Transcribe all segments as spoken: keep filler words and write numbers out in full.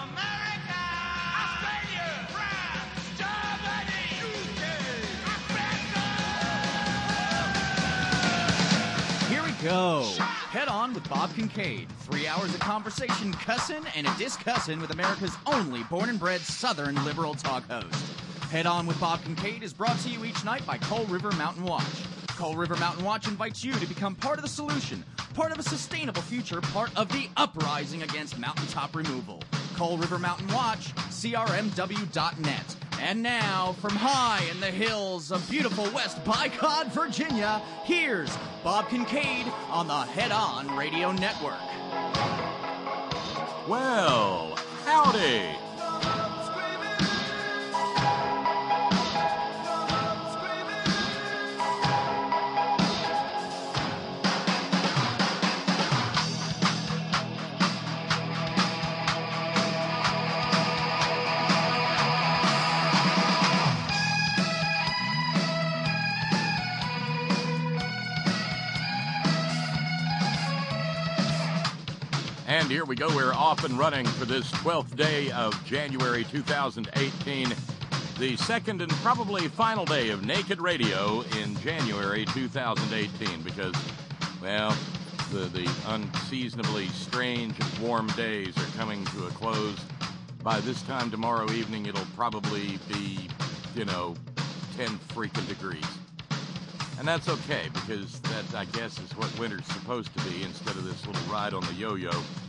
America, Australia, France, Germany, U K, Africa. Here we go. Head On with Bob Kincaid. Three hours of conversation, cussin' and a discussin' with America's only born and bred Southern liberal talk host. Head On with Bob Kincaid is brought to you each night by Coal River Mountain Watch. Coal River Mountain Watch invites you to become part of the solution, part of a sustainable future, part of the uprising against mountaintop removal. Coal River Mountain Watch, C R M W dot net. And now, from high in the hills of beautiful West Bicod, Virginia, here's Bob Kincaid on the Head On Radio Network. Well, howdy. And here we go. We're off and running for this twelfth day of January two thousand eighteen, the second and probably final day of Naked Radio in January two thousand eighteen, because, well, the, the unseasonably strange and warm days are coming to a close. By this time tomorrow evening, it'll probably be, you know, ten freaking degrees. And that's okay, because that, I guess, is what winter's supposed to be instead of this little ride on the yo-yo.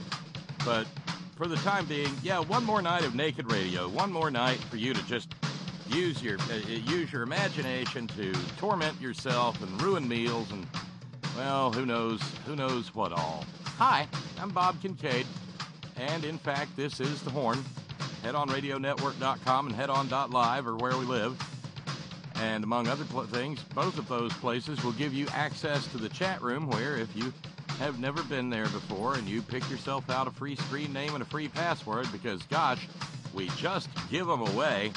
But for the time being, yeah, one more night of Naked Radio, one more night for you to just use your uh, use your imagination to torment yourself and ruin meals and, well, who knows, who knows what all. Hi, I'm Bob Kincaid, and in fact, this is The Horn, head on radio network dot com and head on dot live, or where we live. And among other pl- things, both of those places will give you access to the chat room, where if you have never been there before and you pick yourself out a free screen name and a free password, because, gosh, we just give them away,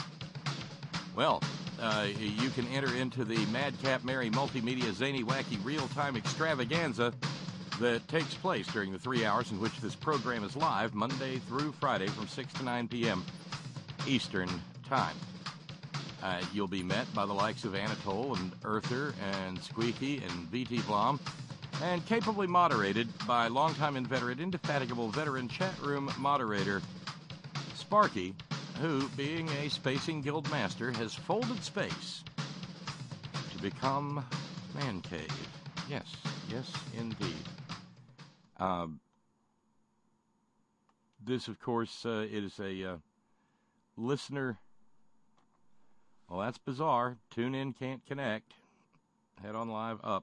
well, uh, you can enter into the Madcap Mary Multimedia Zany Wacky Real-Time Extravaganza that takes place during the three hours in which this program is live, Monday through Friday from six to nine p.m. Eastern Time. Uh, you'll be met by the likes of Anatole and Earther and Squeaky and V T Blom, and capably moderated by longtime inveterate, indefatigable veteran chat room moderator Sparky, who, being a spacing guild master, has folded space to become Man Cave. Yes, yes, indeed. Uh, this, of course, uh, it is a uh, listener... Well, that's bizarre. Tune in, can't connect. Head on live up.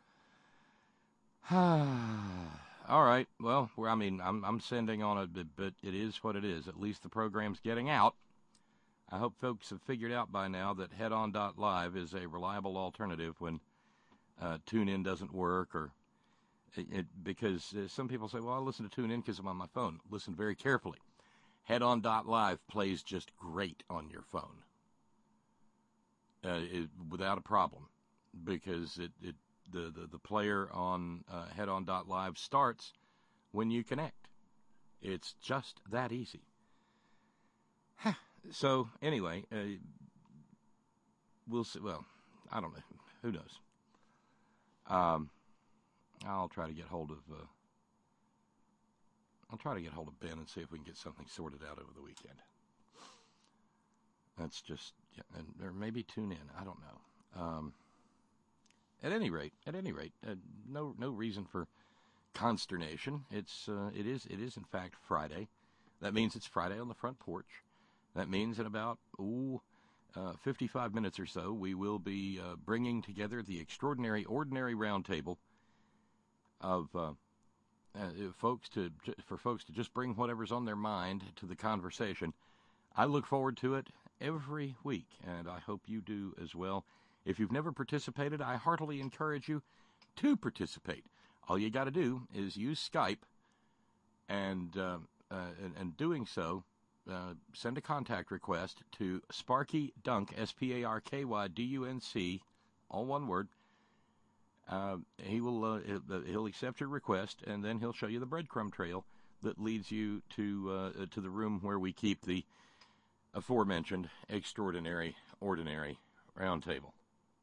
All right. Well, we're, I mean, I'm I'm sending on it, but it is what it is. At least the program's getting out. I hope folks have figured out by now that head on dot live is a reliable alternative when uh, TuneIn doesn't work, or it, it, because uh, some people say, well, I listen to TuneIn because I'm on my phone. Listen very carefully. head on dot live plays just great on your phone. Uh, it, without a problem, because it, it the, the, the player on uh, head on dot live starts when you connect. It's just that easy. So, anyway, uh, we'll see. Well, I don't know. Who knows? Um, I'll try to get hold of... Uh, I'll try to get hold of Ben and see if we can get something sorted out over the weekend. That's just... And or maybe tune in. I don't know. Um, at any rate, at any rate, uh, no no reason for consternation. It's uh, it is it is in fact Friday. That means it's Friday on the front porch. That means in about ooh, uh, fifty-five minutes or so, we will be uh, bringing together the extraordinary ordinary roundtable of uh, uh, folks to for folks to just bring whatever's on their mind to the conversation. I look forward to it every week, and I hope you do as well. If you've never participated, I heartily encourage you to participate. All you got to do is use Skype, and, uh, uh, and and doing so, uh, send a contact request to Sparky Dunk, S P A R K Y D U N C, all one word. Uh, he will uh, he'll accept your request, and then he'll show you the breadcrumb trail that leads you to uh, to the room where we keep the aforementioned extraordinary, ordinary round table.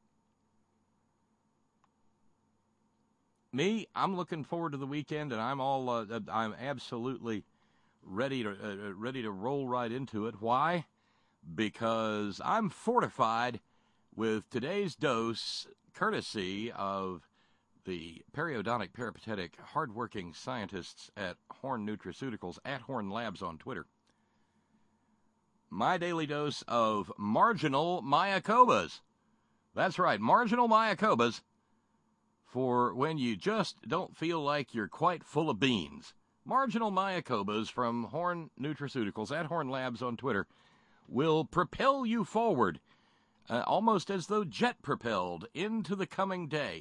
Me, I'm looking forward to the weekend, and I'm all uh, I'm absolutely ready to uh, ready to roll right into it. Why? Because I'm fortified with today's dose, courtesy of the periodontic peripatetic hardworking scientists at Horn Nutraceuticals, at Horn Labs on Twitter. My daily dose of marginal Mayakobas. That's right, marginal Mayakobas, for when you just don't feel like you're quite full of beans. Marginal Mayakobas from Horn Nutraceuticals, at Horn Labs on Twitter, will propel you forward, uh, almost as though jet-propelled, into the coming day.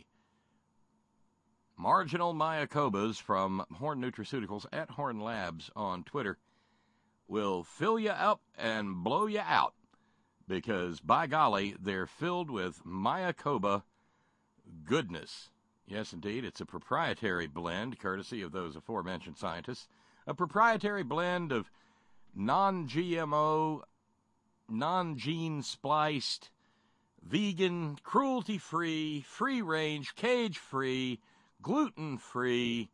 Marginal Mayakobas from Horn Nutraceuticals, at Horn Labs on Twitter, will fill you up and blow you out, because, by golly, they're filled with Mayakoba goodness. Yes, indeed, it's a proprietary blend, courtesy of those aforementioned scientists, a proprietary blend of non-G M O, non-gene spliced, vegan, cruelty-free, free-range, cage-free, gluten-free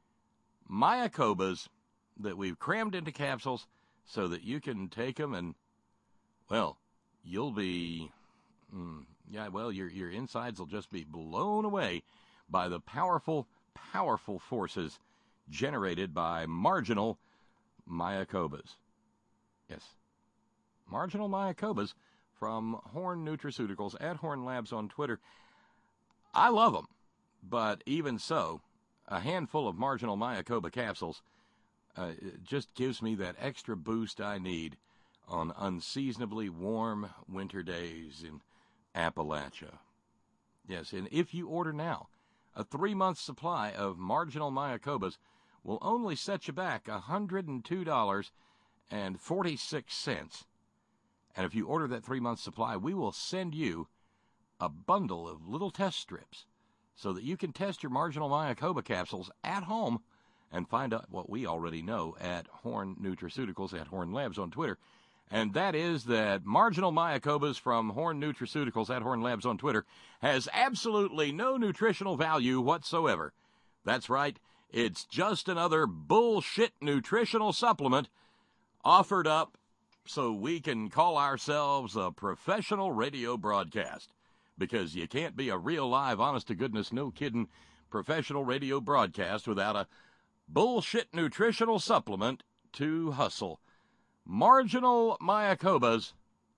Mayakobas that we've crammed into capsules so that you can take them and, well, you'll be, mm, yeah, well, your your insides will just be blown away by the powerful, powerful forces generated by marginal Mayakobas. Yes, marginal Mayakobas from Horn Nutraceuticals, at Horn Labs on Twitter. I love them, but even so, a handful of marginal Mayakoba capsules uh, just gives me that extra boost I need on unseasonably warm winter days in Appalachia. Yes, and if you order now, a three-month supply of marginal Mayakobas will only set you back one hundred two dollars and forty-six cents. And if you order that three-month supply, we will send you a bundle of little test strips so that you can test your marginal Mayakoba capsules at home and find out what we already know at Horn Nutraceuticals, at Horn Labs on Twitter. And that is that marginal Mayakobas from Horn Nutraceuticals, at Horn Labs on Twitter, has absolutely no nutritional value whatsoever. That's right, it's just another bullshit nutritional supplement offered up so we can call ourselves a professional radio broadcast. Because you can't be a real live, honest-to-goodness, no-kidding professional radio broadcast without a bullshit nutritional supplement to hustle. Marginal Mayakobas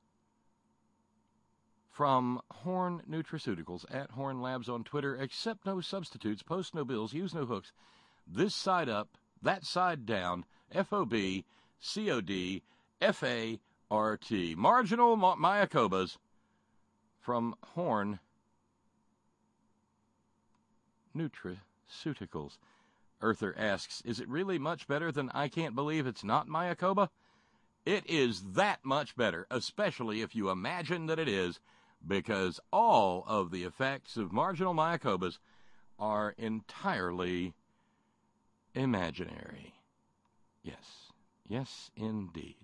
from Horn Nutraceuticals, at Horn Labs on Twitter. Accept no substitutes, post no bills, use no hooks. This side up, that side down, F O B, C O D, F A R T. Marginal Mayakobas from Horn Nutraceuticals. Earther asks, is it really much better than I Can't Believe It's Not Mayakoba? It is that much better, especially if you imagine that it is, because all of the effects of marginal Mayakobas are entirely imaginary. Yes, yes indeed.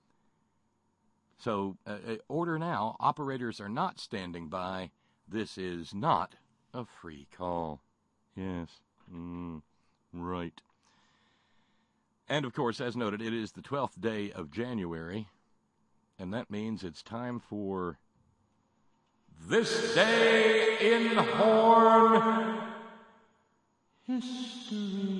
So, uh, order now. Operators are not standing by. This is not a free call. Yes, mm, right. And, of course, as noted, it is the twelfth day of January, and that means it's time for This Day in Horn History.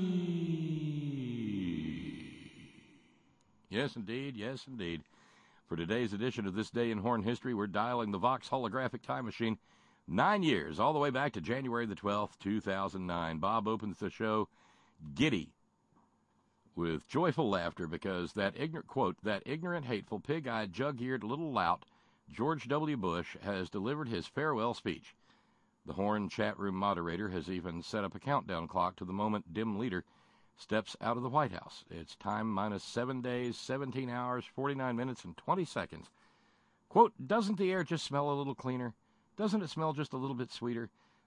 Yes, indeed, yes, indeed. For today's edition of This Day in Horn History, we're dialing the Vox holographic time machine nine years, all the way back to January the twelfth, two thousand nine. Bob opens the show giddy with joyful laughter because that ignorant, quote, that ignorant, hateful, pig-eyed, jug-eared little lout, George W. Bush, has delivered his farewell speech. The Horn chat room moderator has even set up a countdown clock to the moment dim leader steps out of the White House. It's time minus seven days, seventeen hours, forty-nine minutes, and twenty seconds. Quote, doesn't the air just smell a little cleaner? Doesn't it smell just a little bit sweeter?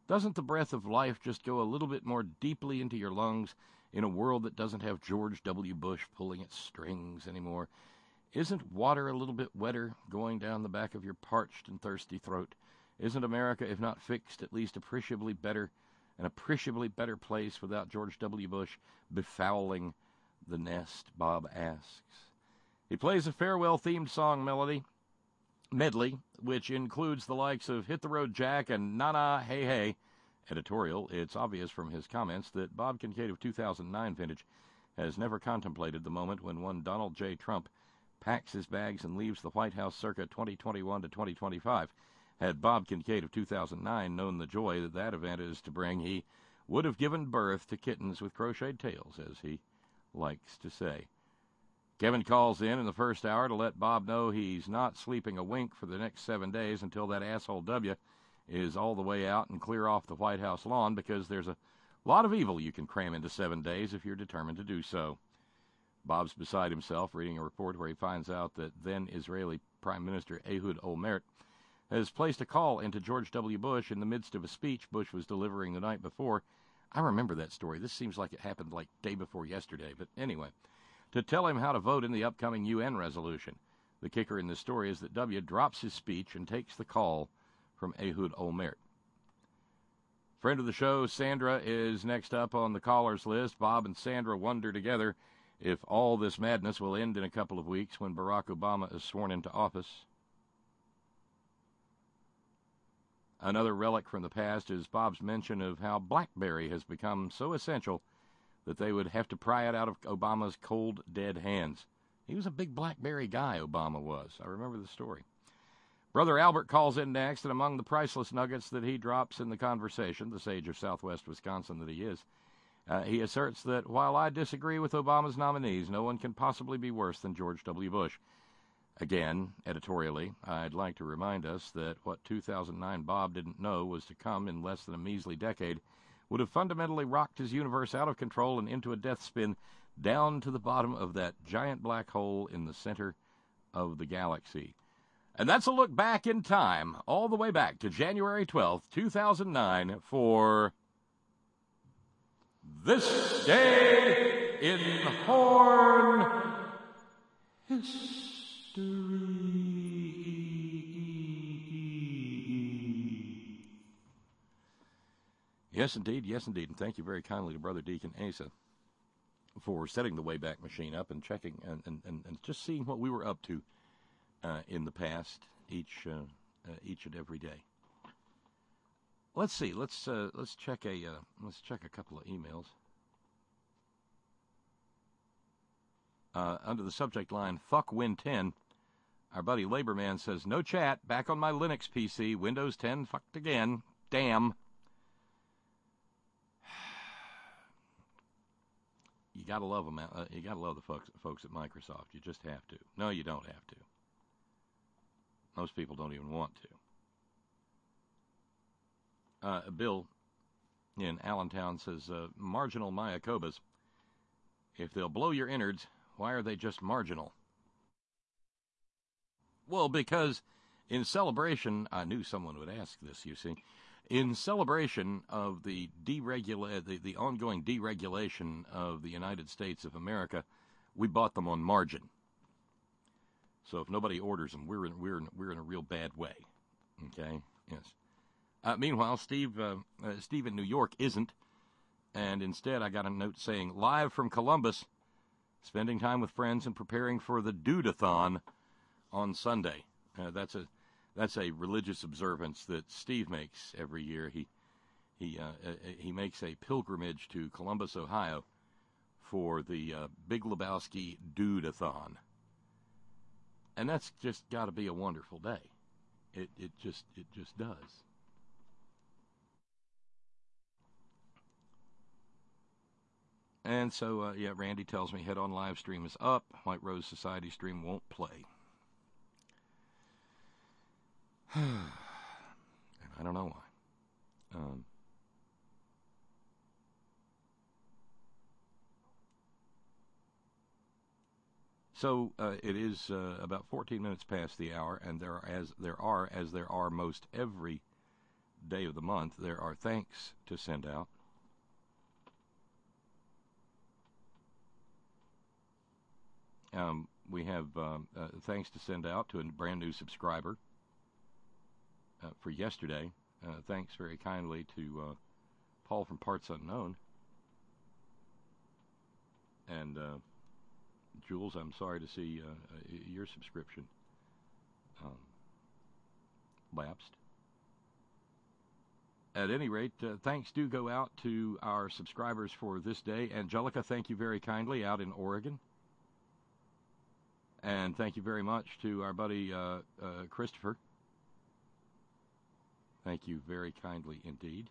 Doesn't the breath of life just go a little bit more deeply into your lungs in a world that doesn't have George W. Bush pulling its strings anymore? Isn't water a little bit wetter going down the back of your parched and thirsty throat? Isn't America, if not fixed, at least appreciably better, an appreciably better place without George W. Bush befouling the nest? Bob asks. He plays a farewell-themed song melody, medley, which includes the likes of Hit the Road Jack and Na Na Hey Hey. Editorial, it's obvious from his comments that Bob Kincaid of two thousand nine vintage has never contemplated the moment when one Donald J. Trump packs his bags and leaves the White House circa twenty twenty-one to twenty twenty-five. Had Bob Kincaid of two thousand nine known the joy that that event is to bring, he would have given birth to kittens with crocheted tails, as he likes to say. Kevin calls in in the first hour to let Bob know he's not sleeping a wink for the next seven days until that asshole W is all the way out and clear off the White House lawn, because there's a lot of evil you can cram into seven days if you're determined to do so. Bob's beside himself reading a report where he finds out that then Israeli Prime Minister Ehud Olmert has placed a call into George W. Bush in the midst of a speech Bush was delivering the night before. I remember that story. This seems like it happened like day before yesterday, but anyway, to tell him how to vote in the upcoming U N resolution. The kicker in this story is that W drops his speech and takes the call from Ehud Olmert. Friend of the show, Sandra, is next up on the callers list. Bob and Sandra wonder together if all this madness will end in a couple of weeks when Barack Obama is sworn into office. Another relic from the past is Bob's mention of how BlackBerry has become so essential that they would have to pry it out of Obama's cold, dead hands. He was a big BlackBerry guy, Obama was. I remember the story. Brother Albert calls in next, and among the priceless nuggets that he drops in the conversation, the sage of southwest Wisconsin that he is, uh, he asserts that while I disagree with Obama's nominees, no one can possibly be worse than George W. Bush. Again, editorially, I'd like to remind us that what two thousand nine Bob didn't know was to come in less than a measly decade would have fundamentally rocked his universe out of control and into a death spin down to the bottom of that giant black hole in the center of the galaxy. And that's a look back in time, all the way back to January twelfth, two thousand nine, for This Day in Horn History. Yes, indeed, yes, indeed. And thank you very kindly to Brother Deacon Asa for setting the Wayback Machine up and checking and, and, and, and just seeing what we were up to Uh, in the past, each uh, uh, each and every day. Let's see. Let's uh, let's check a uh, let's check a couple of emails. Uh, under the subject line "Fuck Win ten," our buddy Laborman says, "No chat. Back on my Linux P C. Windows ten fucked again. Damn." You gotta love them. Uh, you gotta love the folks folks at Microsoft. You just have to. No, you don't have to. Most people don't even want to. Uh, Bill in Allentown says, uh, marginal Mayakobas. If they'll blow your innards, why are they just marginal? Well, because in celebration, I knew someone would ask this, you see. In celebration of the deregula- the, the ongoing deregulation of the United States of America, we bought them on margin. So if nobody orders them, we're in, we're in, we're in a real bad way. Okay? Yes. Uh, meanwhile, Steve uh, uh, Steve in New York isn't, and instead I got a note saying, live from Columbus, spending time with friends and preparing for the Dude-a-thon on Sunday. Uh, that's a that's a religious observance that Steve makes every year. He he uh, uh, he makes a pilgrimage to Columbus, Ohio, for the uh, Big Lebowski Dude-a-thon. And that's just got to be a wonderful day. It it just it just does. And so, uh, yeah, Randy tells me Head On live stream is up. White Rose Society stream won't play. And I don't know why. Um, So uh, it is uh, about fourteen minutes past the hour, and there are as there are as there are most every day of the month, there are thanks to send out. Um, we have um, uh, thanks to send out to a brand new subscriber uh, for yesterday. Uh, thanks very kindly to uh, Paul from Parts Unknown. And uh, Jules, I'm sorry to see uh, uh, your subscription um, lapsed. At any rate, uh, thanks do go out to our subscribers for this day. Angelica, thank you very kindly out in Oregon. And thank you very much to our buddy uh, uh, Christopher. Thank you very kindly indeed.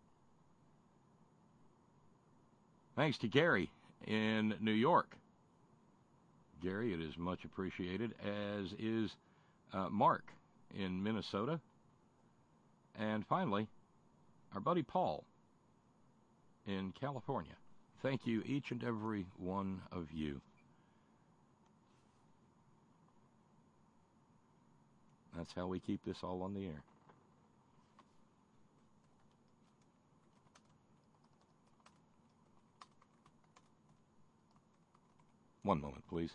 Thanks to Gary in New York. Gary, it is much appreciated, as is uh, Mark in Minnesota. And finally, our buddy Paul in California. Thank you, each and every one of you. That's how we keep this all on the air. One moment, please.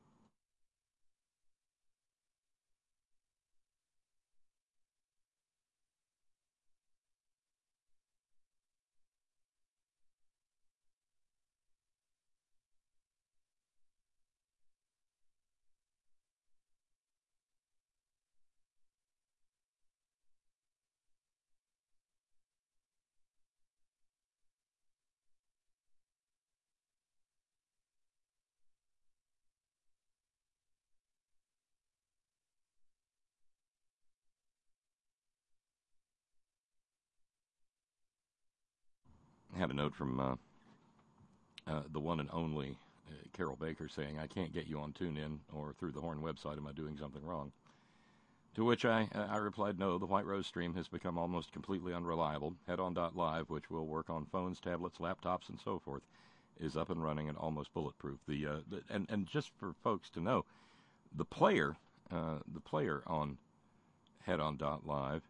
I had a note from uh, uh, the one and only uh, Carol Baker saying, I can't get you on TuneIn or through the Horn website. Am I doing something wrong? To which I, uh, I replied, no, the White Rose stream has become almost completely unreliable. Headon.live, which will work on phones, tablets, laptops, and so forth, is up and running and almost bulletproof. The, uh, the and, and just for folks to know, the player, uh, the player on Headon.live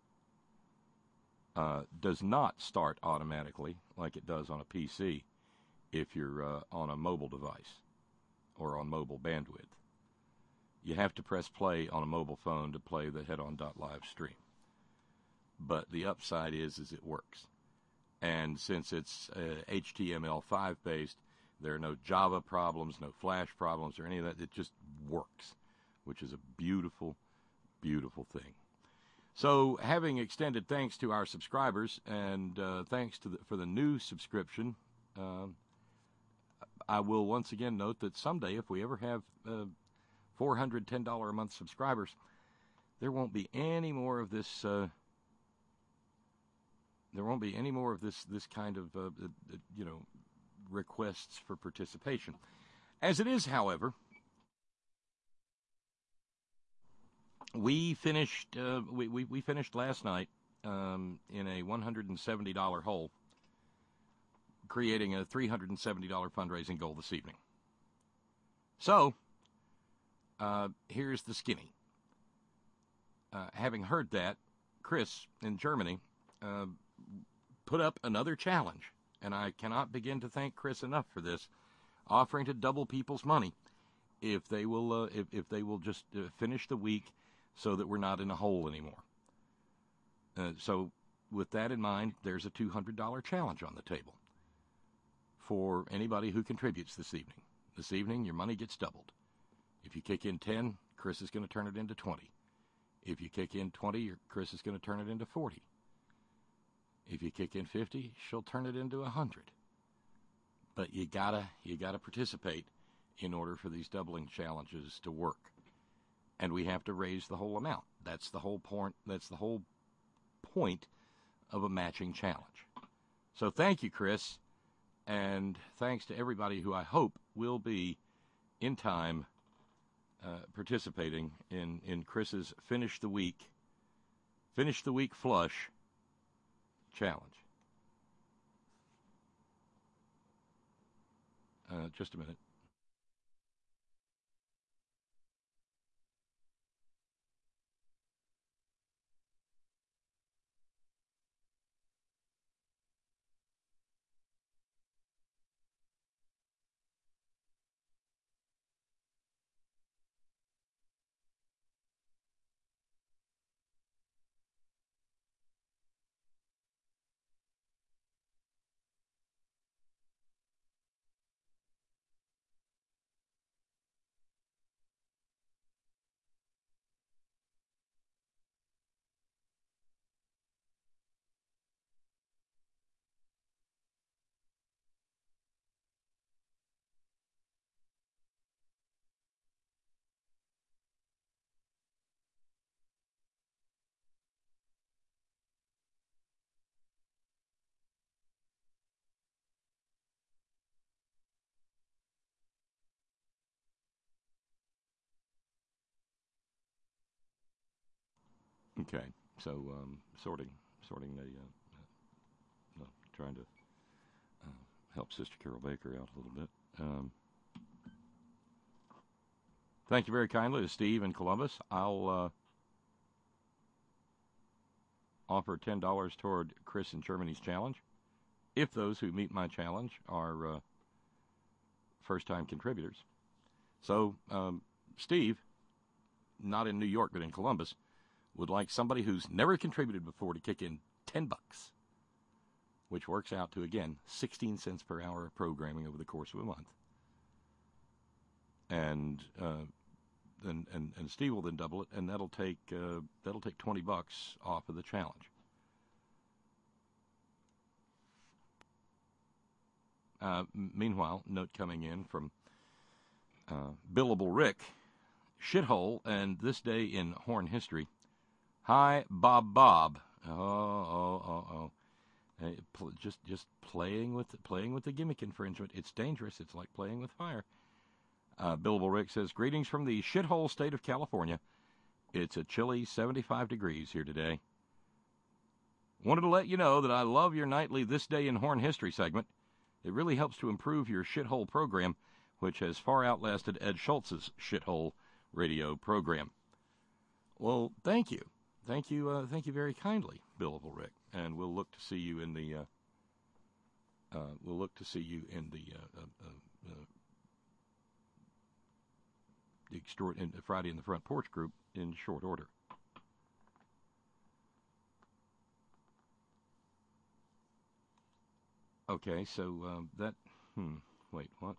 Uh, does not start automatically like it does on a P C if you're uh, on a mobile device or on mobile bandwidth. You have to press play on a mobile phone to play the Headon.live stream. But the upside is, is it works. And since it's uh, H T M L five based, there are no Java problems, no Flash problems, or any of that. It just works, which is a beautiful, beautiful thing. So, having extended thanks to our subscribers and uh, thanks to the, for the new subscription, um, I will once again note that someday, if we ever have uh, four hundred ten dollars a month subscribers, there won't be any more of this. Uh, there won't be any more of this this kind of uh, uh, you know requests for participation. As it is, however. We finished. Uh, we, we we finished last night um, in a one hundred seventy dollars hole, creating a three hundred seventy dollars fundraising goal this evening. So, uh, here's the skinny. Uh, having heard that, Chris in Germany uh, put up another challenge, and I cannot begin to thank Chris enough for this, offering to double people's money if they will uh, if if they will just uh, finish the week, so that we're not in a hole anymore. Uh, so with that in mind, there's a two hundred dollars challenge on the table for anybody who contributes this evening. This evening, your money gets doubled. If you kick in ten, Chris is going to turn it into twenty. If you kick in twenty, your Chris is going to turn it into forty. If you kick in fifty, she'll turn it into one hundred. But you gotta, you gotta participate in order for these doubling challenges to work. And we have to raise the whole amount. That's the whole point. That's the whole point of a matching challenge. So thank you, Chris, and thanks to everybody who I hope will be in time uh, participating in in Chris's finish the week, finish the week flush challenge. Uh, just a minute. Okay, so um, sorting, sorting the, uh, uh, trying to uh, help Sister Carol Baker out a little bit. Um, thank you very kindly to Steve in Columbus. I'll uh, offer ten dollars toward Chris in Germany's challenge, if those who meet my challenge are uh, first-time contributors. So, um, Steve, not in New York but in Columbus, would like somebody who's never contributed before to kick in ten bucks, which works out to, again, sixteen cents per hour of programming over the course of a month. And uh, and, and and Steve will then double it, and that'll take uh, that'll take twenty bucks off of the challenge. Uh, m- meanwhile, note coming in from uh, Billable Rick, shithole, and this day in Horn history. Hi, Bob Bob. Oh, oh, oh, oh. Hey, pl- just just playing with playing with the gimmick infringement. It's dangerous. It's like playing with fire. Uh, Billable Rick says, greetings from the shithole state of California. It's a chilly seventy-five degrees here today. Wanted to let you know that I love your nightly This Day in Horn History segment. It really helps to improve your shithole program, which has far outlasted Ed Schultz's shithole radio program. Well, thank you. Thank you, uh, thank you very kindly, Billable Rick, and we'll look to see you in the. Uh, uh, we'll look to see you in the uh, uh, uh, the extort in the Friday in the Front Porch group in short order. Okay, so um, that. Hmm. Wait, what?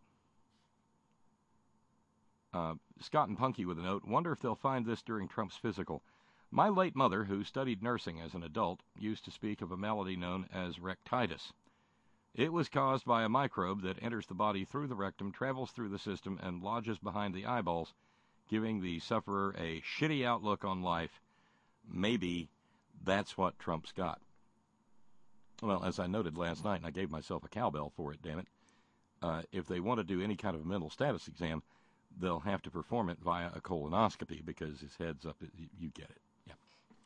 Uh, Scott and Punky with a note. Wonder if they'll find this during Trump's physical. My late mother, who studied nursing as an adult, used to speak of a malady known as rectitis. It was caused by a microbe that enters the body through the rectum, travels through the system, and lodges behind the eyeballs, giving the sufferer a shitty outlook on life. Maybe that's what Trump's got. Well, as I noted last night, and I gave myself a cowbell for it, damn it, uh, if they want to do any kind of a mental status exam, they'll have to perform it via a colonoscopy because his head's up. You get it. Yeah.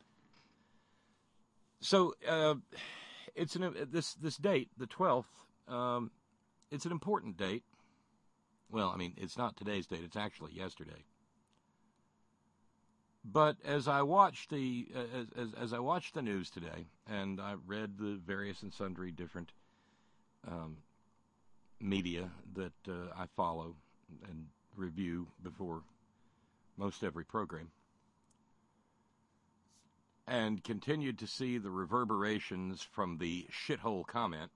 So uh, it's an, this this date, the twelfth. Um, it's an important date. Well, I mean, it's not today's date. It's actually yesterday. But as I watched the uh, as, as as I watched the news today, and I read the various and sundry different um, media that uh, I follow and review before most every program, and continued to see the reverberations from the shithole comment.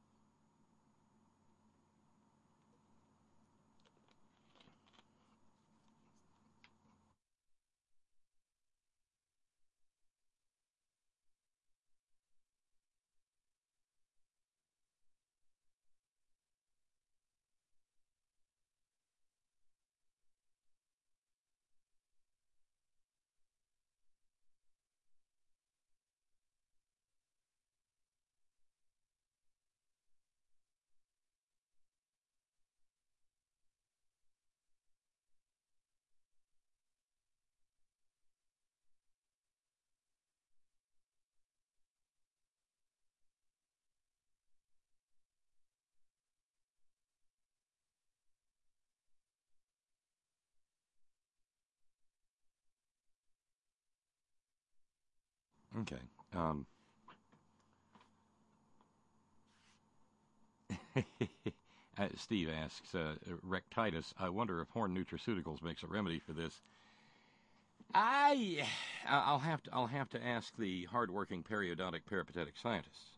Okay. Um, uh, Steve asks, uh, rectitis, I wonder if Horn Nutraceuticals makes a remedy for this. I, I'll have to, I'll have to ask the hardworking periodontic peripatetic scientists.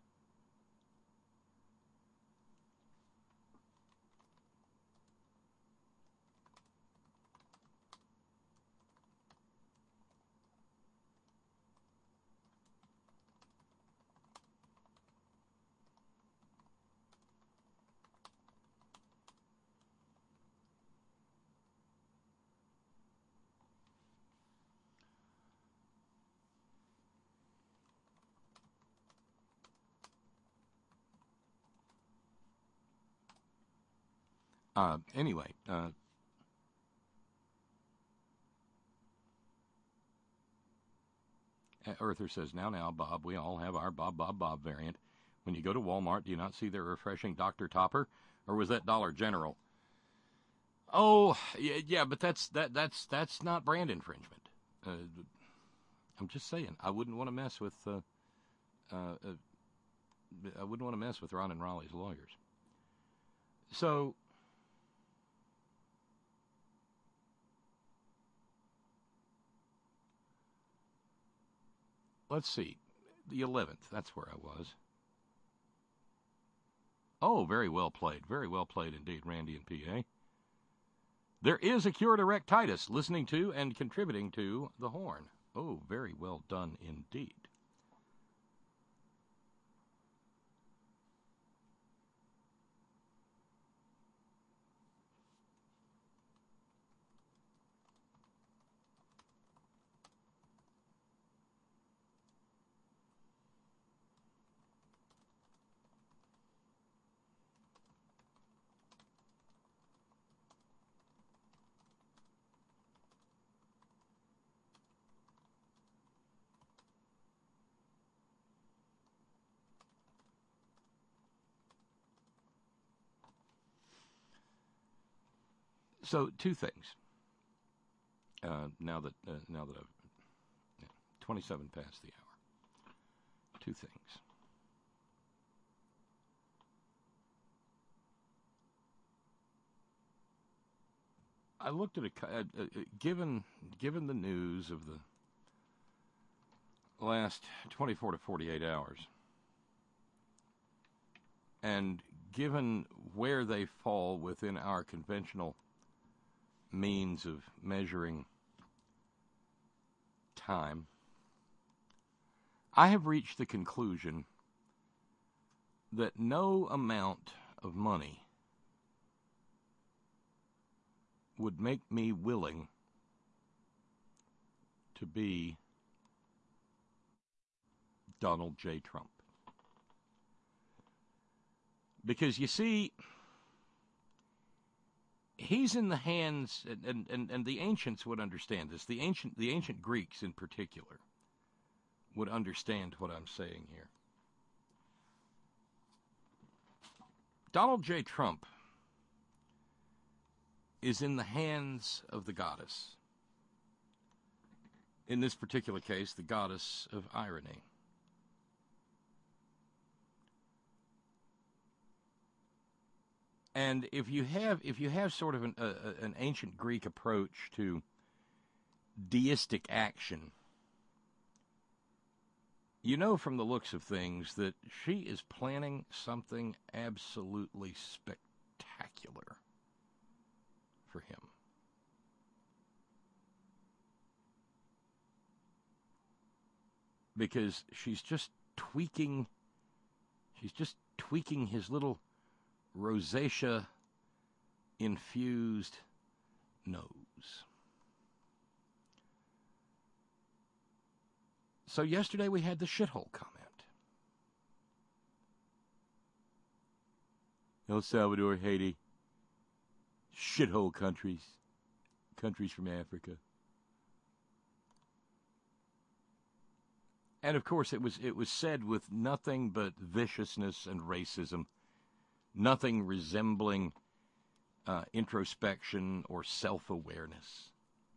Uh, anyway, uh, Earther says, now, now, Bob, we all have our Bob, Bob, Bob variant. When you go to Walmart, do you not see their refreshing Doctor Topper? Or was that Dollar General? Oh, yeah, yeah but that's that that's that's not brand infringement. Uh, I'm just saying, I wouldn't want to mess with uh, uh, uh, I wouldn't want to mess with Ron and Raleigh's lawyers. So, let's see, the eleventh. That's where I was. Oh, very well played. Very well played indeed, Randy and P A. There is a cure to erectitis, listening to and contributing to the horn. Oh, very well done indeed. So, two things. Uh, now that uh, now that I've yeah, twenty-seven past the hour. Two things. I looked at a uh, uh, given given the news of the last twenty-four to forty-eight hours, and given where they fall within our conventional means of measuring time, I have reached the conclusion that no amount of money would make me willing to be Donald J. Trump. Because, you see, he's in the hands, and, and, and the ancients would understand this, the ancient, the ancient Greeks in particular would understand what I'm saying here. Donald J. Trump is in the hands of the goddess. In this particular case, the goddess of irony. And if you have, if you have sort of an, uh, an ancient Greek approach to deistic action, you know from the looks of things that she is planning something absolutely spectacular for him. Because she's just tweaking, she's just tweaking his little rosacea-infused nose. So yesterday we had the shithole comment. El Salvador, Haiti, shithole countries, countries from Africa. And of course it was it was said with nothing but viciousness and racism. Nothing resembling uh, introspection or self-awareness.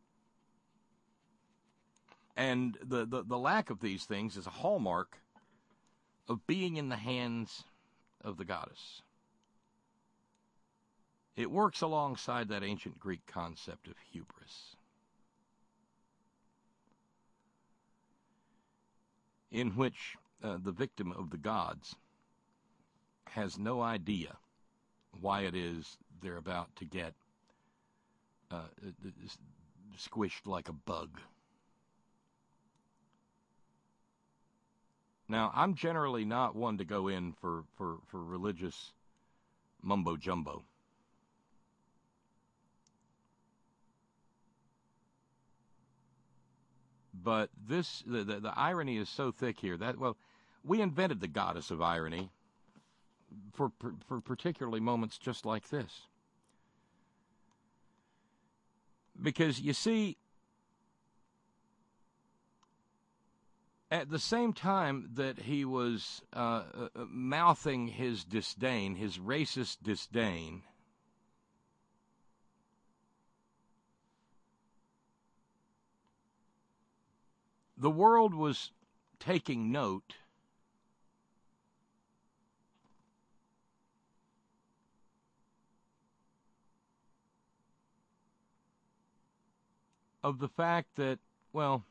And the, the, the lack of these things is a hallmark of being in the hands of the goddess. It works alongside that ancient Greek concept of hubris, in which uh, the victim of the gods has no idea why it is they're about to get uh, squished like a bug. Now, I'm generally not one to go in for, for, for religious mumbo-jumbo. But this, the, the, the irony is so thick here that, well, we invented the goddess of irony for, for, for particularly moments just like this. Because, you see, At the same time that he was uh, uh, mouthing his disdain, his racist disdain, the world was taking note of the fact that, well,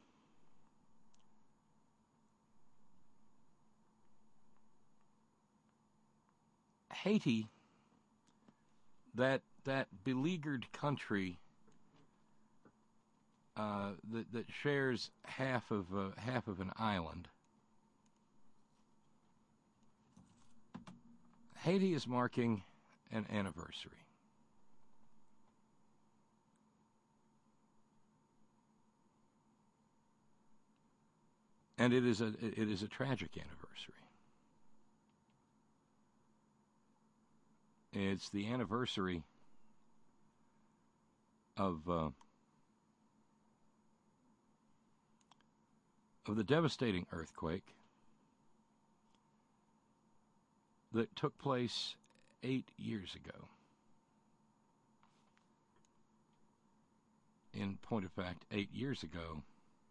Haiti, that that beleaguered country uh, that that shares half of uh, half of an island, Haiti is marking an anniversary. And it is a it is a tragic anniversary. It's the anniversary of uh, of the devastating earthquake that took place eight years ago. In point of fact, eight years ago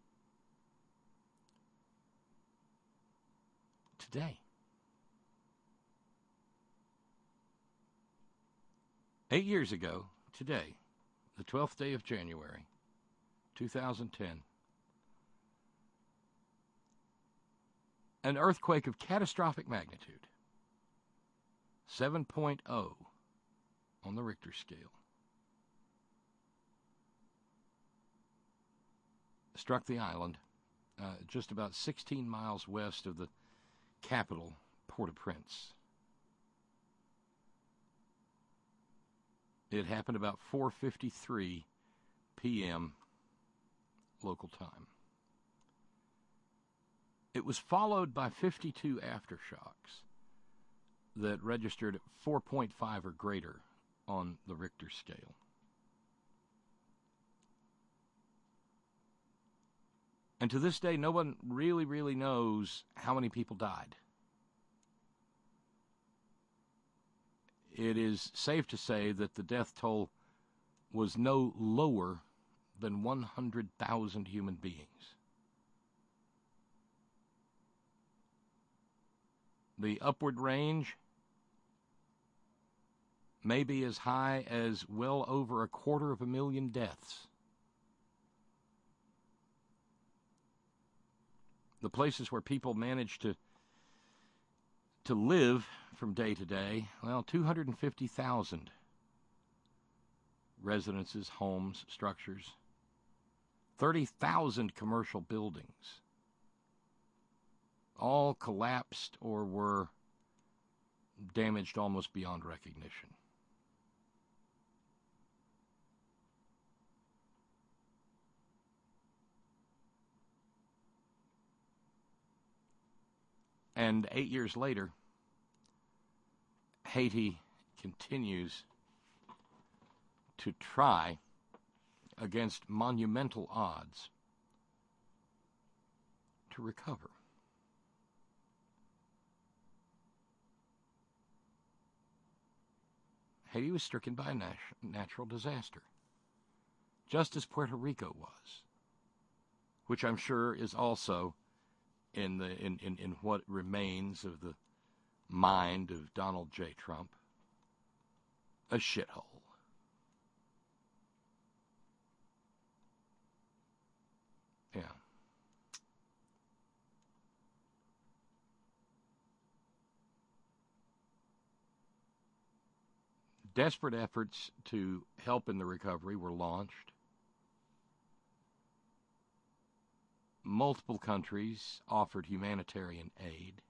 today. Eight years ago, today, the twelfth day of January, two thousand ten, an earthquake of catastrophic magnitude, seven point oh on the Richter scale, struck the island uh, just about sixteen miles west of the capital, Port-au-Prince. It happened about four fifty-three p.m. local time. It was followed by fifty-two aftershocks that registered at four point five or greater on the Richter scale. And to this day, no one really, really knows how many people died. It is safe to say that the death toll was no lower than one hundred thousand human beings. The upward range may be as high as well over a quarter of a million deaths. The places where people manage to to live from day to day, well, two hundred fifty thousand residences, homes, structures, thirty thousand commercial buildings, all collapsed or were damaged almost beyond recognition. And eight years later, Haiti continues to try, against monumental odds, to recover. Haiti was stricken by a nat- natural disaster, just as Puerto Rico was, which I'm sure is also in the in, in, in what remains of the mind of Donald J. Trump, a shithole. Yeah. Desperate efforts to help in the recovery were launched. Multiple countries offered humanitarian aid.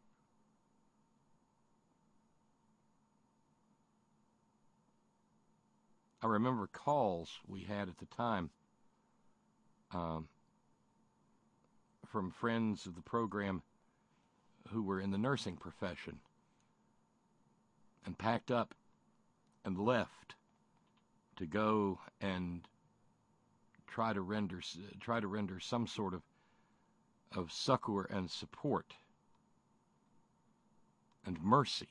I remember calls we had at the time um, from friends of the program who were in the nursing profession and packed up and left to go and try to render try to render some sort of of succor and support and mercy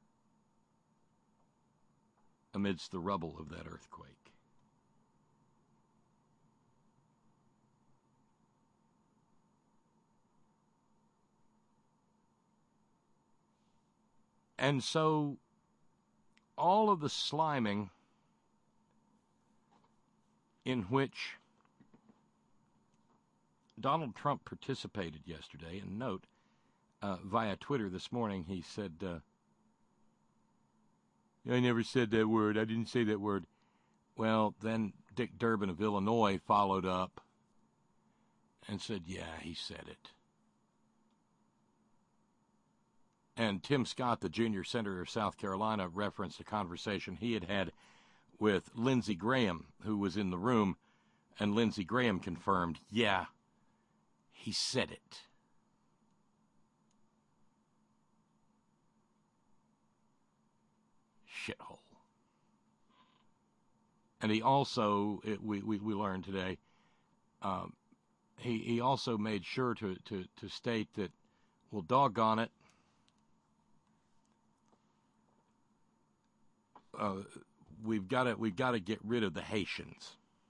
amidst the rubble of that earthquake. And so all of the sliming in which Donald Trump participated yesterday, and note, uh, via Twitter this morning, he said, uh, I never said that word. I didn't say that word. Well, then Dick Durbin of Illinois followed up and said, yeah, he said it. And Tim Scott, the junior senator of South Carolina, referenced a conversation he had had with Lindsey Graham, who was in the room, and Lindsey Graham confirmed, yeah, he said it. Shithole. And he also, it, we, we, we learned today, um, he, he also made sure to, to, to state that, well, doggone it, uh, we've got to we've got to get rid of the Haitians.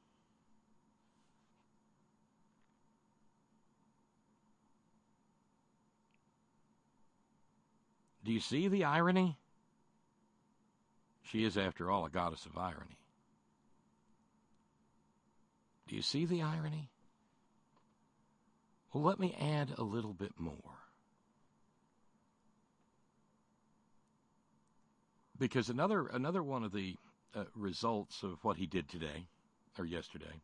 Do you see the irony? She is, after all, a goddess of irony. Do you see the irony? Well, let me add a little bit more. Because another another one of the uh, results of what he did today, or yesterday,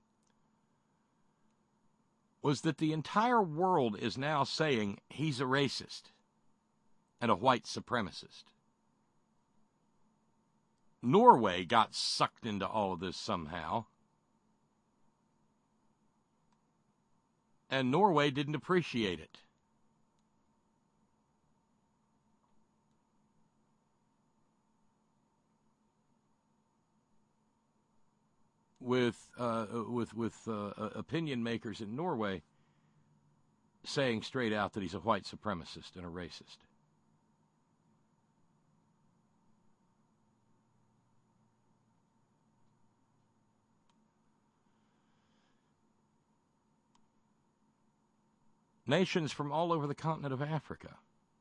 was that the entire world is now saying he's a racist and a white supremacist. Norway got sucked into all of this somehow. And Norway didn't appreciate it. With uh, with with uh, opinion makers in Norway saying straight out that he's a white supremacist and a racist. Nations from all over the continent of Africa.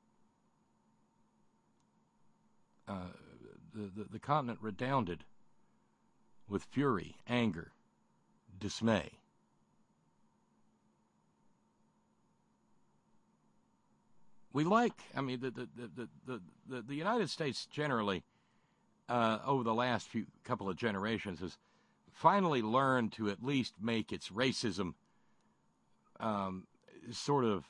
Uh, the, the, the continent redounded with fury, anger, dismay. We like, I mean, the the the the, the, the United States generally, uh, over the last few couple of generations, has finally learned to at least make its racism um, sort of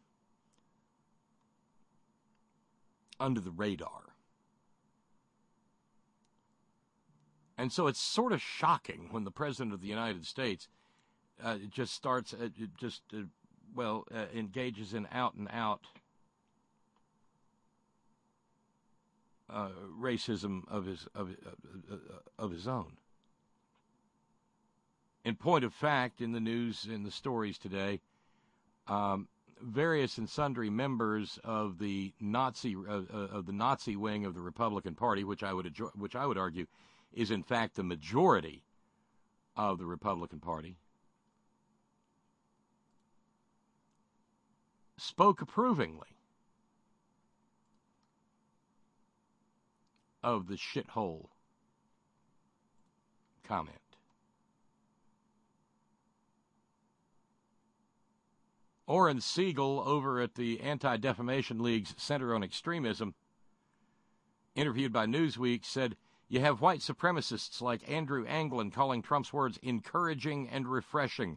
under the radar. And so it's sort of shocking when the President of the United States uh, just starts, uh, just, uh, well, uh, engages in out-and-out uh, racism of his, of, uh, of his own. In point of fact, in the news, in the stories today, um, various and sundry members of the Nazi uh, of the Nazi wing of the Republican Party, which I would adjo- which I would argue is in fact the majority of the Republican Party, spoke approvingly of the shithole comment. Oren Siegel over at the Anti-Defamation League's Center on Extremism, interviewed by Newsweek, said, "You have white supremacists like Andrew Anglin calling Trump's words encouraging and refreshing.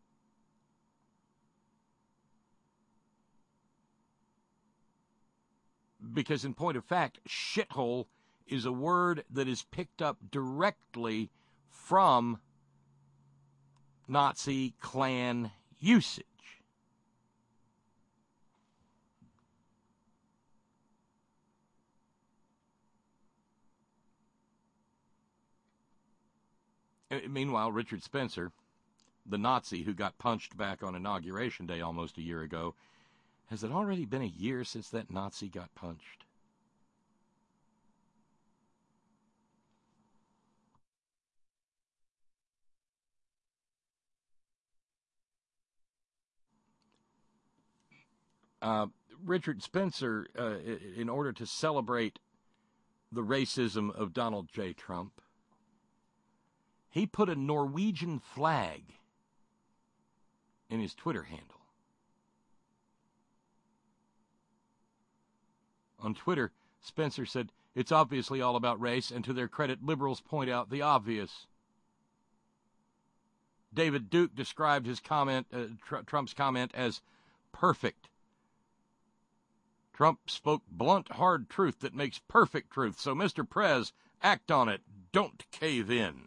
Because in point of fact, shithole is a word that is picked up directly from Nazi Klan usage. Meanwhile, Richard Spencer, the Nazi who got punched back on Inauguration Day almost a year ago. Has it already been a year since that Nazi got punched? Uh, Richard Spencer, uh, in order to celebrate the racism of Donald J. Trump, he put a Norwegian flag in his Twitter handle. On Twitter, Spencer said, "It's obviously all about race, and to their credit, liberals point out the obvious." David Duke described his comment, uh, tr- Trump's comment, as perfect. Trump spoke blunt, hard truth that makes perfect truth. So, Mister Prez, act on it. Don't cave in.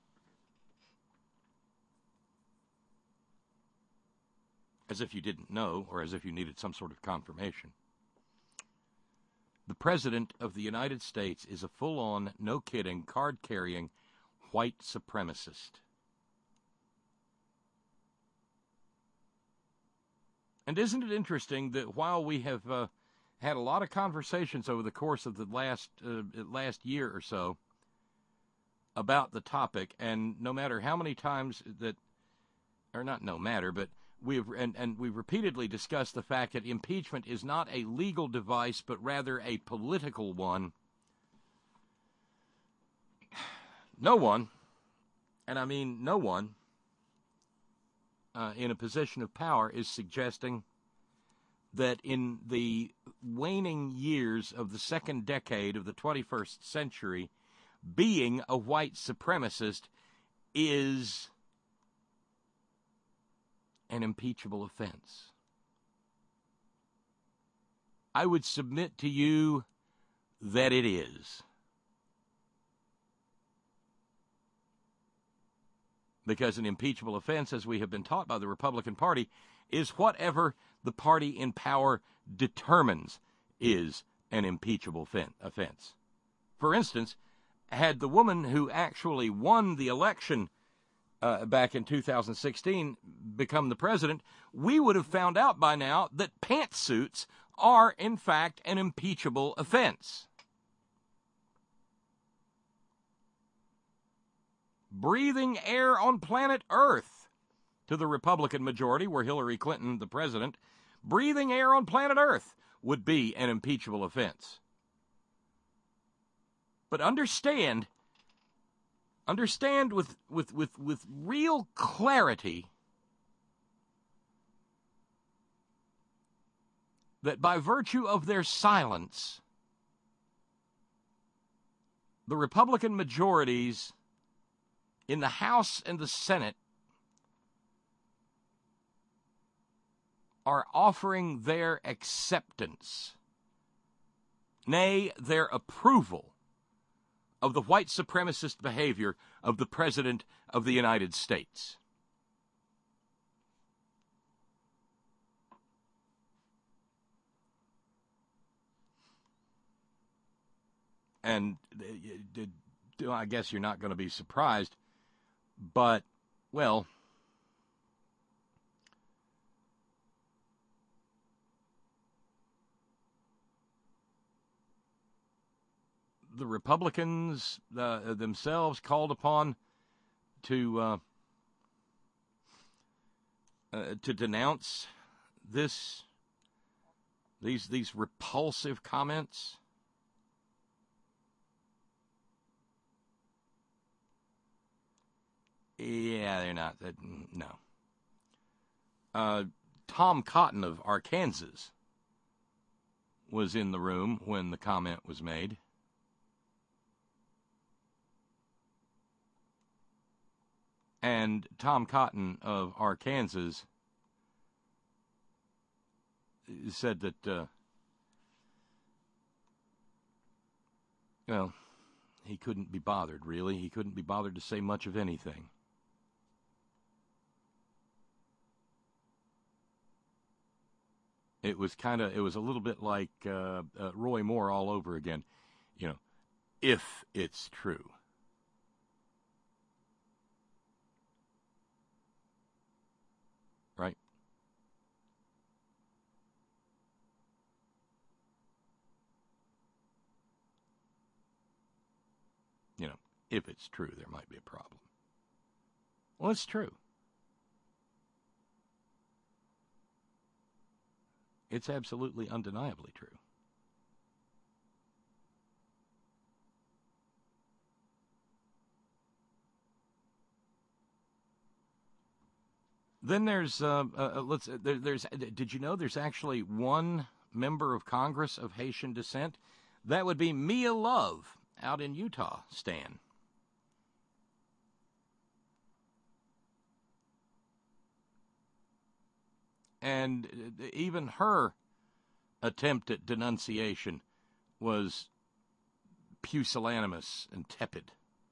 As if you didn't know, or as if you needed some sort of confirmation. The President of the United States is a full-on, no-kidding, card-carrying, white supremacist. And isn't it interesting that while we have uh, had a lot of conversations over the course of the last uh, last year or so about the topic, and no matter how many times that, or not no matter, but we've and, and we've repeatedly discussed the fact that impeachment is not a legal device, but rather a political one. No one, and I mean no one, uh, in a position of power is suggesting that in the waning years of the second decade of the twenty-first century, being a white supremacist is an impeachable offense. I would submit to you that it is. Because an impeachable offense, as we have been taught by the Republican Party, is whatever the party in power determines is an impeachable offense. For instance, had the woman who actually won the election uh, back in two thousand sixteen become the president, we would have found out by now that pantsuits are, in fact, an impeachable offense. Breathing air on planet Earth, to the Republican majority, were Hillary Clinton the president, breathing air on planet Earth would be an impeachable offense. But understand, understand with, with, with, with real clarity that by virtue of their silence, the Republican majorities in the House and the Senate are offering their acceptance, nay, their approval of the white supremacist behavior of the President of the United States. And I guess you're not going to be surprised, but, well, the Republicans uh, themselves called upon to uh, uh, to denounce this these these repulsive comments. Yeah, they're not. That, no. Uh, Tom Cotton of Arkansas was in the room when the comment was made. And Tom Cotton of Arkansas said that, uh, well, he couldn't be bothered, really. He couldn't be bothered to say much of anything. It was kind of, it was a little bit like uh, uh, Roy Moore all over again. You know, if it's true. if it's true, there might be a problem. Well, it's true. It's absolutely undeniably true. Then there's, uh, uh, let's, there, there's, did you know there's actually one member of Congress of Haitian descent? That would be Mia Love out in Utah, Stan. And even her attempt at denunciation was pusillanimous and tepid.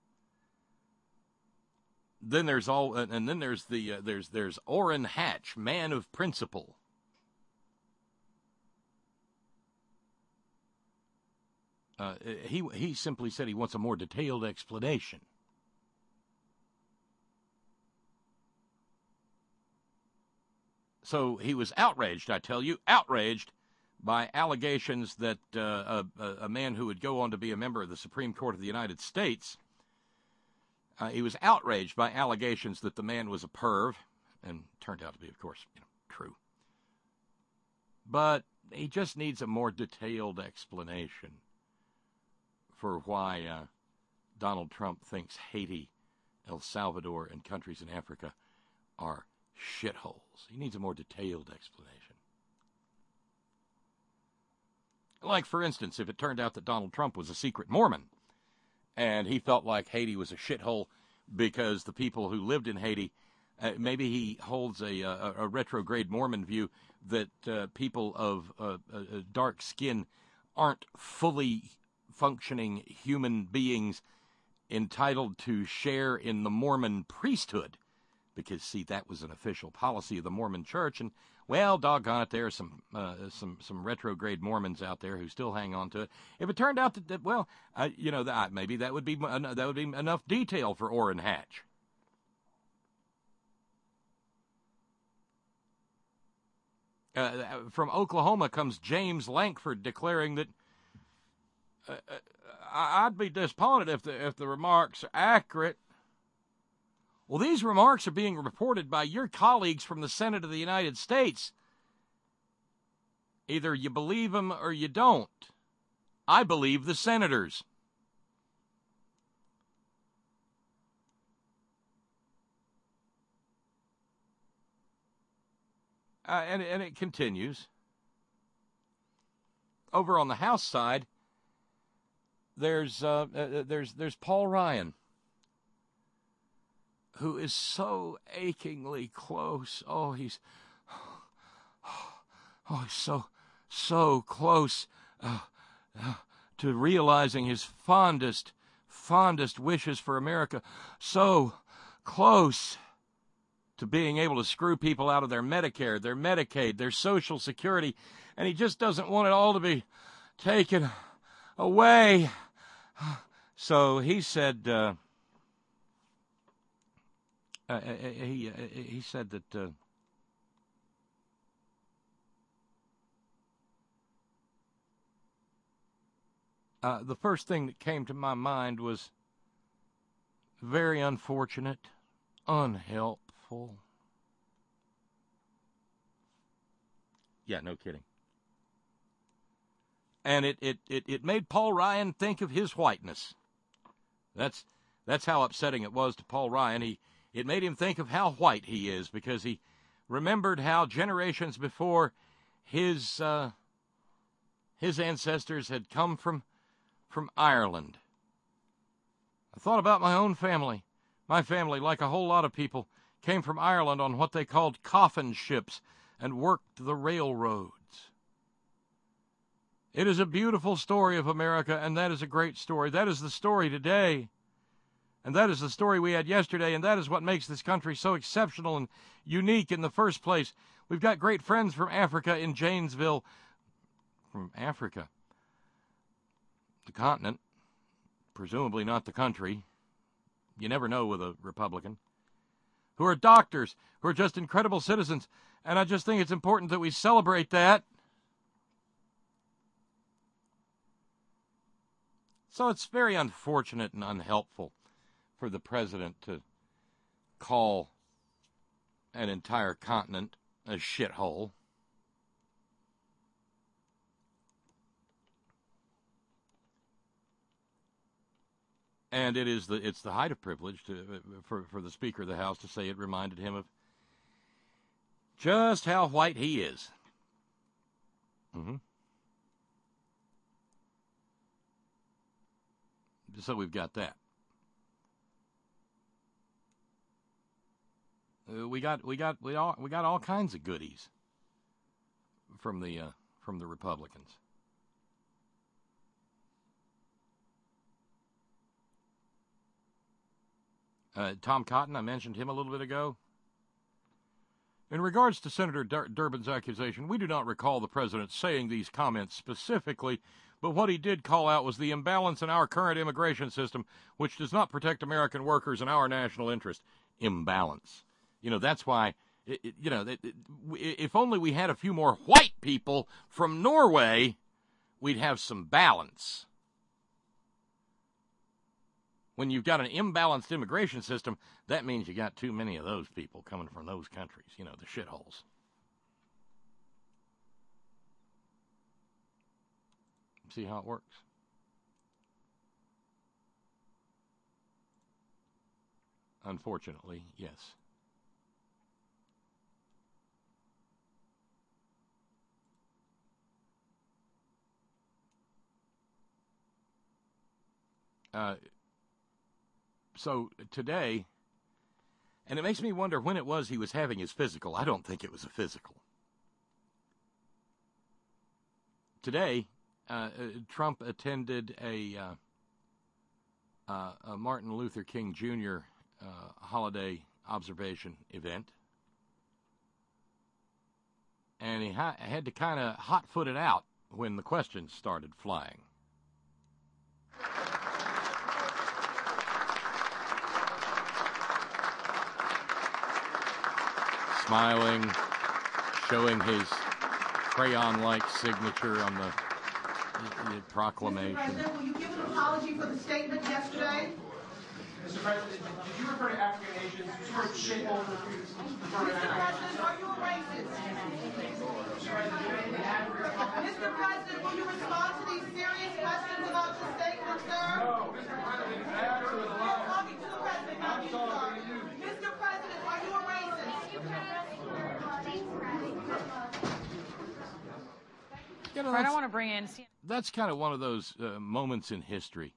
Then there's all, and then there's the uh, there's there's Orrin Hatch, man of principle. Uh, he he simply said he wants a more detailed explanation. So he was outraged, I tell you, outraged by allegations that uh, a, a man who would go on to be a member of the Supreme Court of the United States, uh, he was outraged by allegations that the man was a perv, and turned out to be, of course, you know, true. But he just needs a more detailed explanation for why uh, Donald Trump thinks Haiti, El Salvador, and countries in Africa are shitholes. He needs a more detailed explanation. Like, for instance, if it turned out that Donald Trump was a secret Mormon, and he felt like Haiti was a shithole because the people who lived in Haiti, uh, maybe he holds a, a, a retrograde Mormon view that uh, people of uh, uh, dark skin aren't fully functioning human beings entitled to share in the Mormon priesthood. Because, see, that was an official policy of the Mormon Church, and, well, doggone it, there are some uh, some some retrograde Mormons out there who still hang on to it. If it turned out that, that well, uh, you know, that, maybe that would be uh, that would be enough detail for Orrin Hatch. Uh, from Oklahoma comes James Lankford declaring that uh, I'd be disappointed if the if the remarks are accurate. Well, these remarks are being reported by your colleagues from the Senate of the United States. Either you believe them or you don't. I believe the senators. Uh, and, and it continues. Over on the House side, there's uh, uh, there's there's Paul Ryan, who is so achingly close. Oh, he's, oh, he's so, so close uh, uh, to realizing his fondest, fondest wishes for America. So close to being able to screw people out of their Medicare, their Medicaid, their Social Security, and he just doesn't want it all to be taken away. So he said... Uh, Uh, he uh, he said that uh, uh, the first thing that came to my mind was very unfortunate, unhelpful. Yeah, no kidding. And it, it, it, it made Paul Ryan think of his whiteness. That's that's how upsetting it was to Paul Ryan. He It made him think of how white he is, because he remembered how generations before his uh, his ancestors had come from from Ireland. I thought about my own family. My family, like a whole lot of people, came from Ireland on what they called coffin ships and worked the railroads. It is a beautiful story of America, and that is a great story. That is the story today. And that is the story we had yesterday, and that is what makes this country so exceptional and unique in the first place. We've got great friends from Africa in Janesville. From Africa. The continent. Presumably not the country. You never know with a Republican. Who are doctors, who are just incredible citizens. And I just think it's important that we celebrate that. So it's very unfortunate and unhelpful for the president to call an entire continent a shithole. And it is the it's the height of privilege to, for for the Speaker of the House to say it reminded him of just how white he is. Mm-hmm. So we've got that. Uh, we got we got we all we got all kinds of goodies from the uh, from the Republicans. Uh, Tom Cotton, I mentioned him a little bit ago. In regards to Senator Dur- Durbin's accusation, we do not recall the president saying these comments specifically, but what he did call out was the imbalance in our current immigration system, which does not protect American workers and our national interest. Imbalance. You know, that's why, it, it, you know, it, it, if only we had a few more white people from Norway, we'd have some balance. When you've got an imbalanced immigration system, that means you got too many of those people coming from those countries, you know, the shitholes. See how it works? Unfortunately, yes. Uh... So today, and it makes me wonder when it was he was having his physical. I don't think it was a physical. Today, uh, Trump attended a, uh, uh, a Martin Luther King Junior Uh, holiday observation event, and he ha- had to kind of hot-foot it out when the questions started flying. Smiling, showing his crayon-like signature on the, the, the proclamation. Mister President, will you give an apology for the statement yesterday? Mister President, did you refer to African nations? Did you refer to shithole? Mister President, are you a racist? Mister President, will you respond to these serious questions about the statement, sir? No, Mister President, after the You're talking to the President, not you, sir. Mister President, are you a racist? You know, I don't want to bring in... That's kind of one of those uh, moments in history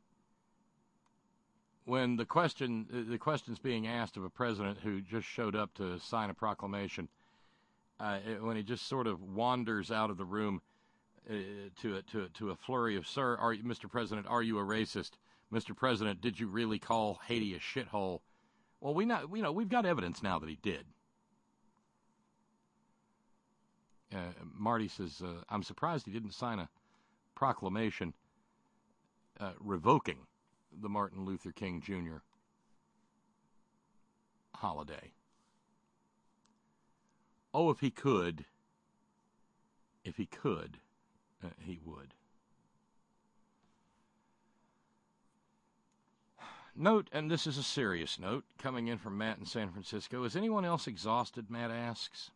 when the question, uh, the question's being asked of a president who just showed up to sign a proclamation, uh, when he just sort of wanders out of the room uh, to a, to a, to a flurry of, "Sir, are you, Mister President, are you a racist? Mister President, did you really call Haiti a shithole?" Well, we not, you know, we've got evidence now that he did. Uh, Marty says, uh, "I'm surprised he didn't sign a proclamation uh, revoking the Martin Luther King Junior holiday." Oh, if he could, if he could, uh, he would. Note, and this is a serious note, coming in from Matt in San Francisco. Is anyone else exhausted, Matt asks.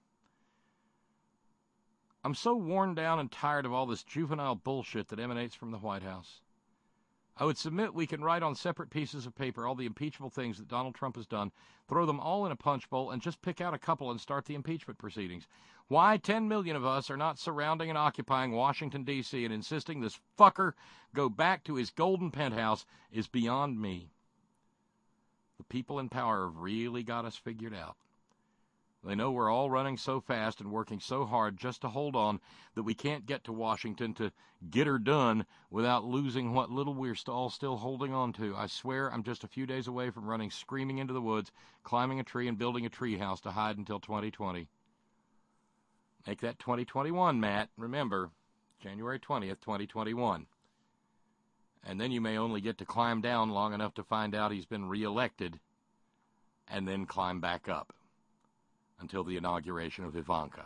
I'm so worn down and tired of all this juvenile bullshit that emanates from the White House. I would submit we can write on separate pieces of paper all the impeachable things that Donald Trump has done, throw them all in a punch bowl, and just pick out a couple and start the impeachment proceedings. Why ten million of us are not surrounding and occupying Washington, D C and insisting this fucker go back to his golden penthouse is beyond me. The people in power have really got us figured out. They know we're all running so fast and working so hard just to hold on that we can't get to Washington to get her done without losing what little we're all still holding on to. I swear I'm just a few days away from running screaming into the woods, climbing a tree, and building a tree house to hide until twenty twenty. Make that twenty twenty-one, Matt. Remember, January twentieth, twenty twenty-one. And then you may only get to climb down long enough to find out he's been reelected, and then climb back up until the inauguration of Ivanka.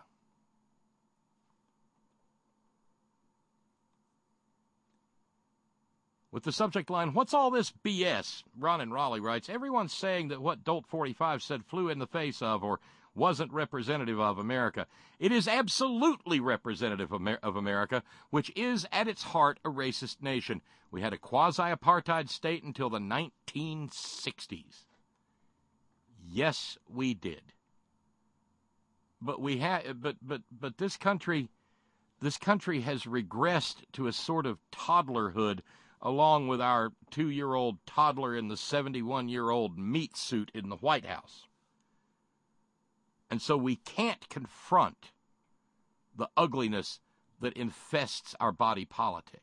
with the subject line, "What's all this B S?" Ron in Raleigh writes, "Everyone's saying that what Dolt forty-five said flew in the face of or wasn't representative of America. It is absolutely representative of, Amer- of America, which is at its heart a racist nation. We had a quasi-apartheid state until the nineteen sixties. Yes, we did. But we had, but but but this country, this country has regressed to a sort of toddlerhood, along with our two-year-old toddler and the seventy-one-year-old meat suit in the White House. And so we can't confront the ugliness that infests our body politic.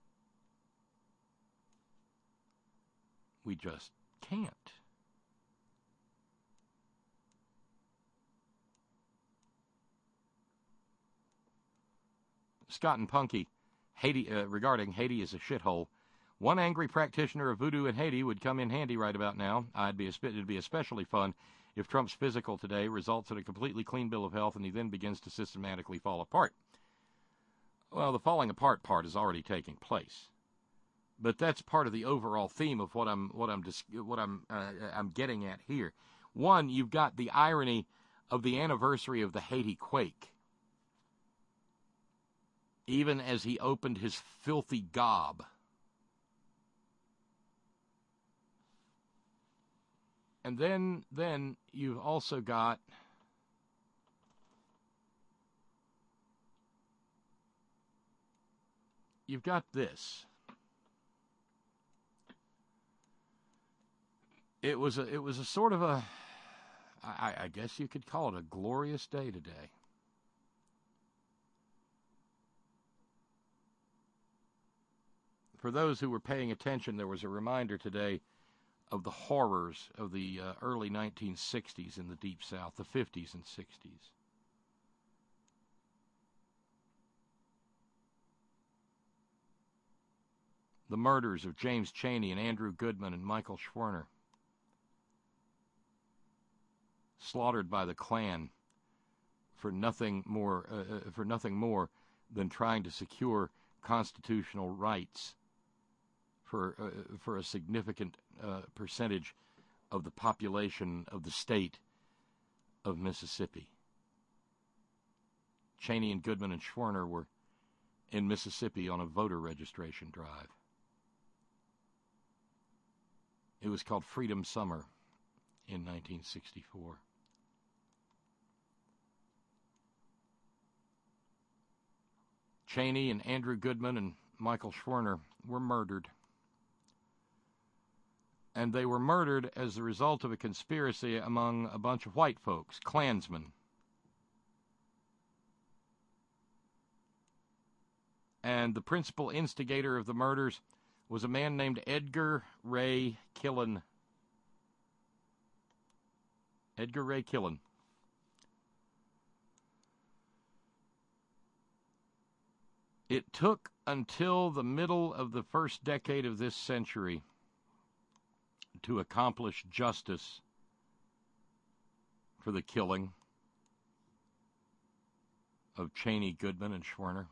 We just can't. Scott and Punky, Haiti, uh, regarding Haiti as a shithole. One angry practitioner of voodoo in Haiti would come in handy right about now. I'd be it'd be especially fun if Trump's physical today results in a completely clean bill of health and he then begins to systematically fall apart. Well, the falling apart part is already taking place, but that's part of the overall theme of what I'm what I'm dis- what I'm uh, I'm getting at here. One, you've got the irony of the anniversary of the Haiti quake. Even as he opened his filthy gob. And then, then you've also got you've got this. It was a, it was a sort of a, I, I guess you could call it a glorious day today. For those who were paying attention, there was a reminder today of the horrors of the uh, early nineteen sixties in the Deep South, the fifties and sixties. The murders of James Chaney and Andrew Goodman and Michael Schwerner, slaughtered by the Klan for nothing more uh, for nothing more than trying to secure constitutional rights for uh, for a significant uh, percentage of the population of the state of Mississippi. Chaney and Goodman and Schwerner were in Mississippi on a voter registration drive. It was called Freedom Summer in nineteen sixty-four. Chaney and Andrew Goodman and Michael Schwerner were murdered. And they were murdered as a result of a conspiracy among a bunch of white folks, Klansmen. And the principal instigator of the murders was a man named Edgar Ray Killen. Edgar Ray Killen. It took until the middle of the first decade of this century to accomplish justice for the killing of Chaney, Goodman, and Schwerner.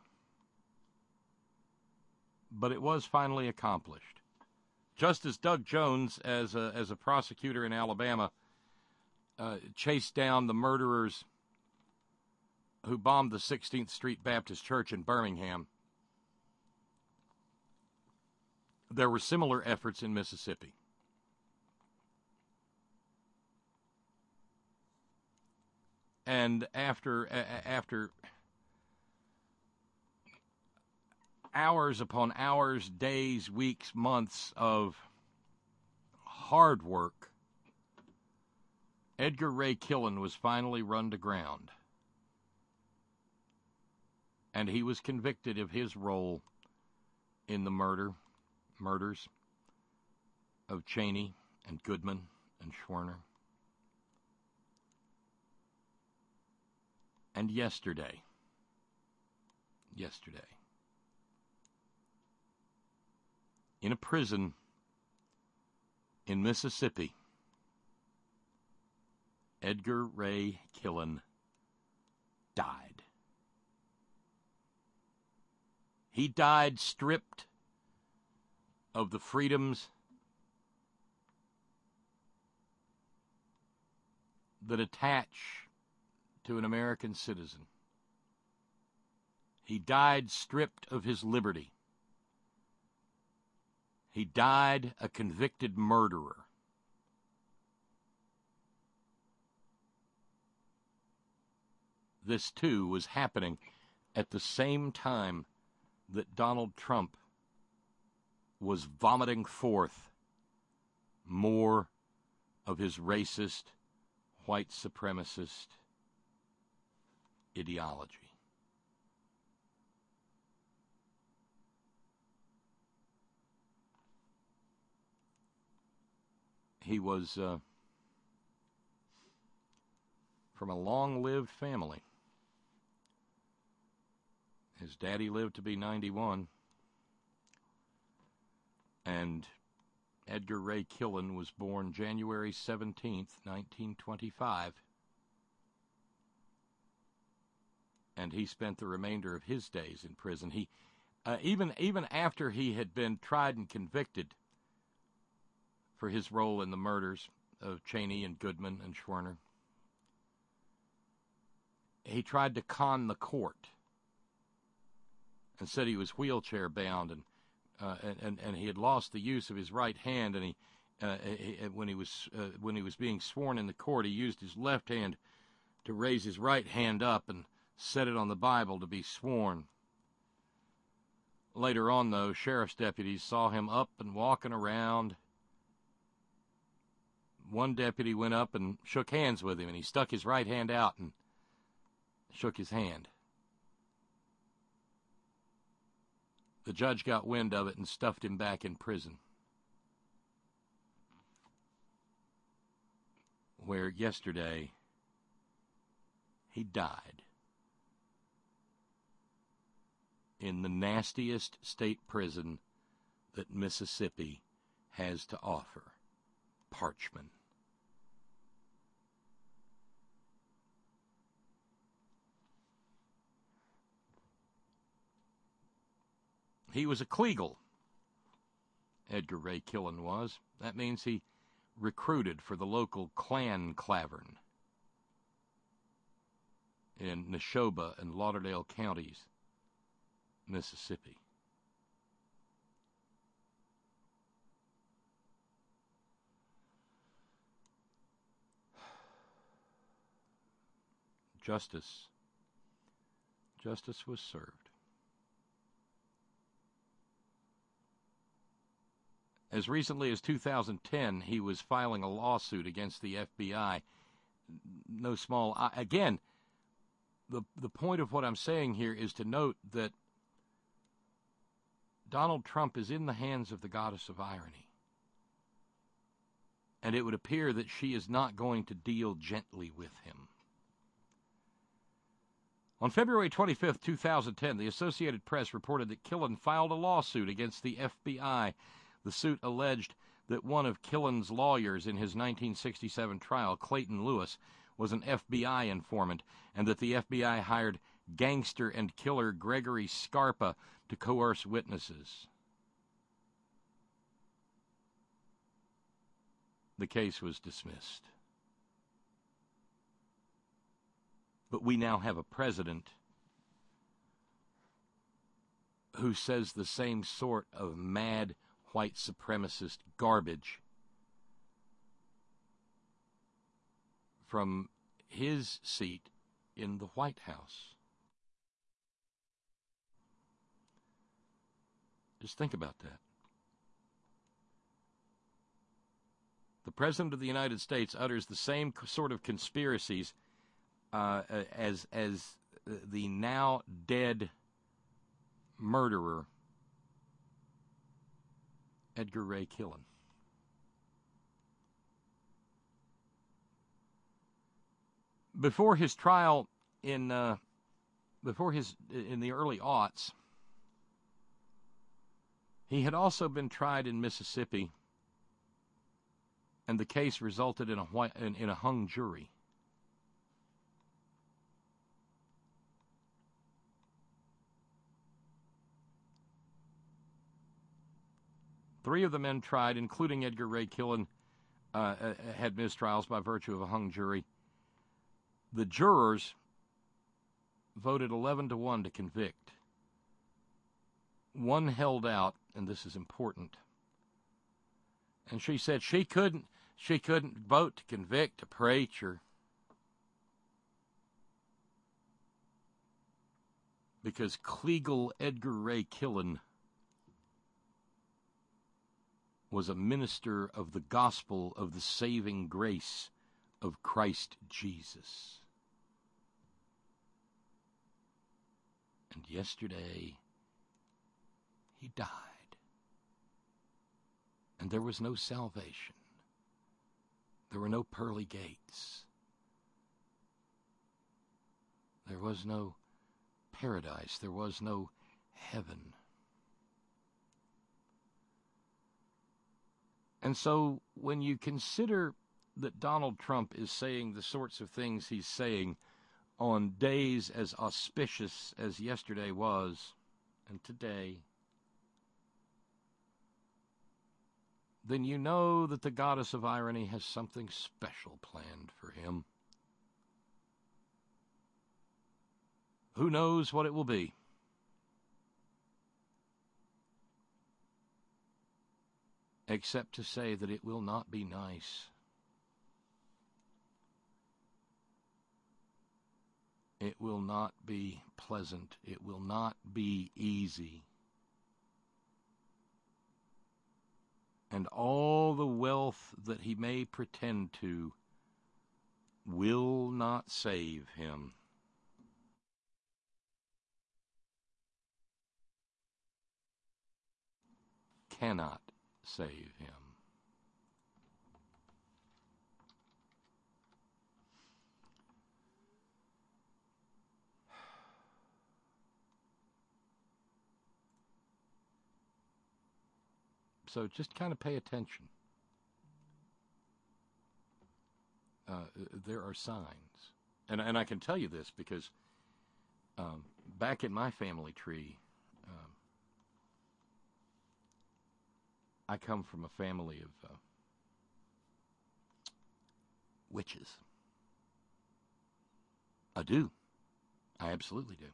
But it was finally accomplished. Just as Doug Jones, as a, as a prosecutor in Alabama, uh, chased down the murderers who bombed the sixteenth Street Baptist Church in Birmingham, there were similar efforts in Mississippi. And after after hours upon hours, days, weeks, months of hard work, Edgar Ray Killen was finally run to ground. And he was convicted of his role in the murder, murders of Chaney and Goodman and Schwerner. And yesterday, yesterday, in a prison in Mississippi, Edgar Ray Killen died. He died stripped of the freedoms that attach to an American citizen. He died stripped of his liberty. He died a convicted murderer. This, too, was happening at the same time that Donald Trump was vomiting forth more of his racist, white supremacist ideology. He was uh, from a long-lived family. His daddy lived to be ninety-one, and Edgar Ray Killen was born January seventeenth, nineteen twenty-five, and he spent the remainder of his days in prison. He, uh, even even after he had been tried and convicted for his role in the murders of Cheney and Goodman and Schwerner, he tried to con the court and said he was wheelchair bound, and uh, and and he had lost the use of his right hand, and he, uh, he when he was uh, when he was being sworn in the court, he used his left hand to raise his right hand up and set it on the Bible to be sworn. Later on, though, sheriff's deputies saw him up and walking around. One deputy went up and shook hands with him, and he stuck his right hand out and shook his hand. The judge got wind of it and stuffed him back in prison, where yesterday he died in the nastiest state prison that Mississippi has to offer, Parchman. He was a Kleagle, Edgar Ray Killen was. That means he recruited for the local Klan Clavern in Neshoba and Lauderdale counties, Mississippi. Justice, justice was served. As recently as two thousand ten, he was filing a lawsuit against the F B I. No small... Again, the, the point of what I'm saying here is to note that Donald Trump is in the hands of the goddess of irony. And it would appear that she is not going to deal gently with him. On February twenty-fifth, two thousand ten, the Associated Press reported that Killen filed a lawsuit against the F B I. The suit alleged that one of Killen's lawyers in his nineteen sixty-seven trial, Clayton Lewis, was an F B I informant, and that the F B I hired gangster and killer Gregory Scarpa to coerce witnesses. The case was dismissed. But we now have a president who says the same sort of mad white supremacist garbage from his seat in the White House. Just think about that. The President of the United States utters the same sort of conspiracies uh, as as the now dead murderer Edgar Ray Killen. Before his trial in uh, before his in the early aughts, he had also been tried in Mississippi, and the case resulted in a white, in, in a hung jury. Three of the men tried, including Edgar Ray Killen, uh, had mistrials by virtue of a hung jury. The jurors voted eleven to one to convict. One held out, and this is important. And she said she couldn't, she couldn't vote to convict a preacher because Kleagle Edgar Ray Killen was a minister of the gospel of the saving grace of Christ Jesus. And yesterday, he died. And there was no salvation. There were no pearly gates. There was no paradise. There was no heaven. And so when you consider that Donald Trump is saying the sorts of things he's saying on days as auspicious as yesterday was and today, then you know that the goddess of irony has something special planned for him. Who knows what it will be? Except to say that it will not be nice. It will not be pleasant. It will not be easy. And all the wealth that he may pretend to will not save him. Cannot save him. So just kind of pay attention. Uh, there are signs. And, and I can tell you this because um, back in my family tree, um, I come from a family of uh, witches. I do. I absolutely do.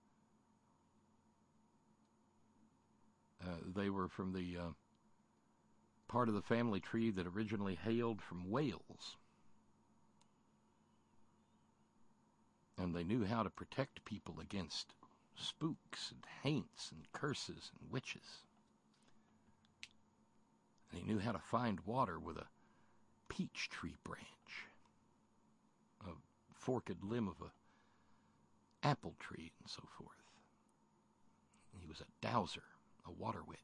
Uh, they were from the uh, part of the family tree that originally hailed from Wales. And they knew how to protect people against spooks and haints and curses and witches. And he knew how to find water with a peach tree branch, a forked limb of a apple tree, and so forth. He was a dowser, a water witch.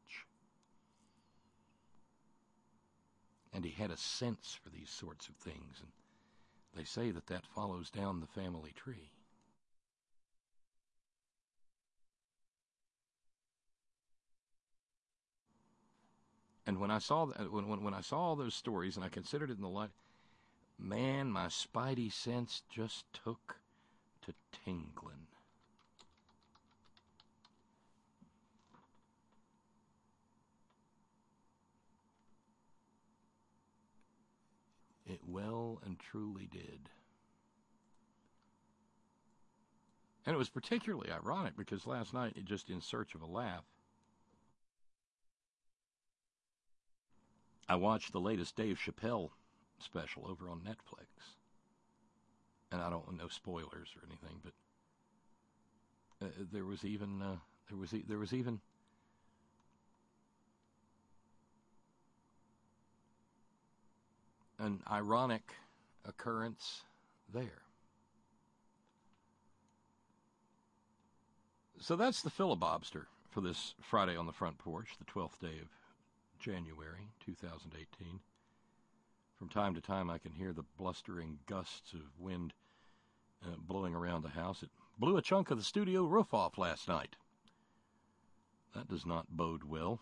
And he had a sense for these sorts of things, and they say that that follows down the family tree. And when I saw that, when, when when I saw all those stories, and I considered it in the light, man, my spidey sense just took to tingling. It well and truly did. And it was particularly ironic because last night, just in search of a laugh, I watched the latest Dave Chappelle special over on Netflix. And I don't want no spoilers or anything, but uh, there was even uh, there was e- there was even an ironic occurrence there. So that's the filibobster for this Friday on the Front Porch, the twelfth day of January two thousand eighteen. From time to time I can hear the blustering gusts of wind uh, blowing around the house. It blew a chunk of the studio roof off last night. That does not bode well.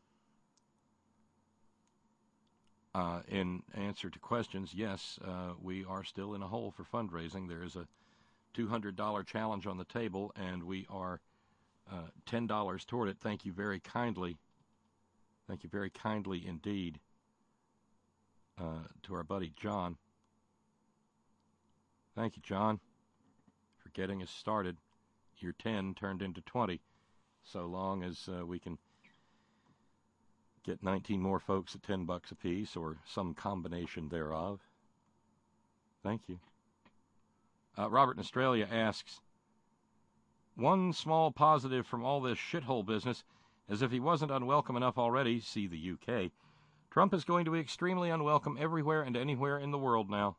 Uh, in answer to questions, yes, uh, we are still in a hole for fundraising. There is a two hundred dollars challenge on the table, and we are uh, ten dollars toward it. Thank you very kindly Thank you very kindly indeed uh, to our buddy John. Thank you, John, for getting us started. Year ten turned into twenty, so long as uh, we can get nineteen more folks at ten bucks apiece, or some combination thereof. Thank you. Uh, Robert in Australia asks, one small positive from all this shithole business, as if he wasn't unwelcome enough already, see the U K, Trump is going to be extremely unwelcome everywhere and anywhere in the world now.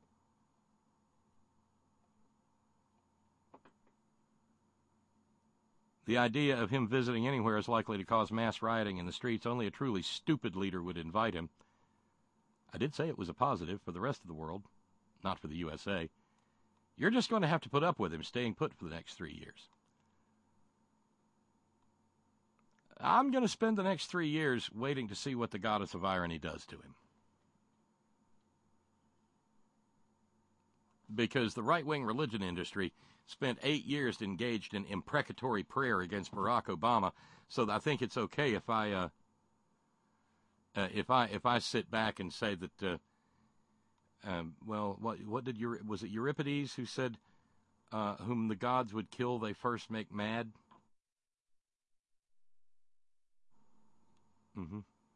The idea of him visiting anywhere is likely to cause mass rioting in the streets. Only a truly stupid leader would invite him. I did say it was a positive for the rest of the world, not for the U S A. You're just going to have to put up with him staying put for the next three years. I'm going to spend the next three years waiting to see what the goddess of irony does to him. Because the right-wing religion industry spent eight years engaged in imprecatory prayer against Barack Obama, so I think it's okay if I, uh, uh, if I, if I sit back and say that, uh, um, well, what, what did your, was it Euripides who said, uh, "Whom the gods would kill, they first make mad"? Mm-hmm.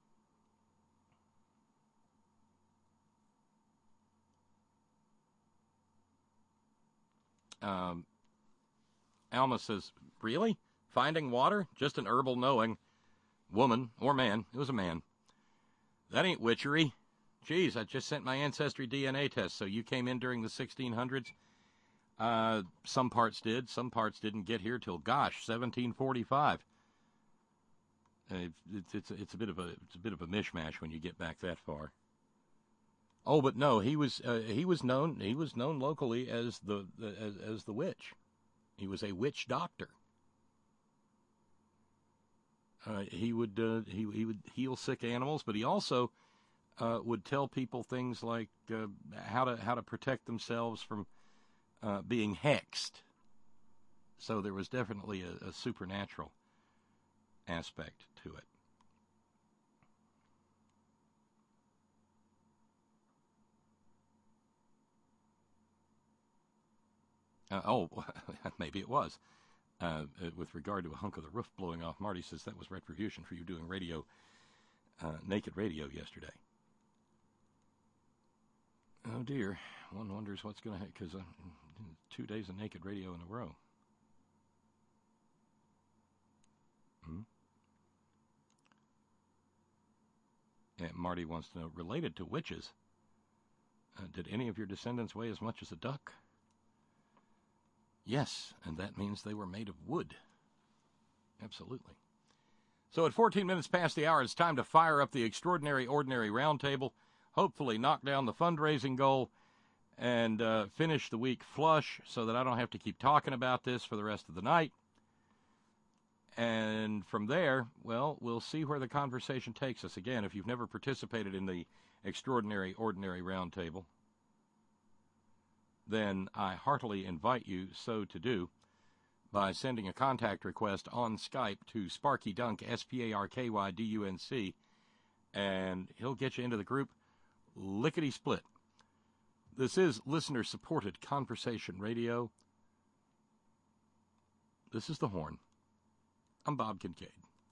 Um, Alma says, really? Finding water? Just an herbal knowing. Woman or man. It was a man. That ain't witchery. Geez, I just sent my ancestry D N A test, so you came in during the sixteen hundreds? Uh, some parts did. Some parts didn't get here till, gosh, seventeen forty-five. Uh, it's, it's, it's, a bit of a, it's a bit of a mishmash when you get back that far. Oh, but no, he was uh, he was known he was known locally as the, the as, as the witch. He was a witch doctor. Uh, he would uh, he he would heal sick animals, but he also uh, would tell people things like uh, how to how to protect themselves from uh, being hexed. So there was definitely a, a supernatural aspect to it. Uh, oh, maybe it was. Uh, with regard to a hunk of the roof blowing off, Marty says that was retribution for you doing radio, uh, naked radio yesterday. Oh dear, one wonders what's going to happen, because uh, two days of naked radio in a row. Hmm? And Marty wants to know, related to witches, uh, did any of your descendants weigh as much as a duck? Yes, and that means they were made of wood. Absolutely. So at fourteen minutes past the hour, it's time to fire up the Extraordinary Ordinary Roundtable, hopefully knock down the fundraising goal, and uh, finish the week flush so that I don't have to keep talking about this for the rest of the night. And from there, well, we'll see where the conversation takes us. Again, if you've never participated in the Extraordinary Ordinary Roundtable, then I heartily invite you so to do by sending a contact request on Skype to Sparky Dunk, S P A R K Y D U N C, and he'll get you into the group lickety-split. This is listener-supported conversation radio. This is The Horn. I'm Bob Kincaid.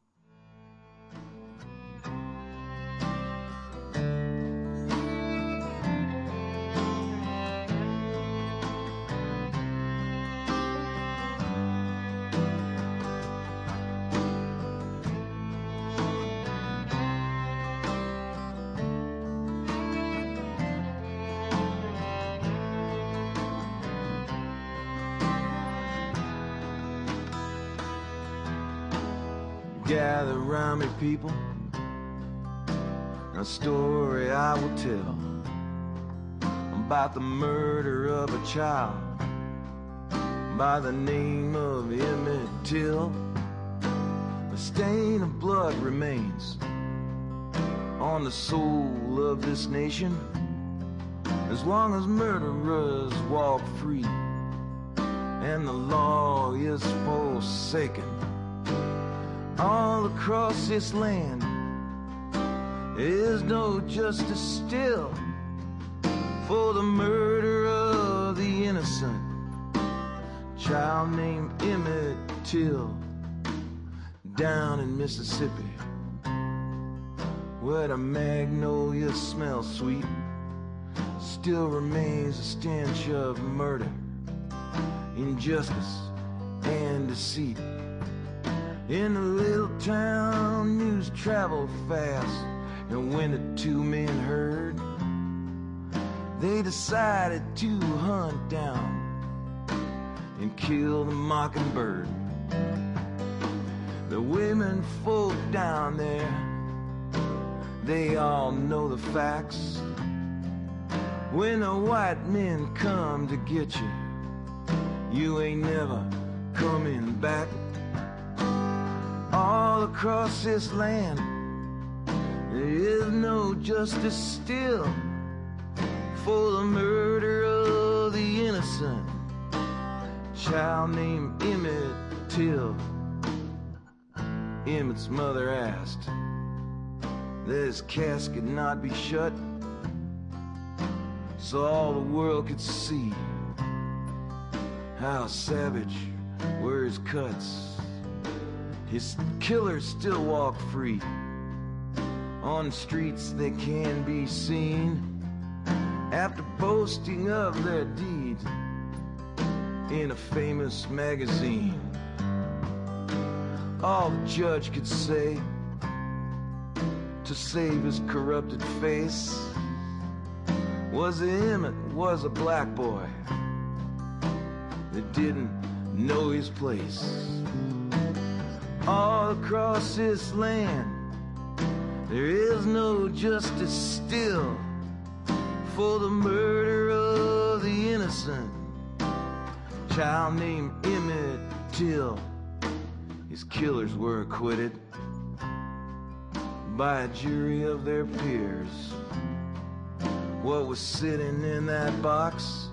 Gather round me, people, a story I will tell about the murder of a child by the name of Emmett Till. The stain of blood remains on the soul of this nation as long as murderers walk free and the law is forsaken. All across this land, There's no justice still for the murder of the innocent child named Emmett Till down in Mississippi, where the magnolia smells sweet. Still remains a stench of murder, injustice, and deceit. In the little town, news traveled fast, and when the two men heard, they decided to hunt down and kill the mockingbird. The women folk down there, they all know the facts. When the white men come to get you, you ain't never coming back. All across this land, there is no justice still for the murder of the innocent child named Emmett Till. Emmett's mother asked that his casket not be shut, so all the world could see how savage were his cuts. His killers still walk free on streets they can be seen after boasting of their deeds in a famous magazine. All the judge could say to save his corrupted face was that Emmett was a black boy that didn't know his place. All across this land, there is no justice still for the murder of the innocent child named Emmett Till. His killers were acquitted by a jury of their peers. What was sitting in that box,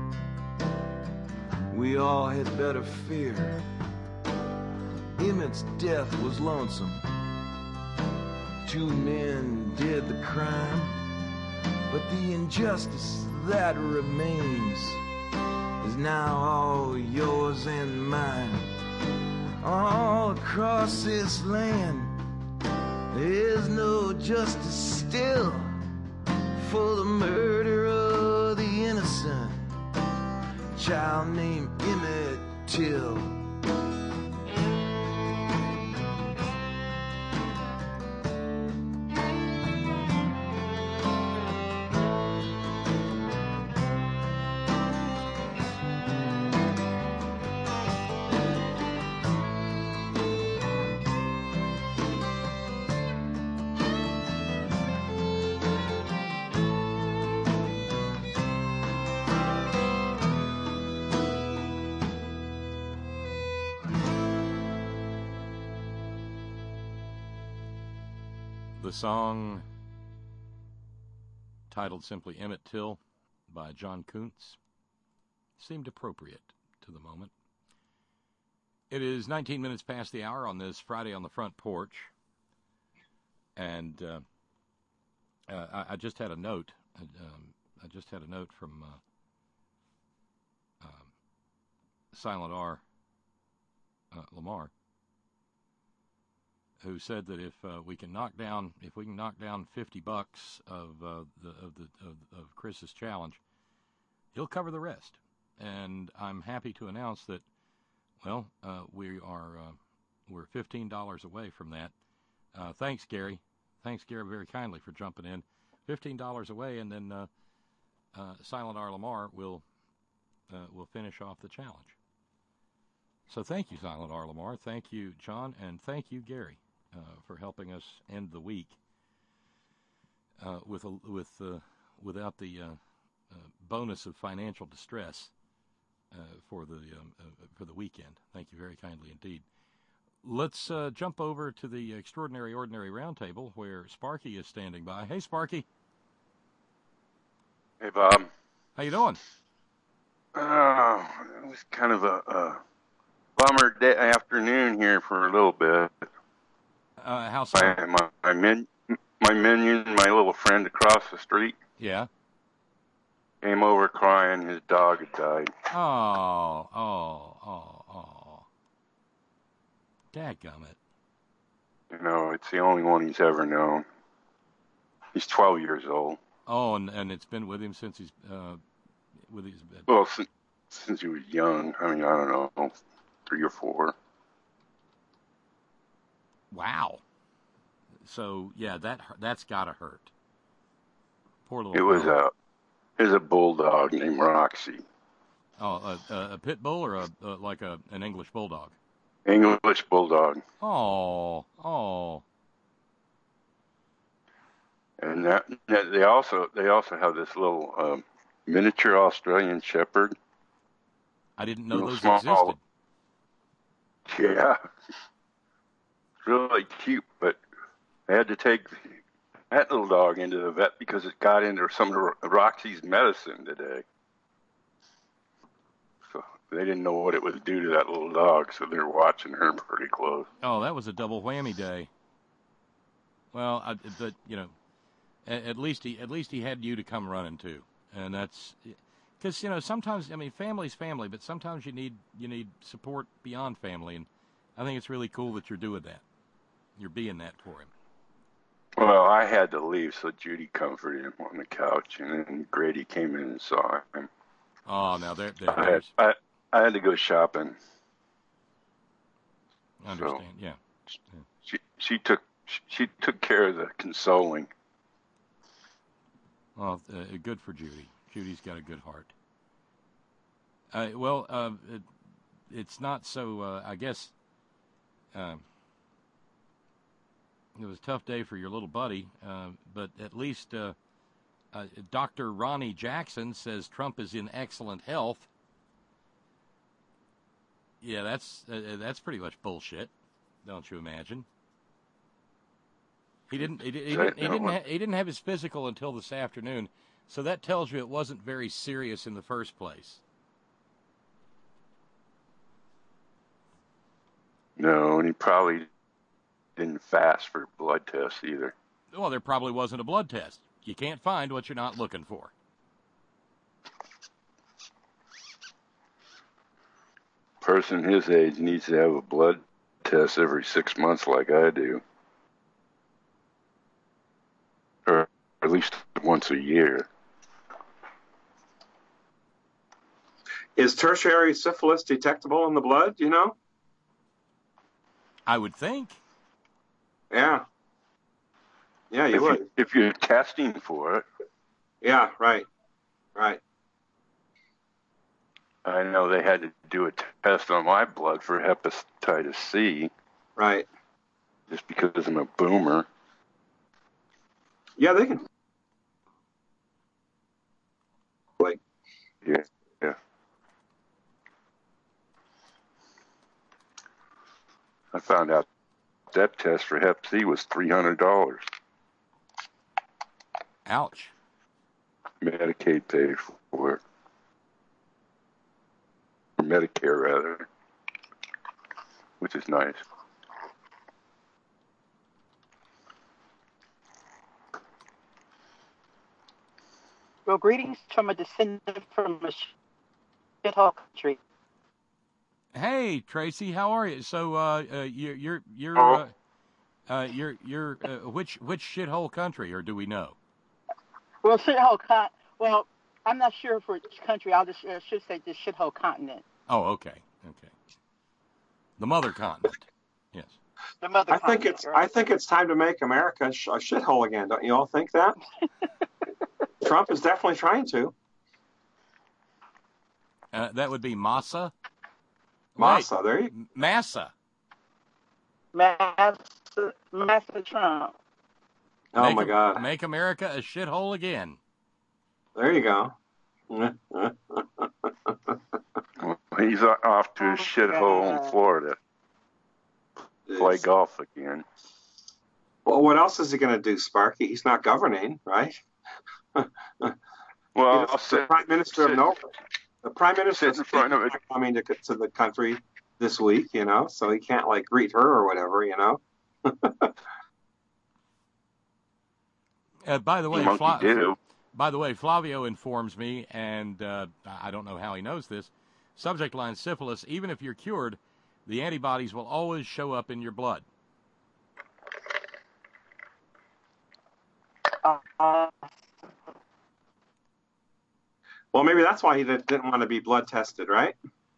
we all had better fear. Emmett's death was lonesome. Two men did the crime, but the injustice that remains is now all yours and mine. All across this land, there is no justice still for the murder of the innocent child named Emmett Till. The song, titled simply Emmett Till by John Kuntz, seemed appropriate to the moment. It is nineteen minutes past the hour on this Friday on the Front Porch, and uh, uh, I, I just had a note. Um, I just had a note from uh, um, Silent R. Uh, Lamar, who said that if uh, we can knock down, if we can knock down fifty bucks of uh, the of the of, of Chris's challenge, he'll cover the rest. And I'm happy to announce that, well, uh, we are uh, we're fifteen dollars away from that. Uh, thanks, Gary. Thanks, Gary, very kindly for jumping in. Fifteen dollars away, and then uh, uh, Silent R. Lamar will uh, will finish off the challenge. So thank you, Silent R. Lamar. Thank you, John, and thank you, Gary. Uh, for helping us end the week uh, with a, with uh, without the uh, uh, bonus of financial distress uh, for the um, uh, for the weekend. Thank you very kindly indeed. Let's uh, jump over to the Extraordinary Ordinary Roundtable where Sparky is standing by. Hey, Sparky. Hey, Bob. How you doing? Uh, it was kind of a, a bummer day, afternoon here for a little bit. Uh, how so? My, my, my, men, my minion, my little friend across the street, Yeah. came over crying his dog had died. Oh, oh, oh, oh. Dadgummit. You know, it's the only one he's ever known. He's twelve years old. Oh, and, and it's been with him since he's, uh, with his, Well, since, since he was young. I mean, I don't know, three or four. wow. So, yeah, that, that's gotta hurt. Poor little It was girl. a, it was a bulldog named Roxy. Oh, a, a, a pit bull or a, a like a an English bulldog? English bulldog. Oh, oh. And that, that they also they also have this little um, miniature Australian Shepherd. I didn't know Little those small- existed. Yeah, it's really cute, but they had to take that little dog into the vet because it got into some of Roxy's medicine today. So they didn't know what it would do to that little dog, so they're watching her pretty close. Oh, that was a double whammy day. Well, I, but you know, at, at least he at least he had you to come running to, and that's because you know sometimes I mean family's family, but sometimes you need you need support beyond family, and I think it's really cool that you're doing that. You're being that for him. Well, I had to leave, so Judy comforted him on the couch, and then Grady came in and saw him. Oh, now there, there I had, there's I, I had to go shopping. understand, yeah. She she took she took care of the consoling. Well, uh, good for Judy. Judy's got a good heart. Uh, well, uh, it, it's not so. Uh, I guess um, it was a tough day for your little buddy, uh, but at least uh, uh, Doctor Ronnie Jackson says Trump is in excellent health. Yeah, that's uh, that's pretty much bullshit, don't you imagine? He didn't. He, he didn't. He didn't, ha- he didn't have his physical until this afternoon, so that tells you it wasn't very serious in the first place. No, and he probably didn't fast for blood tests either. Well, there probably wasn't a blood test. You can't find what you're not looking for. Person his age needs to have a blood test every six months like I do. Or at least once a year. Is tertiary syphilis detectable in the blood, you know? I would think. Yeah. Yeah, you If, would. you, if you're testing for it, Yeah, right. Right. I know they had to do a test on my blood for hepatitis C Right. just because I'm a boomer. Yeah, they can. Like, Yeah, yeah. I found out that test for Hep C was three hundred dollars. Ouch. Medicaid paid for it. Or Medicare, rather. Which is nice. Well, greetings from a descendant from a shithole country. Hey, Tracy, how are you? So, uh, uh you're you're you're Oh. uh, uh, you're you're uh, which which shithole country, or do we know? Well, shithole con. Well, I'm not sure for which country. I'll just uh, should say this shithole continent. Oh, okay, okay. The mother continent. Yes. The mother I think continent, it's right? I think it's time to make America sh- a shithole again. Don't you all think that? Trump is definitely trying to. Uh, that would be Massa. Massa, there you Wait, Massa. Massa, Massa Trump. Oh Make my Am- God. Make America a shithole again. There you go. Well, he's off to his shithole in Florida. Play golf again. Well, what else is he going to do, Sparky? He's not governing, right? Well, the sit, prime minister of sit- Norway, the prime minister sit in front of it. is coming to to the country this week, you know, so he can't like greet her or whatever, you know. Uh, by the way, Monkey Fla- do. by the way, Flavio informs me, and uh, I don't know how he knows this. Subject line: syphilis. Even if you're cured, the antibodies will always show up in your blood. Uh, Well, maybe that's why he didn't didn't want to be blood tested, right?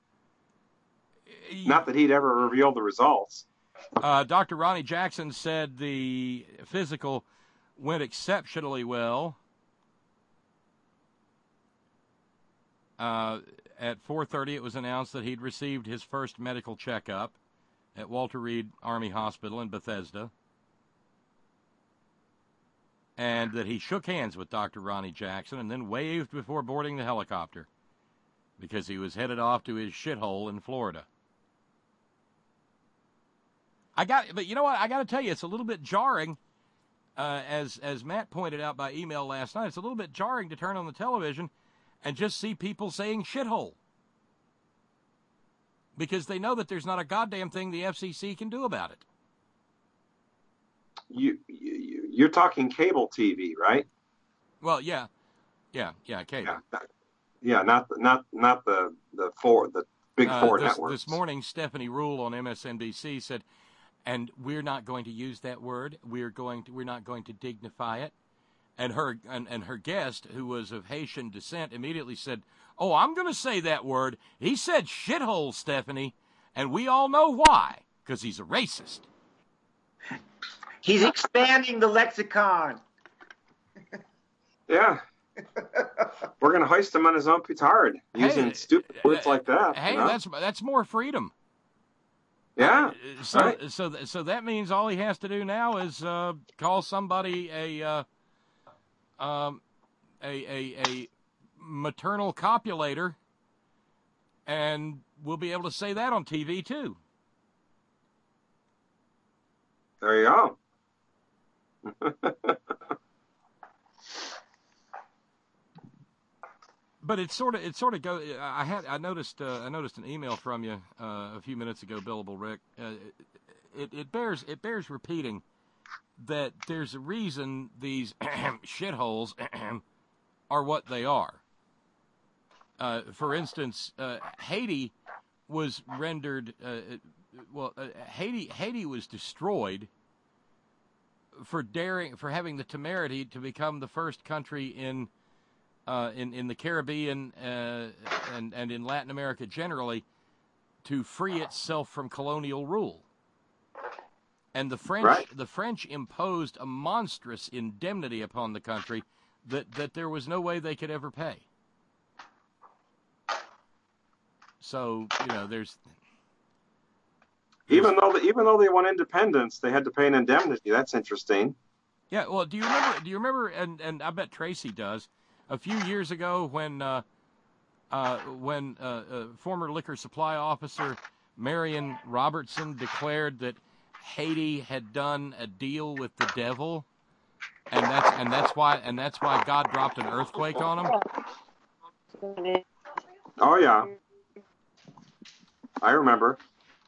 Not that he'd ever reveal the results. Uh, Doctor Ronnie Jackson said the physical went exceptionally well. Uh, at four thirty, it was announced that he'd received his first medical checkup at Walter Reed Army Hospital in Bethesda, and that he shook hands with Doctor Ronnie Jackson and then waved before boarding the helicopter because he was headed off to his shithole in Florida. I got, but you know what? I got to tell you, it's a little bit jarring, uh, as as Matt pointed out by email last night. It's a little bit jarring to turn on the television and just see people saying shithole, because they know that there's not a goddamn thing the F C C can do about it. You, you you're talking cable T V, right? Well, yeah, yeah, yeah, cable. Yeah, that, yeah, not the, not not the the four the big Uh, four this, networks. this morning, Stephanie Rule on M S N B C said, and we're not going to use that word. We're going to. We're not going to dignify it. And her and, and her guest, who was of Haitian descent, immediately said, "Oh, I'm going to say that word. He said shithole, Stephanie, and we all know why, because he's a racist." He's expanding the lexicon. Yeah. We're going to hoist him on his own petard using Hey, stupid words like that. Hey, you know? that's that's more freedom. Yeah. Uh, So right. so th- so that means all he has to do now is uh, call somebody a uh, um a, a a maternal copulator, and we'll be able to say that on T V too. There you go. But it's sort of it sort of go. I had I noticed uh, I noticed an email from you uh, a few minutes ago, Billable Rick. Uh, it it bears it bears repeating that there's a reason these shitholes are what they are. Uh, for instance, uh, Haiti was rendered uh, well. Uh, Haiti Haiti was destroyed for daring for having the temerity to become the first country in. Uh, in, in the Caribbean uh, and, and in Latin America generally, to free itself from colonial rule. And the French Right. the French imposed a monstrous indemnity upon the country that, that there was no way they could ever pay. So, you know, there's... Even though the, even though they won independence, they had to pay an indemnity. That's interesting. Yeah, well, do you remember, do you remember and, and I bet Tracy does, a few years ago when uh, uh, when uh, uh, former liquor supply officer Marion Robertson declared that Haiti had done a deal with the devil, and that's and that's why and that's why God dropped an earthquake on them. Oh yeah, I remember.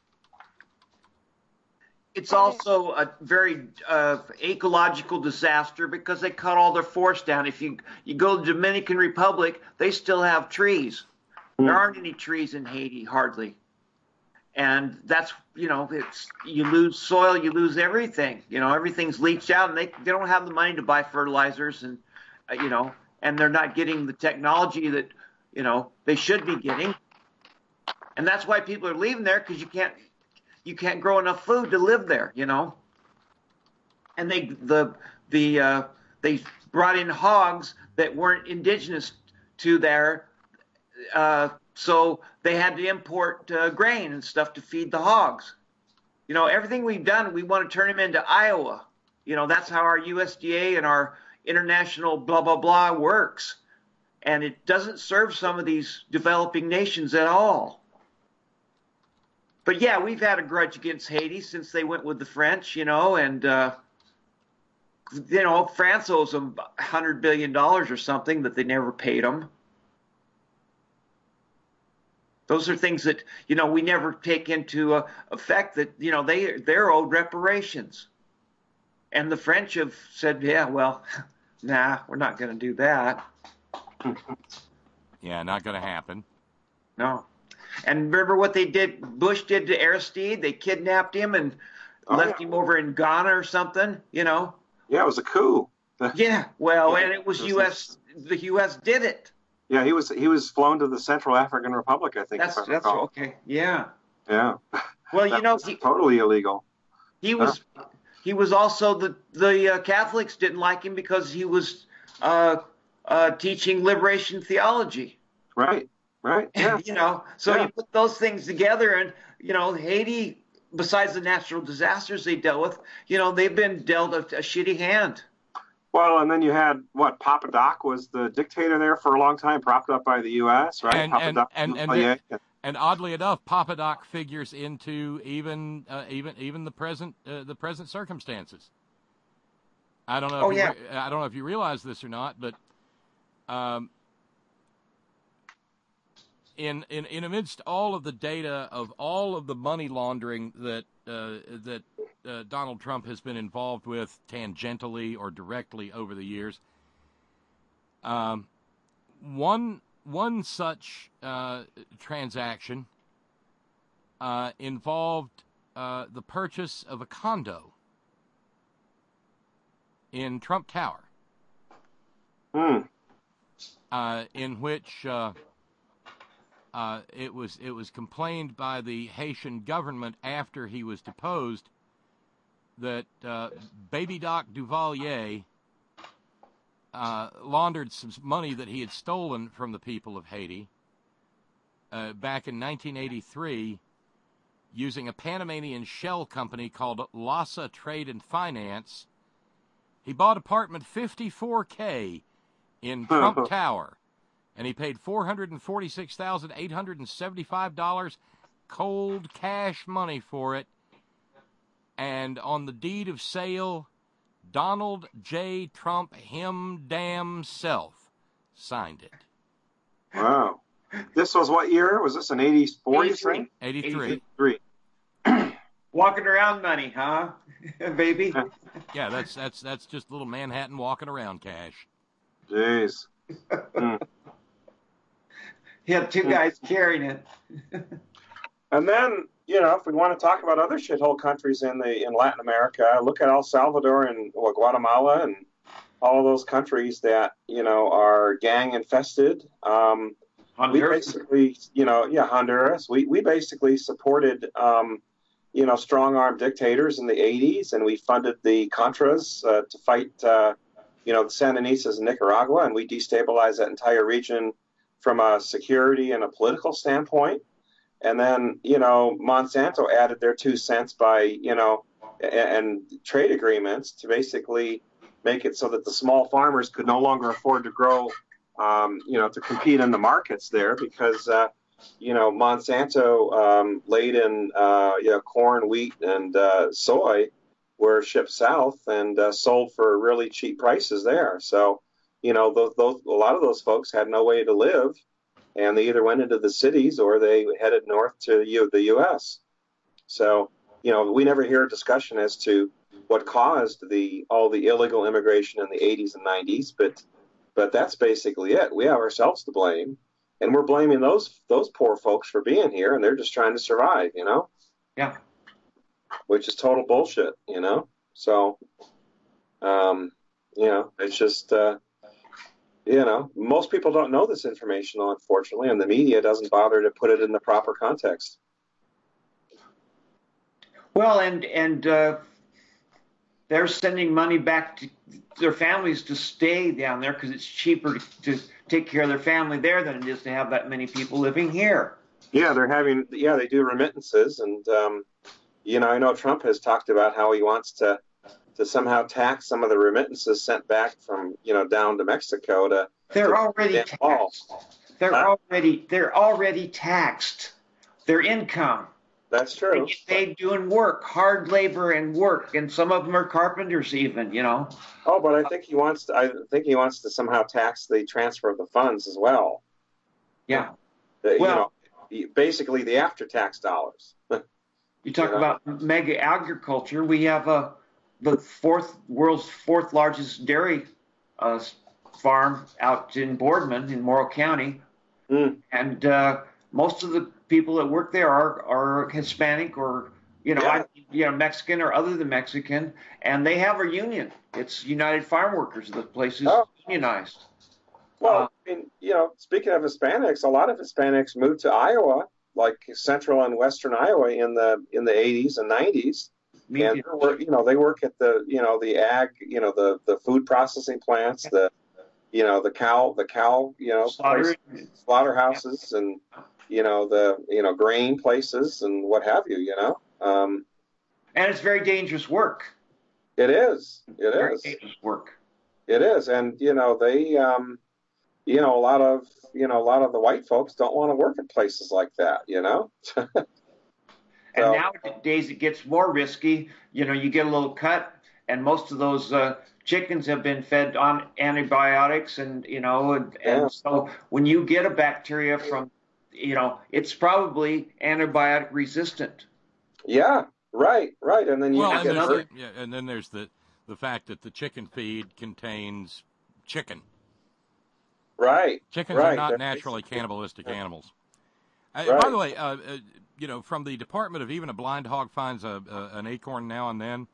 It's also a very uh, ecological disaster because they cut all their forests down. If you you go to the Dominican Republic, they still have trees. There aren't any trees in Haiti, hardly. And that's, you know, it's you lose soil, you lose everything. You know, everything's leached out, and they they don't have the money to buy fertilizers, and uh, you know, and they're not getting the technology that, you know, they should be getting. And that's why people are leaving there, because you can't. You can't grow enough food to live there, you know. And they the the uh, they brought in hogs that weren't indigenous to there, uh, so they had to import uh, grain and stuff to feed the hogs. You know, everything we've done, we want to turn them into Iowa. You know, that's how our U S D A and our international blah blah blah works, and it doesn't serve some of these developing nations at all. But yeah, we've had a grudge against Haiti since they went with the French, you know, and, uh, you know, France owes them one hundred billion dollars or something that they never paid them. Those are things that, you know, we never take into uh, effect that, you know, they, they're owed reparations. And the French have said, yeah, well, nah, we're not going to do that. Yeah, not going to happen. No. And remember what they did, Bush did to Aristide? They kidnapped him and Oh, left yeah. him over in Ghana or something, you know? Yeah, it was a coup. Yeah, well, Yeah, and it was it was U S, the U S did it. Yeah, he was he was flown to the Central African Republic, I think. That's, if I that's recall. okay, yeah. Yeah. Well, you That know, was he, totally illegal. he was he was also, the, the uh, Catholics didn't like him because he was uh, uh, teaching liberation theology. Right. Right. Yeah. You know, so Yeah. you put those things together, and you know, Haiti, besides the natural disasters they dealt with, you know, they've been dealt a, a shitty hand. Well, and then you had what? Papa Doc was the dictator there for a long time, propped up by the U S. Right? And Papa and Doc and and, Duvalier. the- and oddly enough, Papa Doc figures into even uh, even even the present uh, the present circumstances. I don't know. If Oh, you yeah. re- I don't know if you realize this or not, but um, in in in amidst all of the data of all of the money laundering that uh, that uh, Donald Trump has been involved with tangentially or directly over the years, um, one one such uh, transaction uh, involved uh, the purchase of a condo in Trump Tower, Hmm. uh, in which uh, uh, it was it was complained by the Haitian government after he was deposed that uh, Baby Doc Duvalier uh, laundered some money that he had stolen from the people of Haiti uh, back in nineteen eighty-three using a Panamanian shell company called Lassa Trade and Finance. He bought apartment fifty-four K in Trump Tower, and he paid four hundred forty-six thousand eight hundred seventy-five dollars cold cash money for it. And on the deed of sale, Donald J. Trump him damn self signed it. Wow. This was what year? Was this an eighty-four? you eighty-three. think? eighty-three. eighty-three. Walking around money, huh, baby? Yeah, that's that's that's just little Manhattan walking around cash. Jeez. Hmm. He had two guys carrying it. And then, you know, if we want to talk about other shithole countries in the in Latin America, look at El Salvador and well, Guatemala and all those countries that, you know, are gang infested. Um, we Honduras. basically, you know, yeah, Honduras. We we basically supported, um, you know, strong-armed dictators in the eighties, and we funded the Contras uh, to fight, uh, you know, the Sandinistas in Nicaragua, and we destabilized that entire region from a security and a political standpoint. And then, you know, Monsanto added their two cents by, you know, and, and trade agreements to basically make it so that the small farmers could no longer afford to grow, um, you know, to compete in the markets there because, uh, you know, Monsanto um, laid in, uh, you know, corn, wheat, and uh, soy were shipped south and uh, sold for really cheap prices there. So, you know, those, those a lot of those folks had no way to live. And they either went into the cities or they headed north to U- the U S. So, you know, we never hear a discussion as to what caused the all the illegal immigration in the eighties and nineties, but but that's basically it. We have ourselves to blame, and we're blaming those those poor folks for being here, and they're just trying to survive, you know? Yeah. Which is total bullshit, you know? So, um, you know, it's just... Uh, You know, most people don't know this information, unfortunately, and the media doesn't bother to put it in the proper context. Well, and and uh, they're sending money back to their families to stay down there because it's cheaper to, to take care of their family there than it is to have that many people living here. Yeah, they're having, yeah, they do remittances. And, um, you know, I know Trump has talked about how he wants to, to somehow tax some of the remittances sent back from, you know, down to Mexico to. They're to already Dan Paul. taxed. They're Huh? already they're already taxed. Their income. That's They true. get paid doing work, hard labor and work, and some of them are carpenters even, you know. Oh, but I think he wants to, I think he wants to somehow tax the transfer of the funds as well. Yeah. The, Well- you know, basically the after-tax dollars. You talk You know? about mega agriculture. We have a the fourth world's fourth largest dairy uh, farm out in Boardman in Morrill County, mm. and uh, most of the people that work there are are Hispanic or you know, Yeah. I, you know, Mexican or other than Mexican, and they have a union. It's United Farm Workers. The place is Oh. unionized. Well, Uh, I mean, you know, speaking of Hispanics, a lot of Hispanics moved to Iowa, like central and western Iowa, in the in the eighties and nineties. Me And too. they work, you know, they work at the, you know, the ag, you know, the the food processing plants, the, you know, the cow, the cow, you know, Slaughter- places, slaughterhouses, and you know the you know grain places and what have you. You know, um, and it's very dangerous work. it is. It Very is. dangerous work. It is, and you know they, um, you know, a lot of you know a lot of the white folks don't want to work at places like that. You know. And So- nowadays it gets more risky. You know, you get a little cut, and most of those uh, chickens have been fed on antibiotics, and you know, and, and Yeah. so when you get a bacteria from, you know, it's probably antibiotic resistant. Yeah. Right. Right. And then you Well, get and there's hurt. the, yeah, and then there's the the fact that the chicken feed contains chicken. Right. Chickens right. are not They're- naturally cannibalistic animals. Uh, Right. By the way, uh, uh, you know, from the Department of even a blind hog finds a, a, an acorn now and then.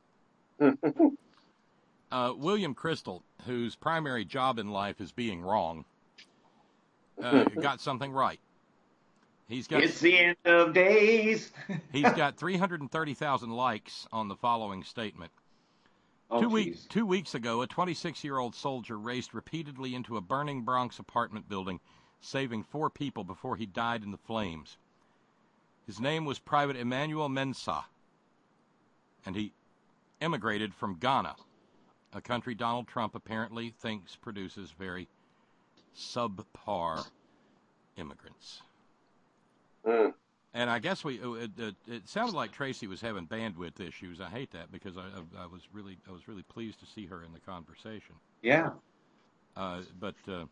uh, William Crystal, whose primary job in life is being wrong, uh, got something right. He's got It's the end of days. he's got three hundred thirty thousand likes on the following statement. Oh, two, geez. week, two weeks ago, a twenty-six-year-old soldier raced repeatedly into a burning Bronx apartment building, saving four people before he died in the flames. His name was Private Emmanuel Mensah, and he emigrated from Ghana, a country Donald Trump apparently thinks produces very subpar immigrants. Mm. And I guess we it, it, it sounded like Tracy was having bandwidth issues. I hate that because I, I, I was really I was really pleased to see her in the conversation. Yeah. Uh, but uh,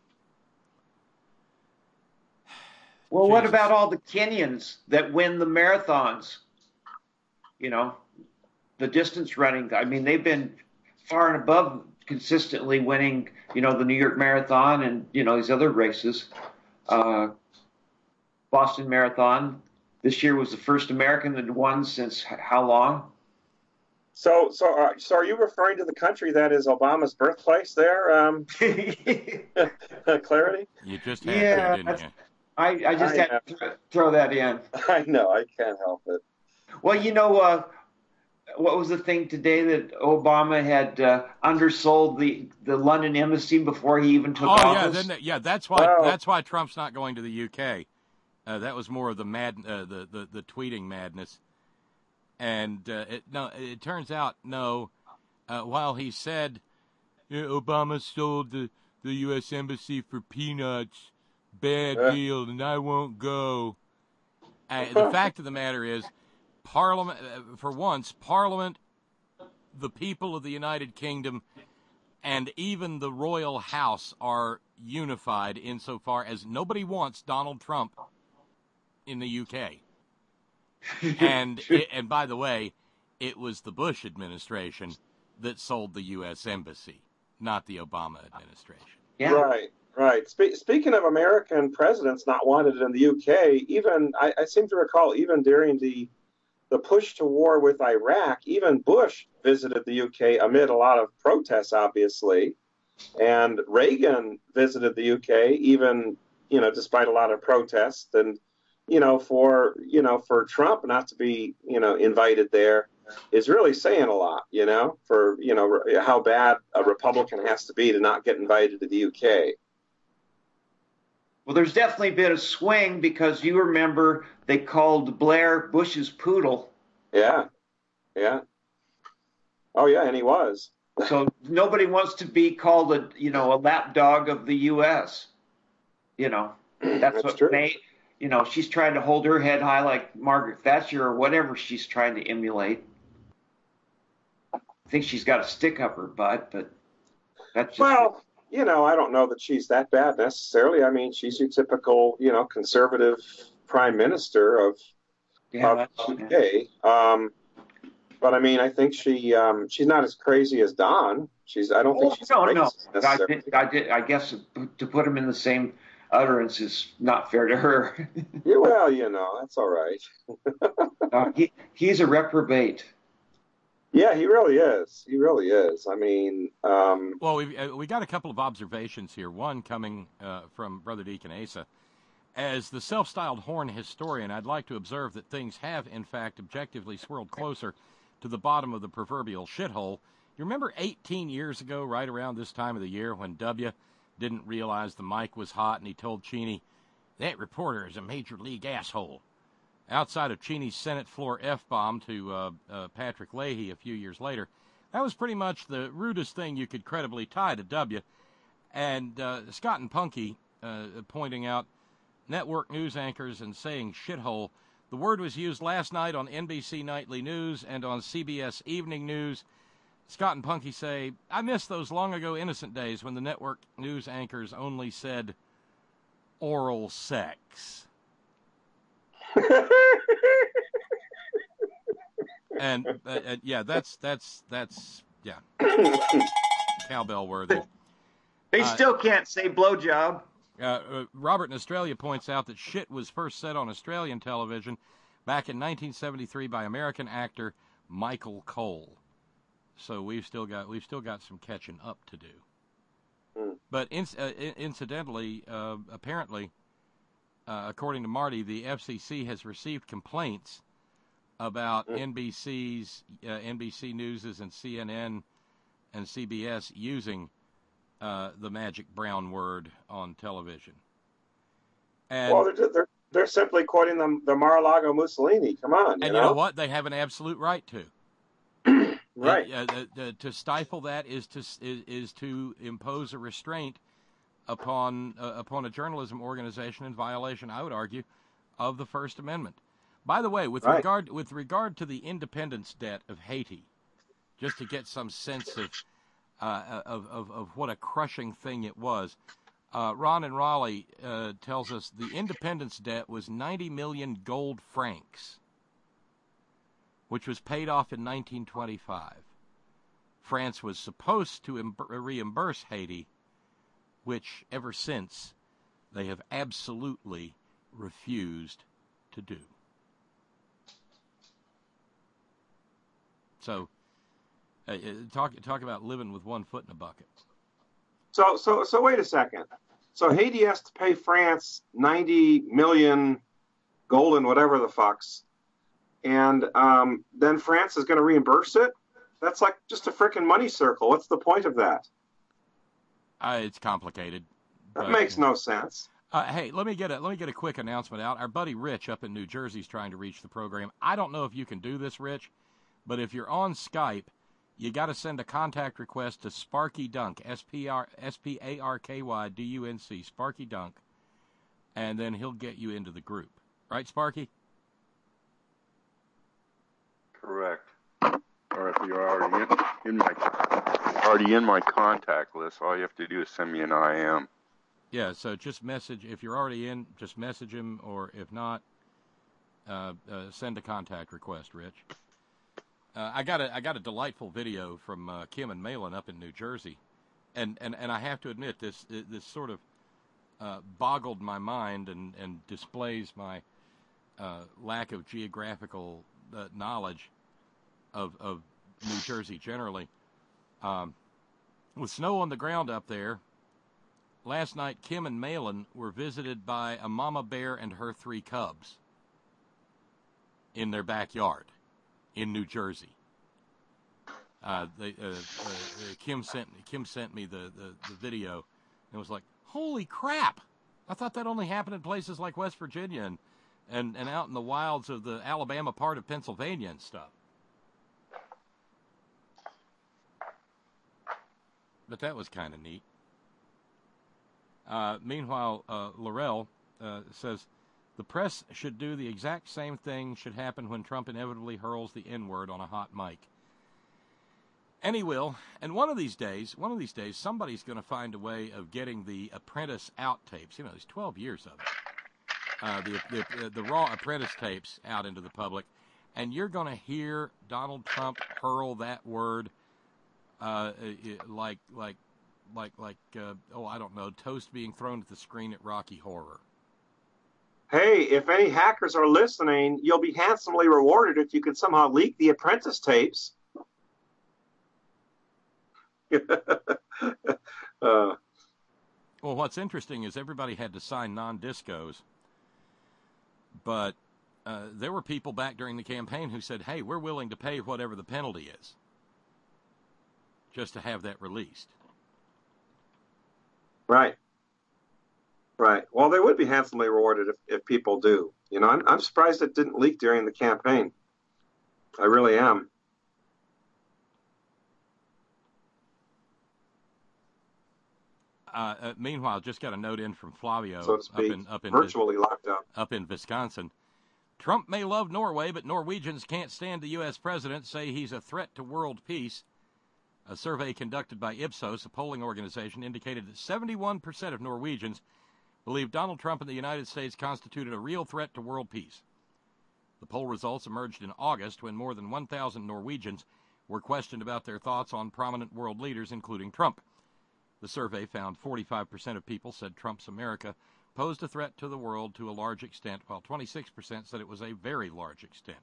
Well, what Jesus. about all the Kenyans that win the marathons? You know, the distance running. I mean, they've been far and above consistently winning, you know, the New York Marathon and, you know, these other races. Uh, Boston Marathon this year was the first American that won since h- how long? So, so, uh, so, are you referring to the country that is Obama's birthplace? There, um, Clarity. you just had Yeah, to, didn't that's- you? I, I just I had to th- throw that in. I know. I can't help it. Well, you know, uh, what was the thing today that Obama had uh, undersold the, the London embassy before he even took Oh yeah, office? then, that- yeah. That's why Wow. that's why Trump's not going to the U K. Uh, that was more of the mad uh, the, the the tweeting madness. And uh, it, no, it turns out no. Uh, while he said "Yeah, Obama sold the the U S embassy for peanuts, bad Yeah. deal, and I won't go. Uh, the fact of the matter is, Parliament, uh, for once, Parliament, the people of the United Kingdom, and even the royal house are unified insofar as nobody wants Donald Trump in the U K. And it, and by the way, it was the Bush administration that sold the U S embassy, not the Obama administration. Yeah. Right, right. Spe- speaking of American presidents not wanted in the U K, even I, I seem to recall, even during the the push to war with Iraq, even Bush visited the U K amid a lot of protests, obviously, and Reagan visited the U K, even you know, despite a lot of protests, and you know, for you know, for Trump not to be you know invited there is really saying a lot, you know, for, you know, how bad a Republican has to be to not get invited to the U K. Well, there's definitely been a swing because you remember they called Blair Bush's poodle. Yeah. Yeah. Oh, yeah, and he was. So nobody wants to be called a, you know, a lapdog of the U S. You know, that's, That's what true. May, you know, she's trying to hold her head high like Margaret Thatcher or whatever she's trying to emulate. I think she's got a stick up her butt, but that's just Well, you know, I don't know that she's that bad necessarily. I mean, she's your typical, you know, conservative prime minister of, yeah, of that's, the U K. Um, But I mean, I think she um, she's not as crazy as Don. She's I don't think Oh, she's no, crazy no. I necessarily. did, I did. I guess to put him in the same utterance is not fair to her. Yeah, well, you know, that's all right. uh, he he's a reprobate. Yeah, he really is. He really is. I mean, um, well, we uh, we got a couple of observations here. One coming uh, from Brother Deacon Asa. As the self-styled horn historian, I'd like to observe that things have, in fact, objectively swirled closer to the bottom of the proverbial shithole. You remember eighteen years ago, right around this time of the year, when W didn't realize the mic was hot and he told Cheney, that reporter is a major league asshole. Outside of Cheney's Senate floor F-bomb to uh, uh, Patrick Leahy a few years later, that was pretty much the rudest thing you could credibly tie to W. And uh, Scott and Punky uh, pointing out network news anchors and saying shithole. The word was used last night on N B C Nightly News and on C B S Evening News. Scott and Punky say, I miss those long ago innocent days when the network news anchors only said oral sex. and uh, uh, yeah, that's, that's, that's, yeah. Cowbell worthy. They uh, still can't say blowjob. Uh, uh, Robert in Australia points out that shit was first said on Australian television back in nineteen seventy-three by American actor Michael Cole. So we've still got we've still got some catching up to do. Mm. But in, uh, incidentally, uh, apparently, uh, according to Marty, the F C C has received complaints about mm. N B C's, uh, N B C News's, and C N N and C B S using Uh, the magic brown word on television. And, well, they're, they're they're simply quoting the the Mar-a-Lago Mussolini. Come on, you and know? you know what? They have an absolute right to. Right. Uh, uh, uh, to stifle that is to is, is to impose a restraint upon uh, upon a journalism organization in violation, I would argue, of the First Amendment. By the way, with right. regard with regard to the independence debt of Haiti, just to get some sense of. Uh, of, of, of what a crushing thing it was. Uh, Ron and Raleigh uh, tells us the independence debt was ninety million gold francs, which was paid off in nineteen twenty-five. France was supposed to im- reimburse Haiti, which ever since they have absolutely refused to do. So, Uh, talk talk about living with one foot in a bucket. So so so wait a second. So Haiti has to pay France ninety million golden whatever the fucks, and um, then France is going to reimburse it. That's like just a freaking money circle. What's the point of that? Uh, it's complicated. That but, makes no sense. Uh, hey, let me get a let me get a quick announcement out. Our buddy Rich up in New Jersey is trying to reach the program. I don't know if you can do this, Rich, but if you're on Skype, you got to send a contact request to Sparky Dunk, S P R S P A R K Y D U N C, Sparky Dunk, and then he'll get you into the group. Right, Sparky? Correct. Or if you're already in, in my already in my contact list, all you have to do is send me an I M. Yeah, so just message, if you're already in, just message him, or if not, uh, uh, send a contact request, Rich. Uh, I got a I got a delightful video from uh, Kim and Malin up in New Jersey, and, and, and I have to admit this this sort of uh, boggled my mind and, and displays my uh, lack of geographical uh, knowledge of of New Jersey generally. Um, with snow on the ground up there, last night Kim and Malin were visited by a mama bear and her three cubs in their backyard in New Jersey. Uh, they, uh, uh, Kim sent Kim sent me the, the, the video, and it was like, holy crap! I thought that only happened in places like West Virginia and, and, and out in the wilds of the Alabama part of Pennsylvania and stuff. But that was kind of neat. Uh, meanwhile, uh, Laurel uh, says, the press should do the exact same thing should happen when Trump inevitably hurls the N-word on a hot mic. And he will. And one of these days, one of these days, somebody's going to find a way of getting the Apprentice out tapes. You know, there's twelve years of it. Uh, the, the, the raw Apprentice tapes out into the public. and you're going to hear Donald Trump hurl that word uh, like like like like uh, oh I don't know, toast being thrown at the screen at Rocky Horror. Hey, if any hackers are listening, you'll be handsomely rewarded if you can somehow leak the Apprentice tapes. uh, well, what's interesting is everybody had to sign non-discos, but uh, there were people back during the campaign who said, hey, we're willing to pay whatever the penalty is just to have that released. Right. Right. Well, they would be handsomely rewarded if, if people do. You know, I'm, I'm surprised it didn't leak during the campaign. I really am. Uh, uh, meanwhile, just got a note in from Flavio, so to speak, up in up in virtually locked up up in Wisconsin. Trump may love Norway, but Norwegians can't stand the U S president. Say he's a threat to world peace. A survey conducted by Ipsos, a polling organization, indicated that seventy-one percent of Norwegians believe Donald Trump and the United States constituted a real threat to world peace. The poll results emerged in August when more than one thousand Norwegians were questioned about their thoughts on prominent world leaders, including Trump. The survey found forty-five percent of people said Trump's America posed a threat to the world to a large extent, while twenty-six percent said it was a very large extent.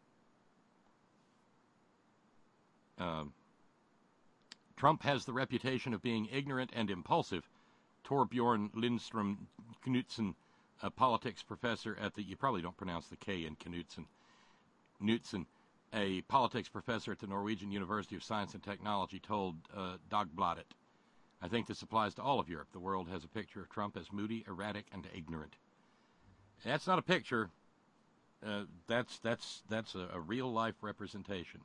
Um, Trump has the reputation of being ignorant and impulsive. Torbjorn Lindström Knudsen, a politics professor at the, you probably don't pronounce the K in Knudsen, Knudsen, a politics professor at the Norwegian University of Science and Technology, told uh, Dagbladet, I think this applies to all of Europe. The world has a picture of Trump as moody, erratic, and ignorant. That's not a picture. Uh, that's that's that's a, a real-life representation.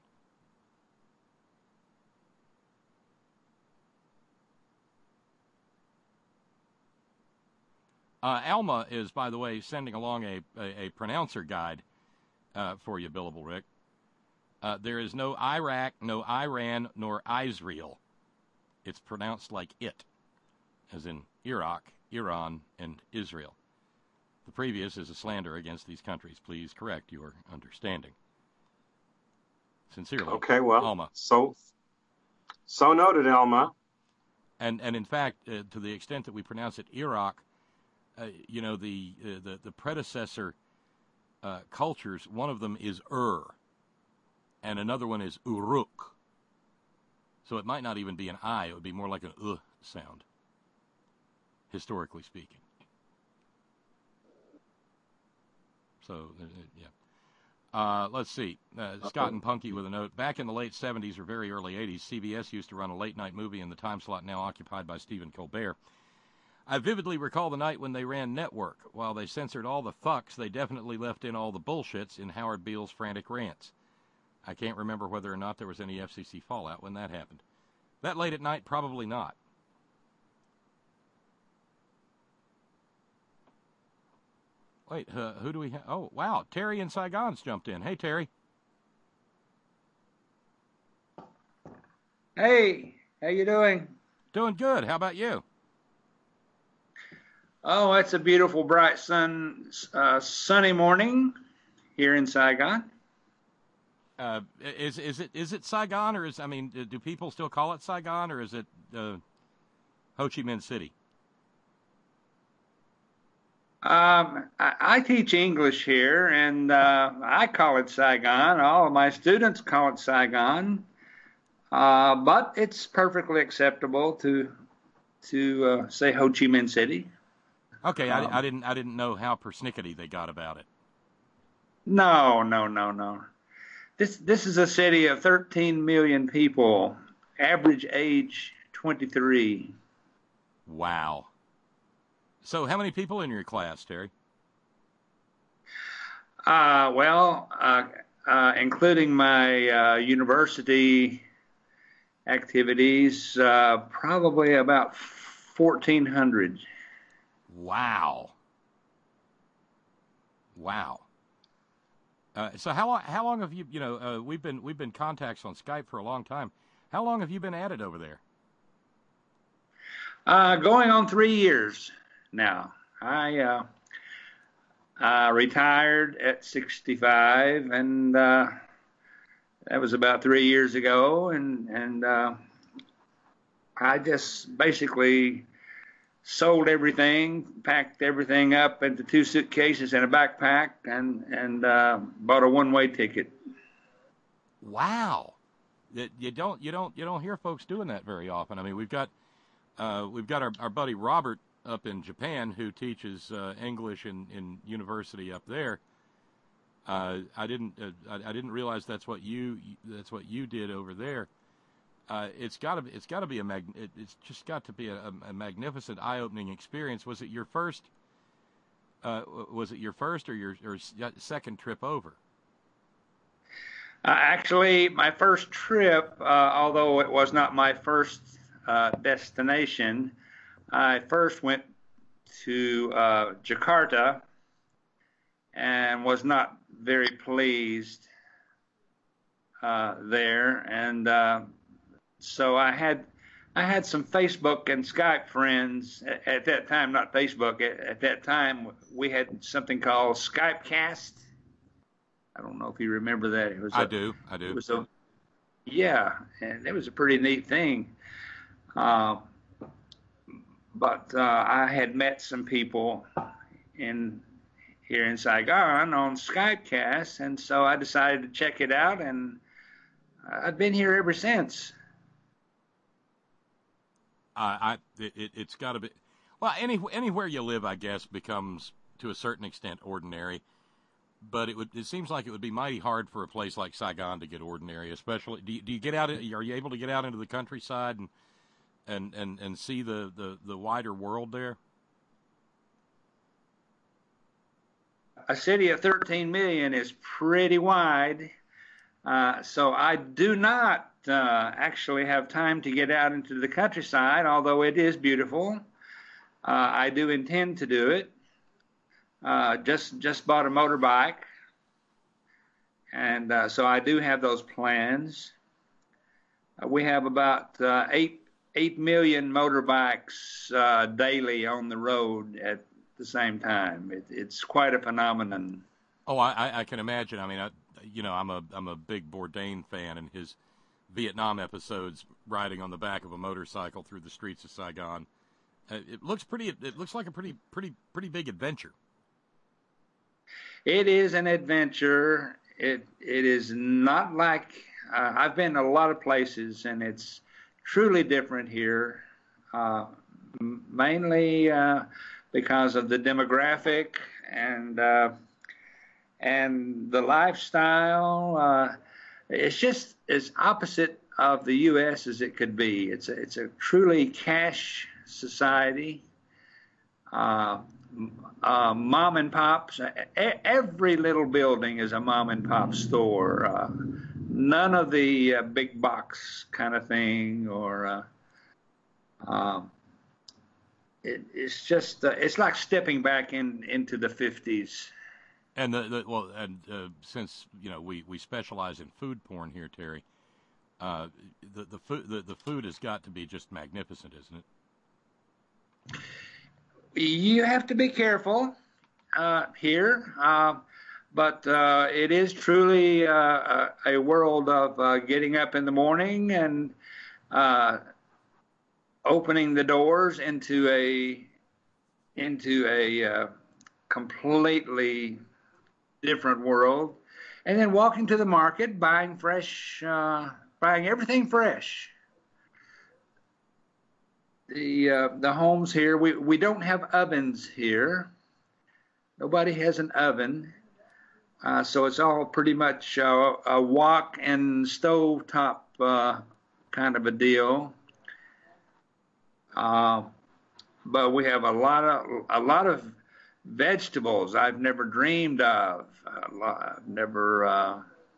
Uh, Alma is, by the way, sending along a, a, a pronouncer guide uh, for you, Billable Rick. Uh, there is no Iraq, no Iran, nor Israel. It's pronounced like it, as in Iraq, Iran, and Israel. The previous is a slander against these countries. Please correct your understanding. Sincerely, okay, well, Alma. So, so noted, Alma. And and in fact, uh, to the extent that we pronounce it Iraq, uh, you know, the uh, the the predecessor uh, cultures. One of them is Ur, and another one is Uruk. So it might not even be an I. It would be more like an uh sound, historically speaking. So, uh, yeah. Uh, let's see. Uh, Scott and Punky with a note. Back in the late seventies or very early eighties, C B S used to run a late-night movie in the time slot now occupied by Stephen Colbert. I vividly recall the night when they ran Network. While they censored all the fucks, they definitely left in all the bullshits in Howard Beale's frantic rants. I can't remember whether or not there was any F C C fallout when that happened. That late at night, probably not. Wait, uh, who do we have? Oh, wow, Terry in Saigon's jumped in. Hey, Terry. Hey, how you doing? Doing good. How about you? Oh, it's a beautiful, bright, sun, uh, sunny morning here in Saigon. Uh, is is it is it Saigon, or is I mean, do people still call it Saigon, or is it uh, Ho Chi Minh City? Um, I, I teach English here, and uh, I call it Saigon. All of my students call it Saigon, uh, but it's perfectly acceptable to to uh, say Ho Chi Minh City. Okay, I, um, I didn't I didn't know how persnickety they got about it. No, no, no, no. This this is a city of thirteen million people, average age twenty-three. Wow. So how many people in your class, Terry? Uh, well, uh, uh, including my uh, university activities, uh, probably about fourteen hundred. Wow. Wow. Uh, so how long? How long have you? You know, uh, we've been we've been contacts on Skype for a long time. How long have you been at it over there? Uh, going on three years now. I uh, I retired at sixty-five, and uh, that was about three years ago, and and uh, I just basically sold everything, packed everything up into two suitcases and a backpack, and and uh, bought a one-way ticket. Wow, you, you don't you don't you don't hear folks doing that very often. I mean, we've got uh, we've got our, our buddy Robert up in Japan who teaches uh, English in, in university up there. Uh, I didn't uh, I, I didn't realize that's what you that's what you did over there. Uh, it's got to it's got to be a mag, it, it's just got to be a, a magnificent eye-opening experience. Was it your first? Uh, was it your first or your or second trip over? Uh, actually, my first trip, uh, although it was not my first uh, destination, I first went to uh, Jakarta and was not very pleased uh, there, and uh, so I had I had some Facebook and Skype friends at, at that time. Not Facebook. At, at that time, we had something called Skypecast. I don't know if you remember that. It was I a, do. I do. It was a, yeah, and it was a pretty neat thing. Uh, but uh, I had met some people in here in Saigon on Skypecast, and so I decided to check it out, and I've been here ever since. Uh, I it, it's got to be well any anywhere you live, I guess, becomes to a certain extent ordinary. But it would it seems like it would be mighty hard for a place like Saigon to get ordinary, especially. Do you, do you get out? Are you able to get out into the countryside and and and, and see the, the, the wider world there? A city of thirteen million is pretty wide, uh, so I do not uh, actually have time to get out into the countryside, although it is beautiful. Uh, I do intend to do it. Uh, just just bought a motorbike, and uh, so I do have those plans. Uh, we have about uh, eight eight million motorbikes uh, daily on the road at the same time. It, it's quite a phenomenon. Oh, I, I can imagine. I mean, I, you know, I'm a I'm a big Bourdain fan, and his Vietnam episodes, riding on the back of a motorcycle through the streets of Saigon. Uh, it looks pretty. It looks like a pretty pretty pretty big adventure. It is an adventure. It it is not like uh, I've been a lot of places, and it's truly different here, uh, mainly uh, because of the demographic and uh, and the lifestyle. Uh, it's just as opposite of the U S as it could be. It's a, it's a truly cash society. Uh, Uh, mom and pops. Every little building is a mom and pop store. Uh, none of the uh, big box kind of thing, or uh, uh, it, it's just uh, it's like stepping back in into the fifties. And the, the well, and uh, since you know we, we specialize in food porn here, Terry, uh, the the food the, the food has got to be just magnificent, isn't it? You have to be careful uh, here, uh, but uh, it is truly uh, a world of uh, getting up in the morning and uh, opening the doors into a into a uh, completely different world, and then walking to the market, buying fresh, uh, buying everything fresh. The uh, the homes here, we, we don't have ovens here. Nobody has an oven. Uh, so it's all pretty much uh, a wok and stovetop uh, kind of a deal. Uh, but we have a lot of a lot of vegetables I've never dreamed of. A lot, I've never. Uh,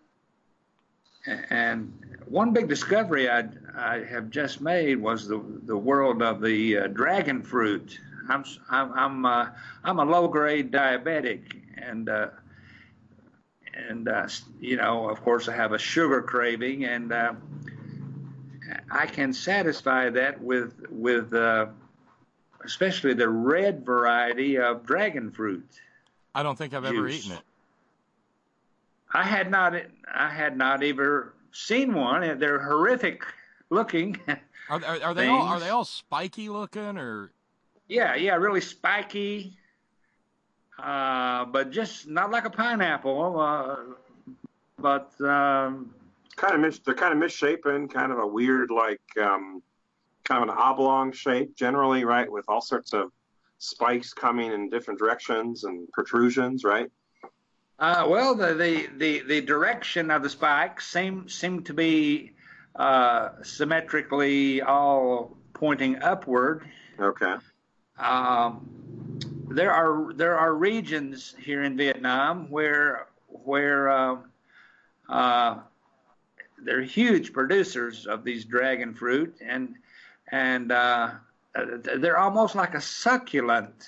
and one big discovery I I have just made was the the world of the uh, dragon fruit. I'm I'm I'm, uh, I'm a low grade diabetic, and uh, and uh, you know, of course, I have a sugar craving, and uh, I can satisfy that with with uh, especially the red variety of dragon fruit. I don't think I've juice. ever eaten it. I had not. I had not ever seen one. They're horrific looking. Are, are, are they all are they all spiky looking or? Yeah, yeah, really spiky. Uh, but just not like a pineapple. Uh, but um, kind of mis- they're kind of misshapen, kind of a weird, like um, kind of an oblong shape, generally, right, with all sorts of spikes coming in different directions and protrusions, right? Uh, well, the, the, the, the direction of the spikes seem seem to be uh, symmetrically all pointing upward. Okay. Um, there are there are regions here in Vietnam where where uh, uh, they're huge producers of these dragon fruit, and and uh, they're almost like a succulent.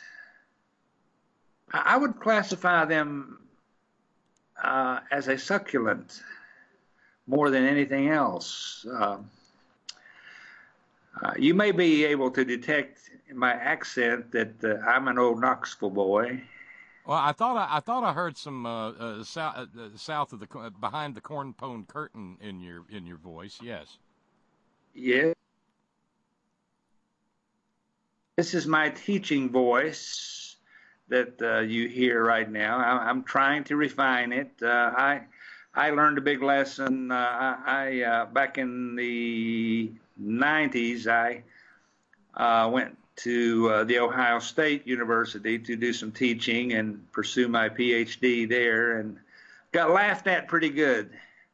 I would classify them uh, as a succulent more than anything else. Uh, uh, you may be able to detect in my accent that uh, I'm an old Knoxville boy. Well, I thought I, I thought I heard some uh, uh, south, uh, south of the uh, behind the corn pone curtain in your in your voice. Yes. Yeah. This is my teaching voice that uh, you hear right now. I, I'm trying to refine it. Uh, I I learned a big lesson. Uh, I, I uh, back in the nineties, I uh, went to uh, the Ohio State University to do some teaching and pursue my P H D there, and got laughed at pretty good.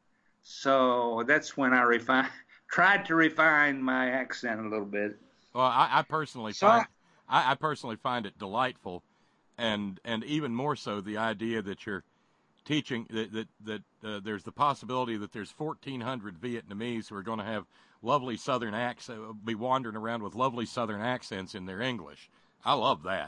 So that's when I refine, tried to refine my accent a little bit. Well, I, I personally So find I, I personally find it delightful, and and even more so the idea that you're teaching that that, that uh, there's the possibility that there's fourteen hundred Vietnamese who are going to have lovely Southern accents, be wandering around with lovely Southern accents in their English. I love that.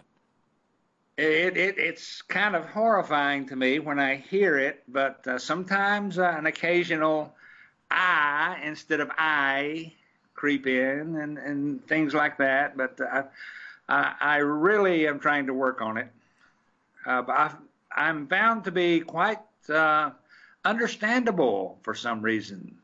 It, it it's kind of horrifying to me when I hear it, but uh, sometimes uh, an occasional I instead of I creep in and, and things like that. But uh, I, I really am trying to work on it. Uh, but I've, I'm found to be quite uh, understandable for some reason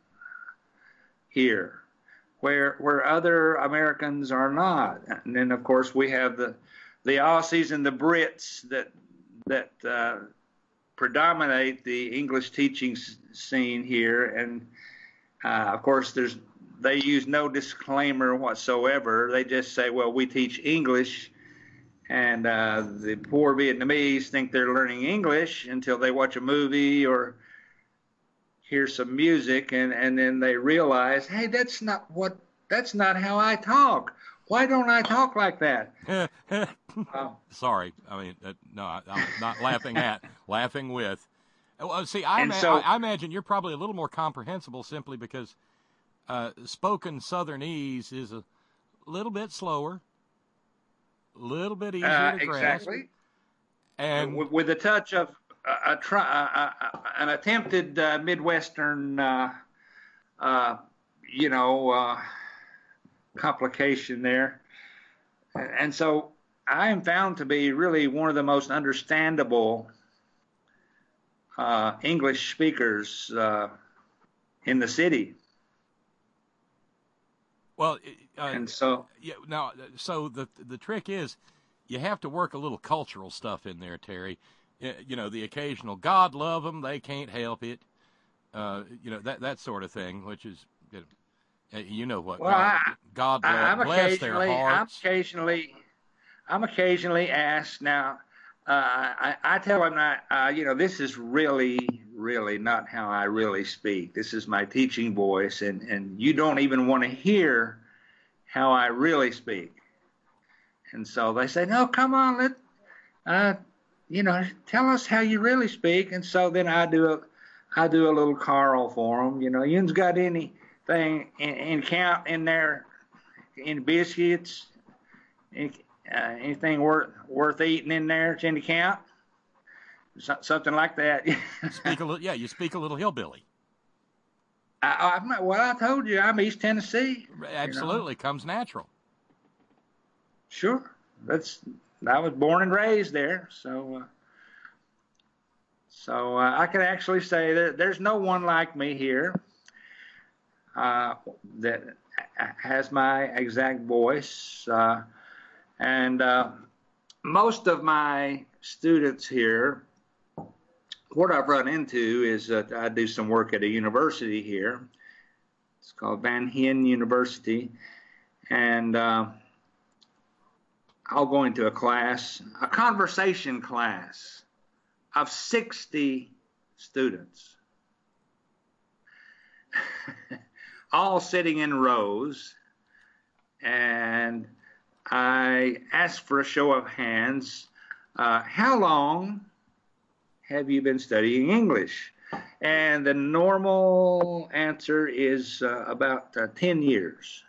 here, where where other Americans are not. And then, of course, we have the the Aussies and the Brits that that uh, predominate the English teaching scene here, and uh, of course, there's they use no disclaimer whatsoever. They just say, "Well, we teach English," and uh, the poor Vietnamese think they're learning English until they watch a movie or hear some music, and, and then they realize, hey, that's not what that's not how I talk. Why don't I talk like that? uh, Sorry, I mean, uh, no, I, I'm not laughing at, laughing with. Well, see, I, ima- so, I, I imagine you're probably a little more comprehensible simply because uh, spoken Southernese is a little bit slower, a little bit easier uh, to grasp. Exactly. And with, with a touch of a, a try, a, a, an attempted uh, Midwestern, uh, uh, you know, uh, complication there. And so I am found to be really one of the most understandable uh, English speakers uh, in the city. Well, uh, and so yeah, now, so the the trick is you have to work a little cultural stuff in there, Terry. You know, the occasional God love them, they can't help it. Uh, you know, that that sort of thing, which is, you know, you know what well, God, I, God bless, I'm bless their occasionally, I'm hearts. occasionally, I'm occasionally asked now. Uh, I, I tell them that, uh, you know, this is really, really not how I really speak. This is my teaching voice, and, and you don't even want to hear how I really speak. And so they say, no, come on, let, uh, you know, tell us how you really speak. And so then I do a, I do a little Carl for them. You know, you've got anything in, in count in there, in biscuits, in, Uh, anything worth worth eating in there? It's in the count, so, something like that. Speak a little, yeah. You speak a little hillbilly. I, I'm not, well, I told you I'm East Tennessee. Absolutely, You know? Comes natural. Sure, that's. I was born and raised there, so. Uh, So uh, I can actually say that there's no one like me here uh, that has my exact voice. Uh, and uh, most of my students here, what I've run into is that I do some work at a university here. It's called Van Hien University. And uh, I'll go into a class, a conversation class of sixty students, all sitting in rows. And I ask for a show of hands. Uh, how long have you been studying English? And the normal answer is uh, about uh, ten years.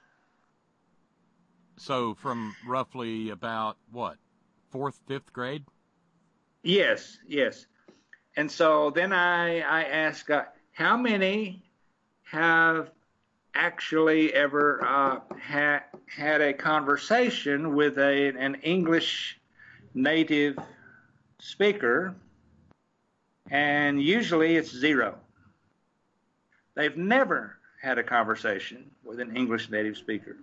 So from roughly about, what, fourth, fifth grade? Yes, yes. And so then I, I ask, uh, how many have actually ever uh, ha- had a conversation with a, an English native speaker? And usually it's zero. They've never had a conversation with an English native speaker.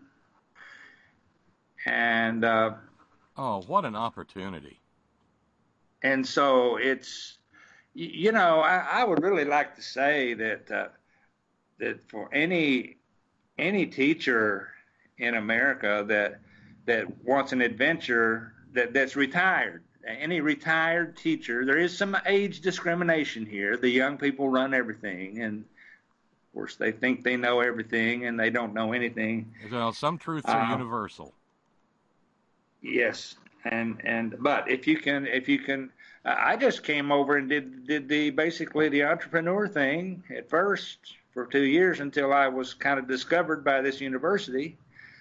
And uh, oh, what an opportunity. And so it's, you know, I, I would really like to say that uh, that for any any teacher in America that that wants an adventure, that, that's retired, any retired teacher, there is some age discrimination here. The young people run everything, and of course they think they know everything, and they don't know anything. Well, some truths are Uh, universal. Yes, and and but if you can if you can, uh, I just came over and did did the basically the entrepreneur thing at first for two years until I was kind of discovered by this university.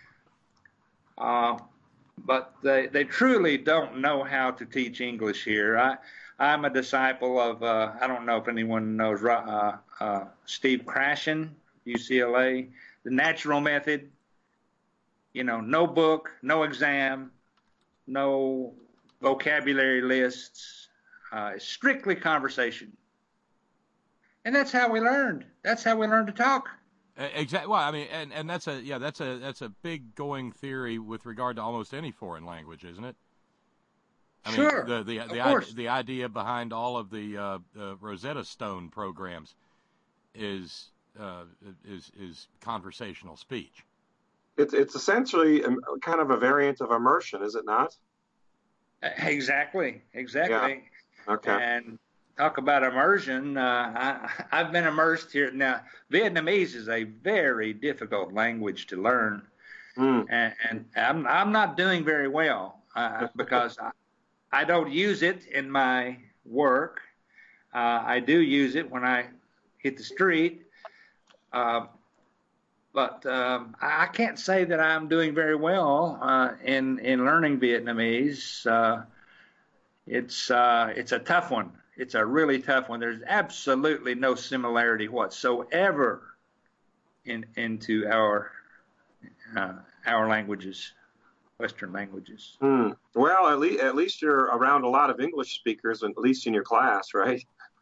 Uh, but they they truly don't know how to teach English here. I I'm a disciple of uh, I don't know if anyone knows uh, uh, Steve Krashen, U C L A, the natural method. You know, no book, no exam, no vocabulary lists, uh, strictly conversation. And that's how we learned. That's how we learned to talk. Exactly. Well, I mean, and, and that's a yeah, that's a that's a big going theory with regard to almost any foreign language, isn't it? I Sure. mean, the the Of the, course. I, the idea behind all of the uh, uh, Rosetta Stone programs is uh, is is conversational speech. It's it's essentially um, kind of a variant of immersion, is it not? Exactly, exactly. Yeah. Okay. And talk about immersion. Uh, I, I've been immersed here. Now, Vietnamese is a very difficult language to learn, Mm. and, and I'm I'm not doing very well uh, because I, I don't use it in my work. Uh, I do use it when I hit the street. Uh, But um, I can't say that I'm doing very well uh, in in learning Vietnamese. Uh, it's uh, it's a tough one. It's a really tough one. There's absolutely no similarity whatsoever in into our uh, our languages, Western languages. Hmm. Well, at least at least you're around a lot of English speakers, at least in your class, right?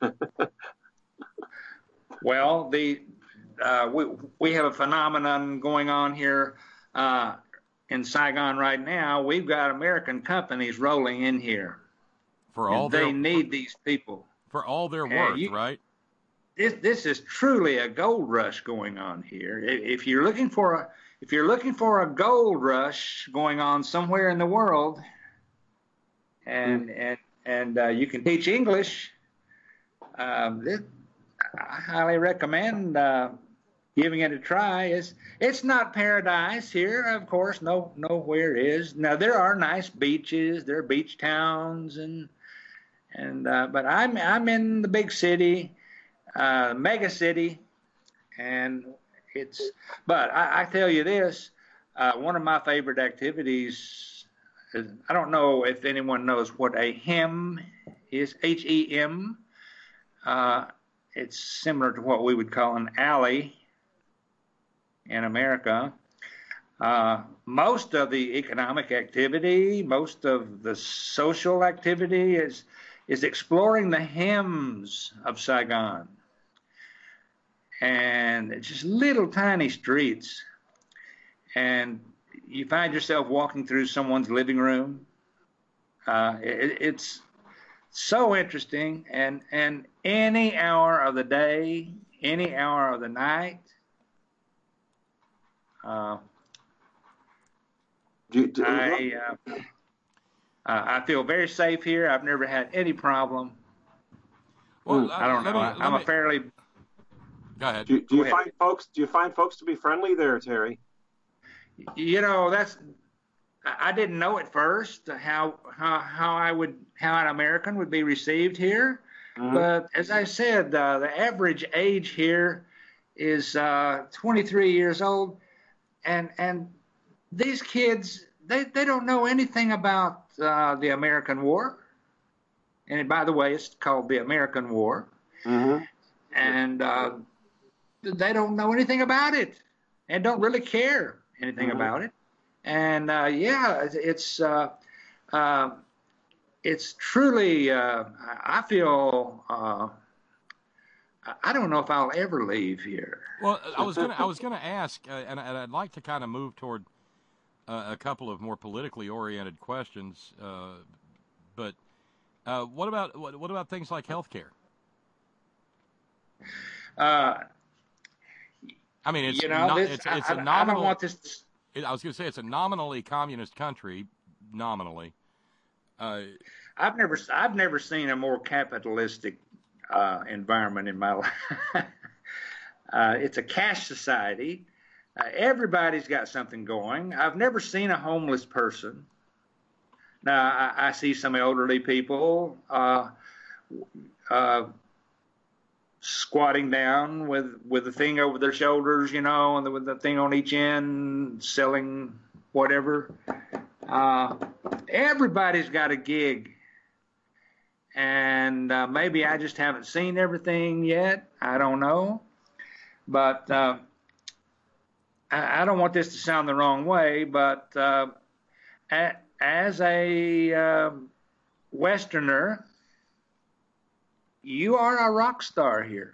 Well, the Uh, we we have a phenomenon going on here uh, in Saigon right now. We've got American companies rolling in here. For all and they their, need these people. For all their And worth, you- right? This this is truly a gold rush going on here. I- If you're looking for a if you're looking for a gold rush going on somewhere in the world, and and and uh, you can teach English, um, this, I highly recommend uh, giving it a try. It's it's not paradise here, of course. No, nowhere is. Now there are nice beaches, there are beach towns, and and uh, but I'm I'm in the big city, uh, mega city, and it's. But I, I tell you this, uh, one of my favorite activities is, I don't know if anyone knows what a hem is. H E M. Uh, it's similar to what we would call an alley in America. Uh, most of the economic activity, most of the social activity is is exploring the hymns of Saigon. And it's just little tiny streets. And you find yourself walking through someone's living room. Uh, it, it's so interesting. And, and any hour of the day, any hour of the night, uh, do, do, I, uh, uh, I feel very safe here. I've never had any problem. Well, I don't let know. me- I, let I'm me- a fairly Go ahead. Do, do Go you ahead. find folks? Do you find folks to be friendly there, Terry? You know, that's I I didn't know at first how how how I would how an American would be received here, Mhm. but as I said, uh, the average age here is uh, twenty-three years old, and and these kids they they don't know anything about uh, the American War, and by the way, it's called the American War, Mm-hmm. and uh, they don't know anything about it, and don't really care anything Mhm. about it. And uh, yeah, it's it's, uh, uh, it's truly. Uh, I feel. Uh, I don't know if I'll ever leave here. Well, I was gonna I was gonna ask, uh, and, and I'd like to kind of move toward uh, a couple of more politically oriented questions. Uh, but uh, what about what, what about things like healthcare? Uh, I mean, it's you know, not, this, it's I, it's a I- I nominal. don't want this. it- I was going to say it's a nominally communist country, nominally. Uh, I've never, I've never seen a more capitalistic uh, environment in my life. uh, it's a cash society. Uh, everybody's got something going. I've never seen a homeless person. Now I, I see some elderly people uh, uh, squatting down with with the thing over their shoulders, you know, and the, with the thing on each end, selling whatever. Uh, everybody's got a gig. And uh, maybe I just haven't seen everything yet. I don't know. But uh, I, I don't want this to sound the wrong way, but uh, a, as a uh, Westerner, you are a rock star here.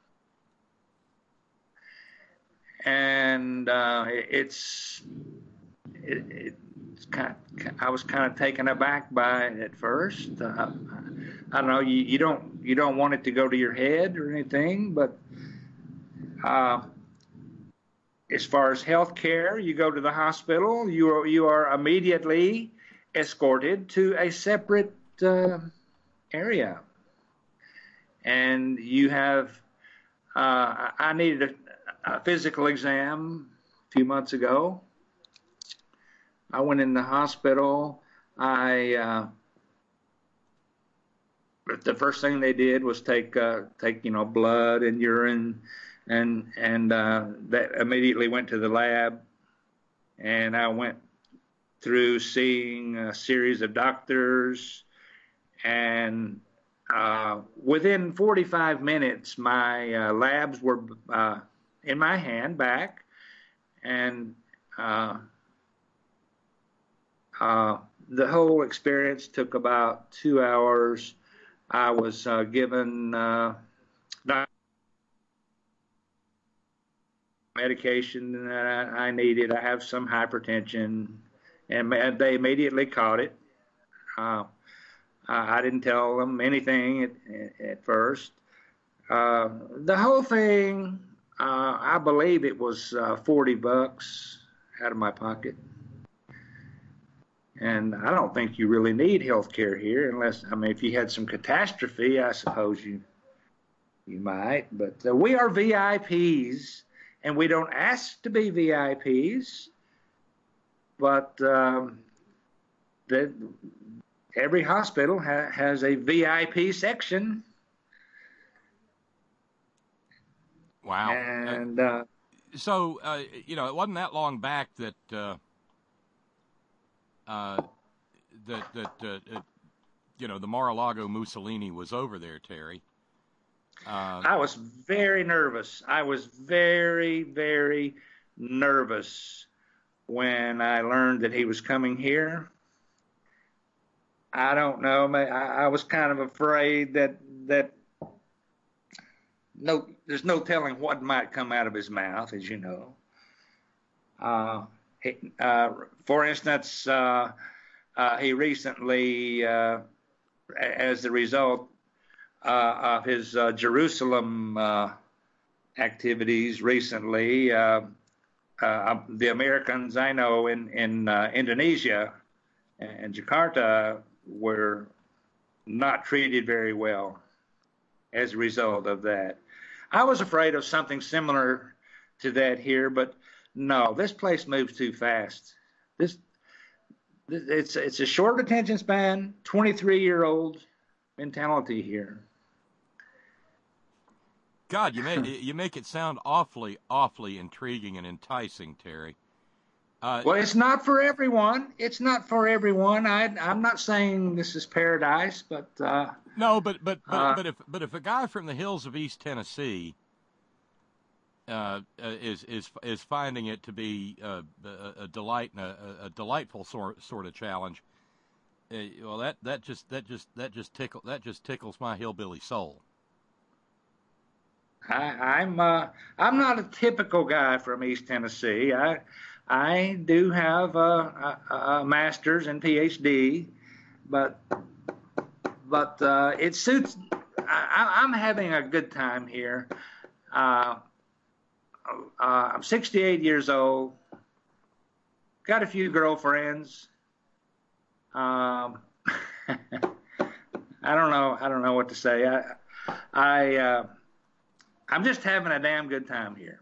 And uh, it, it's it, it's kind of, I was kind of taken aback by it at first. Uh, I don't know. You, you don't you don't want it to go to your head or anything, but uh, as far as health care, you go to the hospital. You are you are immediately escorted to a separate uh, area, and you have. Uh, I needed a, a physical exam a few months ago. I went in the hospital. I uh, the first thing they did was take uh, take you know blood and urine, and and uh, that immediately went to the lab, and I went through seeing a series of doctors, and uh, within forty-five minutes, my uh, labs were uh, in my hand back, and uh, uh, the whole experience took about two hours. I was uh, given uh, medication that I, I needed. I have some hypertension, and, and they immediately caught it. Uh, I, I didn't tell them anything at, at first. Uh, the whole thing, uh, I believe it was uh, forty bucks out of my pocket. And I don't think you really need health care here unless, I mean, if you had some catastrophe, I suppose you you might. But uh, we are V I Ps, and we don't ask to be V I Ps. But um, the, every hospital ha- has a V I P section. wow. And uh, So, uh, you know, it wasn't that long back that uh, uh, that that uh, uh, you know the Mar-a-Lago Mussolini was over there, Terry. Uh, I was very nervous. I was very, very nervous when I learned that he was coming here. I don't know. I, I was kind of afraid that that no, there's no telling what might come out of his mouth, as you know. Uh, he, uh, for instance, uh, uh, he recently, uh, as the result uh, of his uh, Jerusalem uh, activities recently, uh, uh, the Americans I know in in uh, Indonesia and Jakarta were not treated very well as a result of that. I was afraid of something similar to that here, but no, this place moves too fast. This, this it's it's a short attention span, twenty-three-year-old mentality here. God, you make you make it sound awfully, awfully intriguing and enticing, Terry. Uh, well, it's not for everyone. It's not for everyone. I, I'm not saying this is paradise, but uh, no, but but but, uh, but if but if a guy from the hills of East Tennessee uh, is is is finding it to be uh, a, a delight and a, a delightful sort sort of challenge, uh, well, that that just that just that just tickle that just tickles my hillbilly soul. I, I'm uh, I'm not a typical guy from East Tennessee. I I do have a, a, a master's and P H D, but but uh, it suits. I, I'm having a good time here. Uh, uh, I'm sixty-eight years old. Got a few girlfriends. Um, I don't know. I don't know what to say. I I. Uh, I'm just having a damn good time here.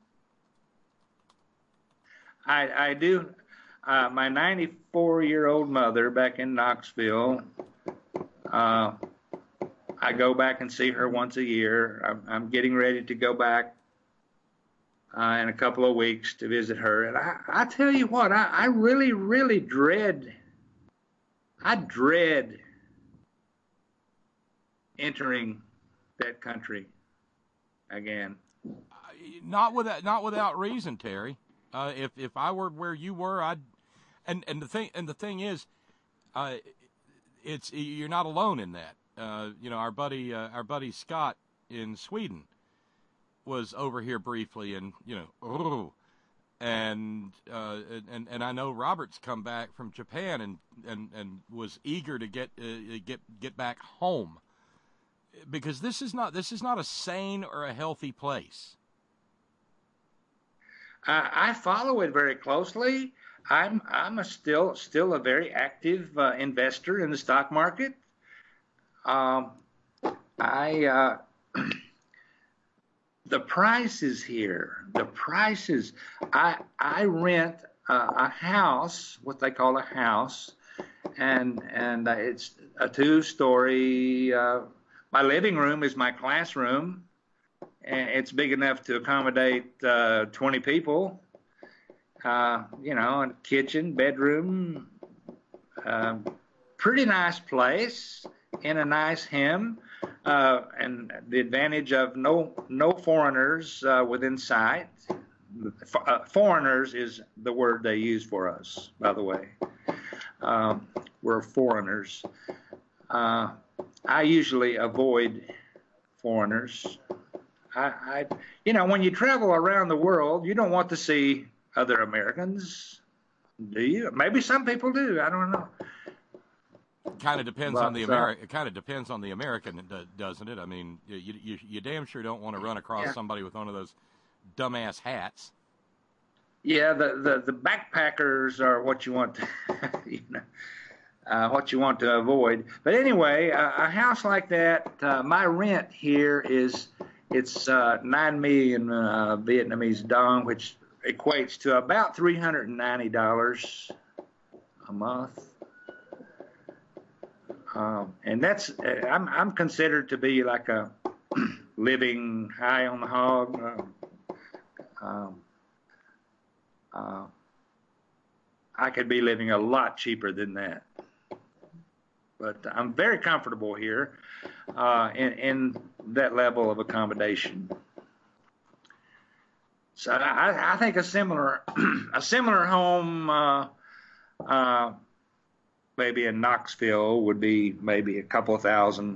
I, I do, uh, my ninety-four-year-old mother back in Knoxville, uh, I go back and see her once a year. I'm, I'm getting ready to go back uh, in a couple of weeks to visit her. And I, I tell you what, I, I really, really dread, I dread entering that country again. Not without not without reason, Terry. Uh, if if I were where you were, I'd. And and the thing and the thing is, uh, it's you're not alone in that. Uh, you know, our buddy uh, our buddy Scott in Sweden was over here briefly, and you know, and uh, and and I know Robert's come back from Japan and and and was eager to get uh, get get back home. Because this is not this is not a sane or a healthy place. Uh, I follow it very closely. I'm I'm a still still a very active uh, investor in the stock market. Um, I uh, the prices here, the prices. I I rent a, a house, what they call a house, and and uh, it's a two-story. Uh, My living room is my classroom, and it's big enough to accommodate uh, twenty people. Uh, you know, a kitchen, bedroom, uh, pretty nice place in a nice hem, uh, and the advantage of no no foreigners uh, within sight. Uh, foreigners is the word they use for us, by the way. Um, we're foreigners. Uh, I usually avoid foreigners. I, I, you know, when you travel around the world, you don't want to see other Americans, do you? Maybe some people do. I don't know. Kind of depends But, on the uh, Ameri- It kind of depends on the American, doesn't it? I mean, you you, you damn sure don't want to run across Yeah. somebody with one of those dumbass hats. Yeah, the, the, the backpackers are what you want to, you know, uh, what you want to avoid. But anyway, uh, a house like that, uh, my rent here is, it's uh, nine million uh, Vietnamese dong, which equates to about three hundred ninety dollars a month. Um, and that's, I'm, I'm considered to be like a living high on the hog. Uh, um, uh, I could be living a lot cheaper than that. But I'm very comfortable here uh, in, in that level of accommodation. So I, I think a similar a similar home uh, uh, maybe in Knoxville would be maybe a couple of thousand.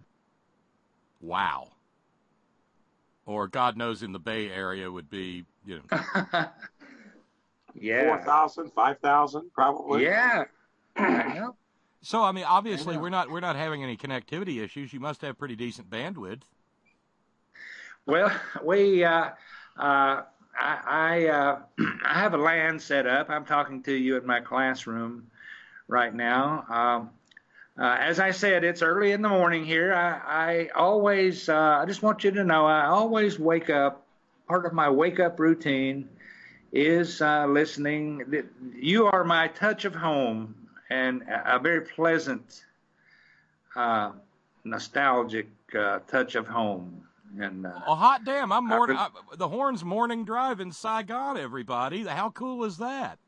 Wow. Or God knows in the Bay Area would be, you know. Yeah. four thousand, five thousand, probably. Yeah. Yeah. So, I mean, obviously we're not we're not having any connectivity issues. You must have pretty decent bandwidth. Well, we, uh, uh, I, I, uh, I have a LAN set up. I'm talking to you in my classroom right now. Um, uh, as I said, it's early in the morning here. I, I always, uh, I just want you to know, I always wake up. Part of my wake up routine is uh, listening. You are my touch of home, and a very pleasant, uh, nostalgic uh, touch of home. And uh, well, hot damn! I'm morning, I, the Horns morning drive in Saigon. Everybody, how cool is that?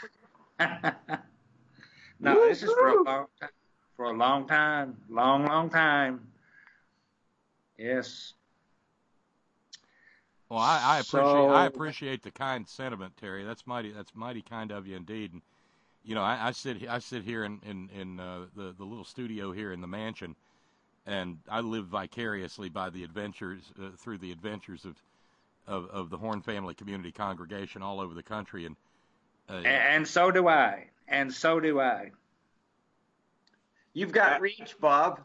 No, this is for a long time. For a long time, long, long time. Yes. Well, I, I appreciate So- I appreciate the kind sentiment, Terry. That's mighty that's mighty kind of you indeed. And you know, I, I sit I sit here in in, in uh, the the little studio here in the mansion, and I live vicariously by the adventures uh, through the adventures of, of of the Horn Family Community Congregation all over the country. And uh, And so do I. And so do I. You've got reach, Bob.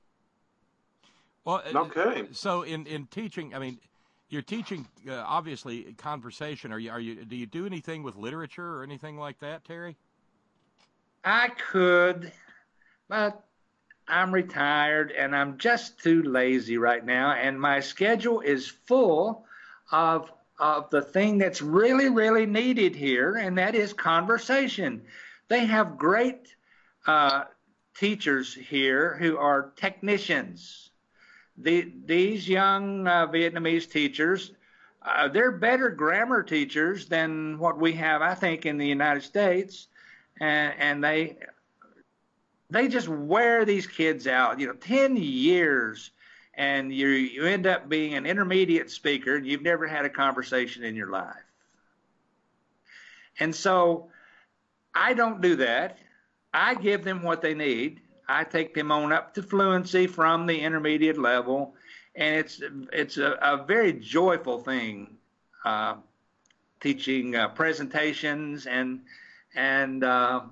Well, No kidding. So in, in teaching, I mean, you're teaching uh, obviously conversation. Are you are you do you do anything with literature or anything like that, Terry? I could, but I'm retired and I'm just too lazy right now. And my schedule is full of of the thing that's really, really needed here, and that is conversation. They have great uh, teachers here who are technicians. The, these young uh, Vietnamese teachers, uh, they're better grammar teachers than what we have, I think, in the United States, and, and they they just wear these kids out. You know, ten years, and you you end up being an intermediate speaker, and you've never had a conversation in your life. And so I don't do that. I give them what they need. I take them on up to fluency from the intermediate level, and it's it's a, a very joyful thing, uh, teaching uh, presentations and and uh,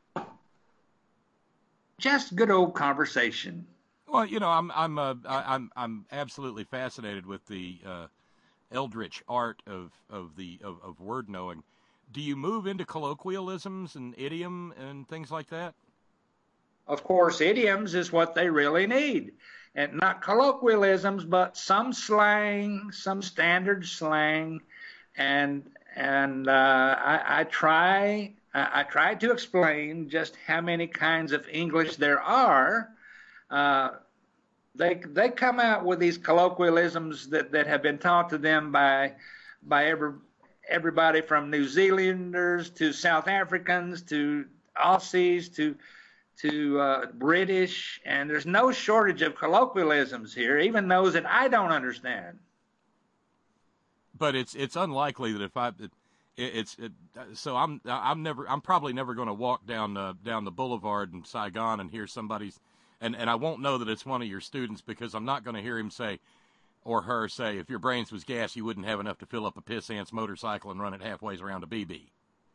just good old conversation. Well, you know, I'm I'm uh, I- I'm I'm absolutely fascinated with the uh, eldritch art of of the of, of word knowing. Do you move into colloquialisms and idiom and things like that? Of course, idioms is what they really need, and not colloquialisms, but some slang, some standard slang, and and uh, I, I try I, I try to explain just how many kinds of English there are. Uh, they they come out with these colloquialisms that, that have been taught to them by by every everybody from New Zealanders to South Africans to Aussies to to uh, British, and there's no shortage of colloquialisms here, even those that I don't understand. But it's it's unlikely that if I it, it's it, so I'm I'm never I'm probably never going to walk down uh, down the boulevard in Saigon and hear somebody's and and I won't know that it's one of your students because I'm not going to hear him say or her say, if your brains was gas, you wouldn't have enough to fill up a piss ant's motorcycle and run it halfway around a B B.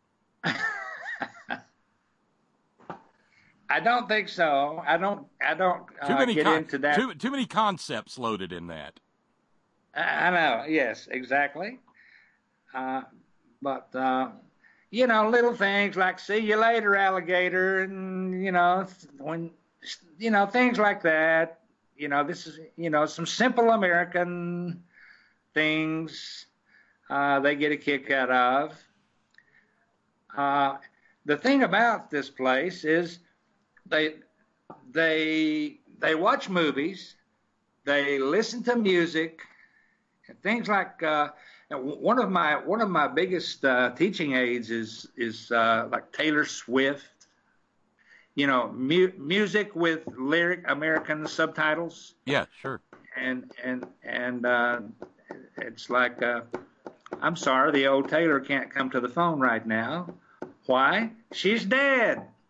I don't think so. I don't. I don't uh, Too many get con- into that. Too, too many concepts loaded in that. I I know. Yes, exactly. Uh, but uh, you know, little things like "see you later, alligator," and you know, when you know things like that. You know, this is you know some simple American things uh, they get a kick out of. Uh, the thing about this place is they they they watch movies, they listen to music, and things like uh, one of my one of my biggest uh, teaching aids is is uh, like Taylor Swift. You know, mu- music with lyric American subtitles. Yeah, sure. And and and uh, it's like, uh, I'm sorry, the old Taylor can't come to the phone right now. Why? She's dead.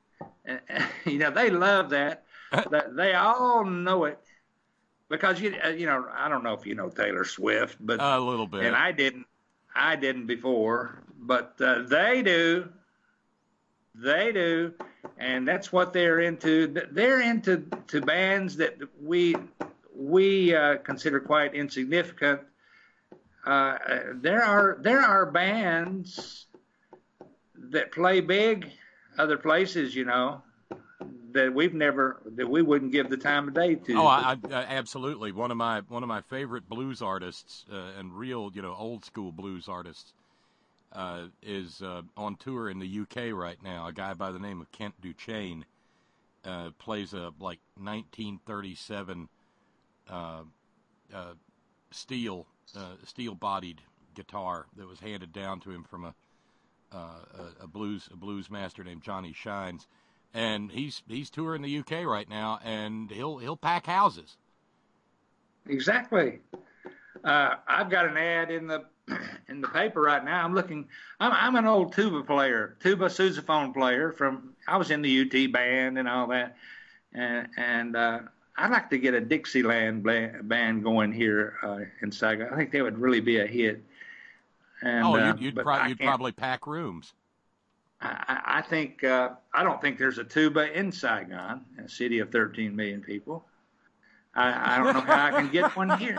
you know, they love that. They all know it because you uh, you know, I don't know if you know Taylor Swift, but a little bit, and I didn't, I didn't before, but uh, they do, they do, and that's what they're into. They're into to bands that we we uh, consider quite insignificant. Uh, there are there are bands that play big other places, you know, that we've never, that we wouldn't give the time of day to. Oh, I, I, absolutely. One of my one of my favorite blues artists uh, and real, you know, old school blues artists uh, is uh, on tour in the U K right now. A guy by the name of Kent Duchesne uh, plays a like nineteen thirty-seven uh, uh, steel uh, steel bodied guitar that was handed down to him from a uh, a, a blues a blues master named Johnny Shines. And he's he's touring the U K right now, and he'll he'll pack houses. Exactly. Uh, I've got an ad in the in the paper right now. I'm looking. I'm I'm an old tuba player, tuba sousaphone player from. I was in the U T band and all that, and and uh, I'd like to get a Dixieland band going here uh, in Saigon. I think that would really be a hit. And, oh, you'd uh, you'd, pro- you'd probably pack rooms. I, I think uh, I don't think there's a tuba in Saigon, a city of thirteen million people. I, I don't know how I can get one here.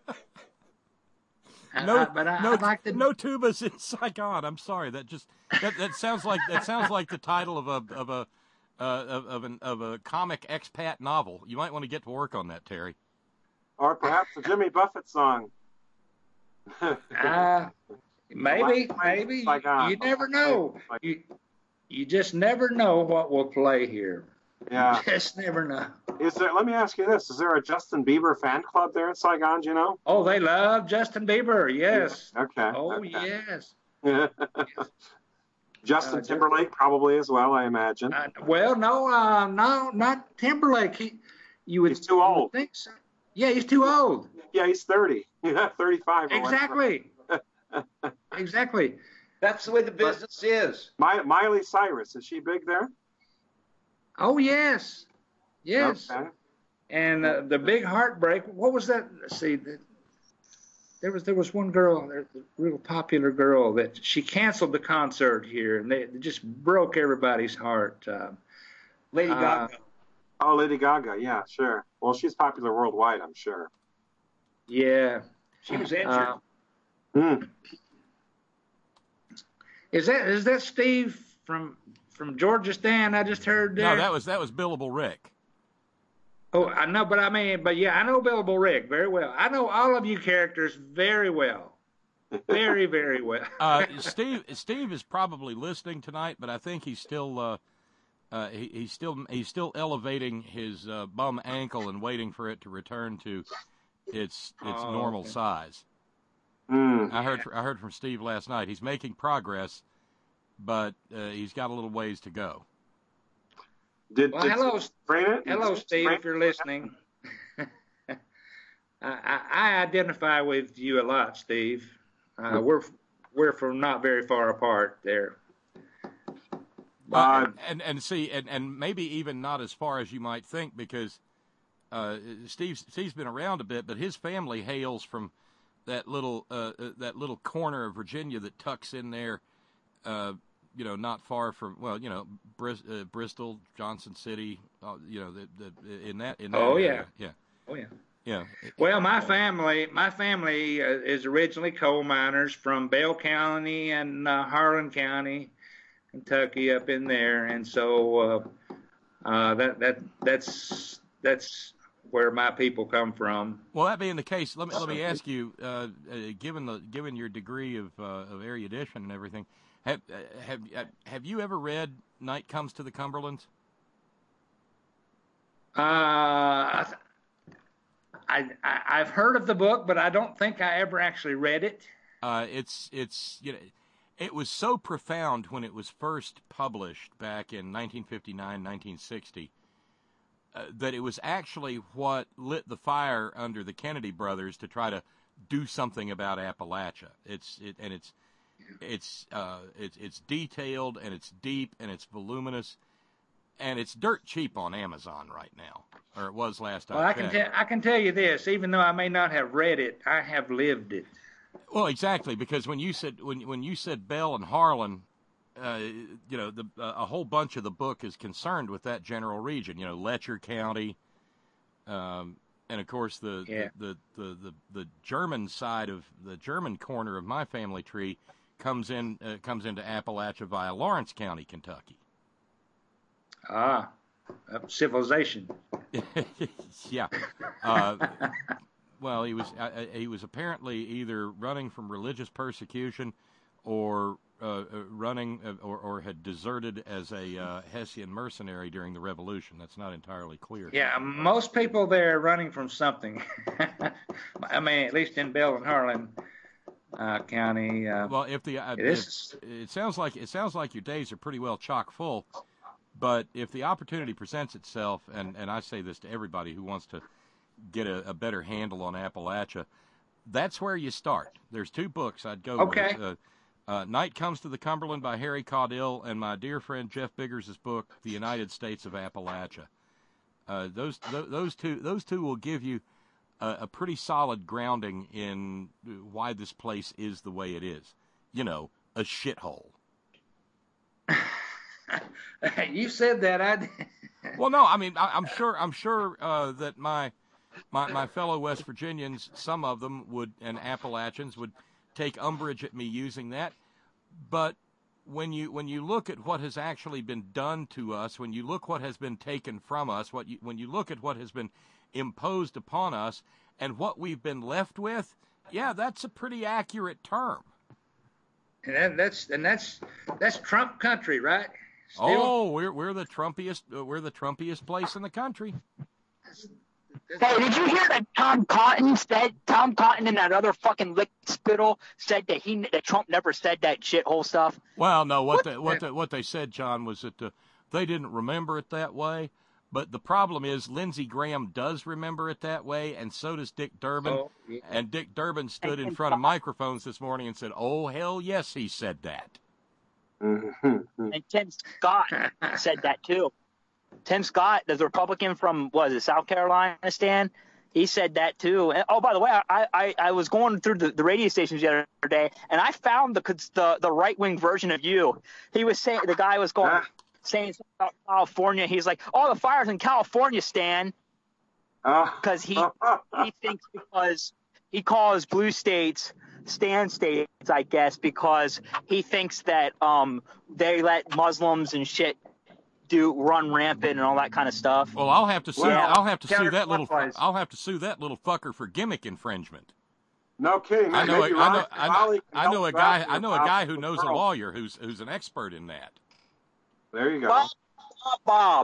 No, I, but I, no, I'd like to... no tubas in Saigon. I'm sorry. That just that, that sounds like that sounds like the title of a of a uh, of, of an of a comic expat novel. You might want to get to work on that, Terry. Or perhaps a Jimmy Buffett song. uh, maybe, maybe. You, you never know. You, you just never know what will play here. Yeah. You just never know. Is there? Let me ask you this: is there a Justin Bieber fan club there in Saigon? Do you know? Oh, they love Justin Bieber. Yes. Okay. Oh, okay. yes. Justin uh, Timberlake probably as well, I imagine. Uh, well, no, uh, no, not Timberlake. He, you would. He's too old. Think so. Yeah, he's too old. Yeah, he's thirty. Yeah, thirty-five. Exactly. Exactly. That's the way the business but, is. My, Miley Cyrus, is she big there? Oh, yes. Yes. Okay. And uh, the big heartbreak, what was that? Let's see. The, there was there was one girl, a real popular girl, that she canceled the concert here, and they, they just broke everybody's heart. Uh, Lady Gaga. Uh, oh, Lady Gaga, yeah, sure. Well, she's popular worldwide, I'm sure. Yeah. She was injured. Uh, mm. Is that is that Steve from from Georgia Stan I just heard there? No, that was that was Billable Rick. Oh, I know, but I mean, but yeah, I know Billable Rick very well. I know all of you characters very well, very, very well. uh, Steve, Steve is probably listening tonight, but I think he's still, uh, uh, he, he's still, he's still elevating his uh, bum ankle and waiting for it to return to its its Oh, normal okay. size. Mm. I heard, I heard from Steve last night. He's making progress, but uh, he's got a little ways to go. Did, Well, did hello, it? hello, Did Steve, it? if you're listening. I, I, I identify with you a lot, Steve. Uh, we're we're from not very far apart there. Uh, and, and and see, and, and maybe even not as far as you might think, because uh, Steve's Steve's been around a bit, but his family hails from that little uh, that little corner of Virginia that tucks in there. Uh, you know, not far from, well, you know, Bris, uh, Bristol, Johnson City, uh, you know, the, the, in that, in that Oh, area. yeah. Yeah. Oh, yeah. Yeah. Well, my family, my family uh, is originally coal miners from Bell County and uh, Harlan County, Kentucky, up in there, and so uh, uh, that that that's that's where my people come from. Well, that being the case, let me let me ask you, uh, uh, given the given your degree of uh, of erudition and everything, have have have you ever read Night Comes to the Cumberlands? Uh, I, I I've heard of the book, but I don't think I ever actually read it. Uh, it's it's you know, it was so profound when it was first published back in nineteen fifty-nine, nineteen sixty, uh, that it was actually what lit the fire under the Kennedy brothers to try to do something about Appalachia. It's it and it's it's uh it's it's detailed and it's deep and it's voluminous, and it's dirt cheap on Amazon right now, or it was last Well, I I can checked. tell I can tell you this, even though I may not have read it, I have lived it. Well, exactly, because when you said when when you said Bell and Harlan, uh, you know, the uh, a whole bunch of the book is concerned with that general region. You know, Letcher County, um, and of course the, Yeah. the, the, the the the German side of the German corner of my family tree comes in uh, comes into Appalachia via Lawrence County, Kentucky. Ah, uh, civilization. Yeah. Uh, well, he was uh, uh, he was apparently either running from religious persecution, or uh, uh, running uh, or or had deserted as a uh, Hessian mercenary during the Revolution. That's not entirely clear. Yeah, most people there are running from something. I mean, at least in Bell and Harlan uh, County. Uh, Well, if the uh, it if, is. it sounds like it sounds like your days are pretty well chock full, but if the opportunity presents itself, and and I say this to everybody who wants to get a, a better handle on Appalachia, that's where you start. There's two books I'd go Okay. with. Uh, uh, Night Comes to the Cumberland by Harry Caudill, and my dear friend Jeff Biggers' book, The United States of Appalachia. Uh, those th- those two those two will give you a, a pretty solid grounding in why this place is the way it is. You know, a shithole. You said that. I. Well, no, I mean, I, I'm sure I'm sure uh, that my, my my fellow West Virginians, some of them would, and Appalachians would take umbrage at me using that. But when you when you look at what has actually been done to us, when you look what has been taken from us, what you, when you look at what has been imposed upon us, and what we've been left with, yeah, that's a pretty accurate term. And that, that's and that's that's Trump country, right? Still? Oh, we're we're the Trumpiest uh, we're the Trumpiest place in the country. Hey, did you hear that Tom Cotton said? Tom Cotton and that other fucking lick spittle said that he that Trump never said that shithole stuff. Well, no, what they, what they, what they said, John, was that uh, they didn't remember it that way. But the problem is Lindsey Graham does remember it that way, and so does Dick Durbin. Oh, yeah. And Dick Durbin stood in front of microphones this morning and said, "Oh, hell yes, he said that." And Tim Scott said that too. Tim Scott, the Republican from, what is it, South Carolina, Stan? He said that too. And, oh, by the way, I, I, I was going through the, the radio stations the other day, and I found the the, the right wing version of you. He was saying, the guy was going saying something about California. He's like, "Oh, the fires in California, Stan," because he he thinks because he calls blue states Stan states, I guess, because he thinks that um they let Muslims and shit do run rampant and all that kind of stuff. Well, I'll have to sue. Yeah. I'll have to sue that little. Counterclockwise. I'll have to sue that little fucker for gimmick infringement. No kidding. I know. A, Maybe I know. Ron I know, Cavalli can I know help a guy. draft I your know a guy who possible knows a girl. lawyer who's who's an expert in that. There you go. Bob.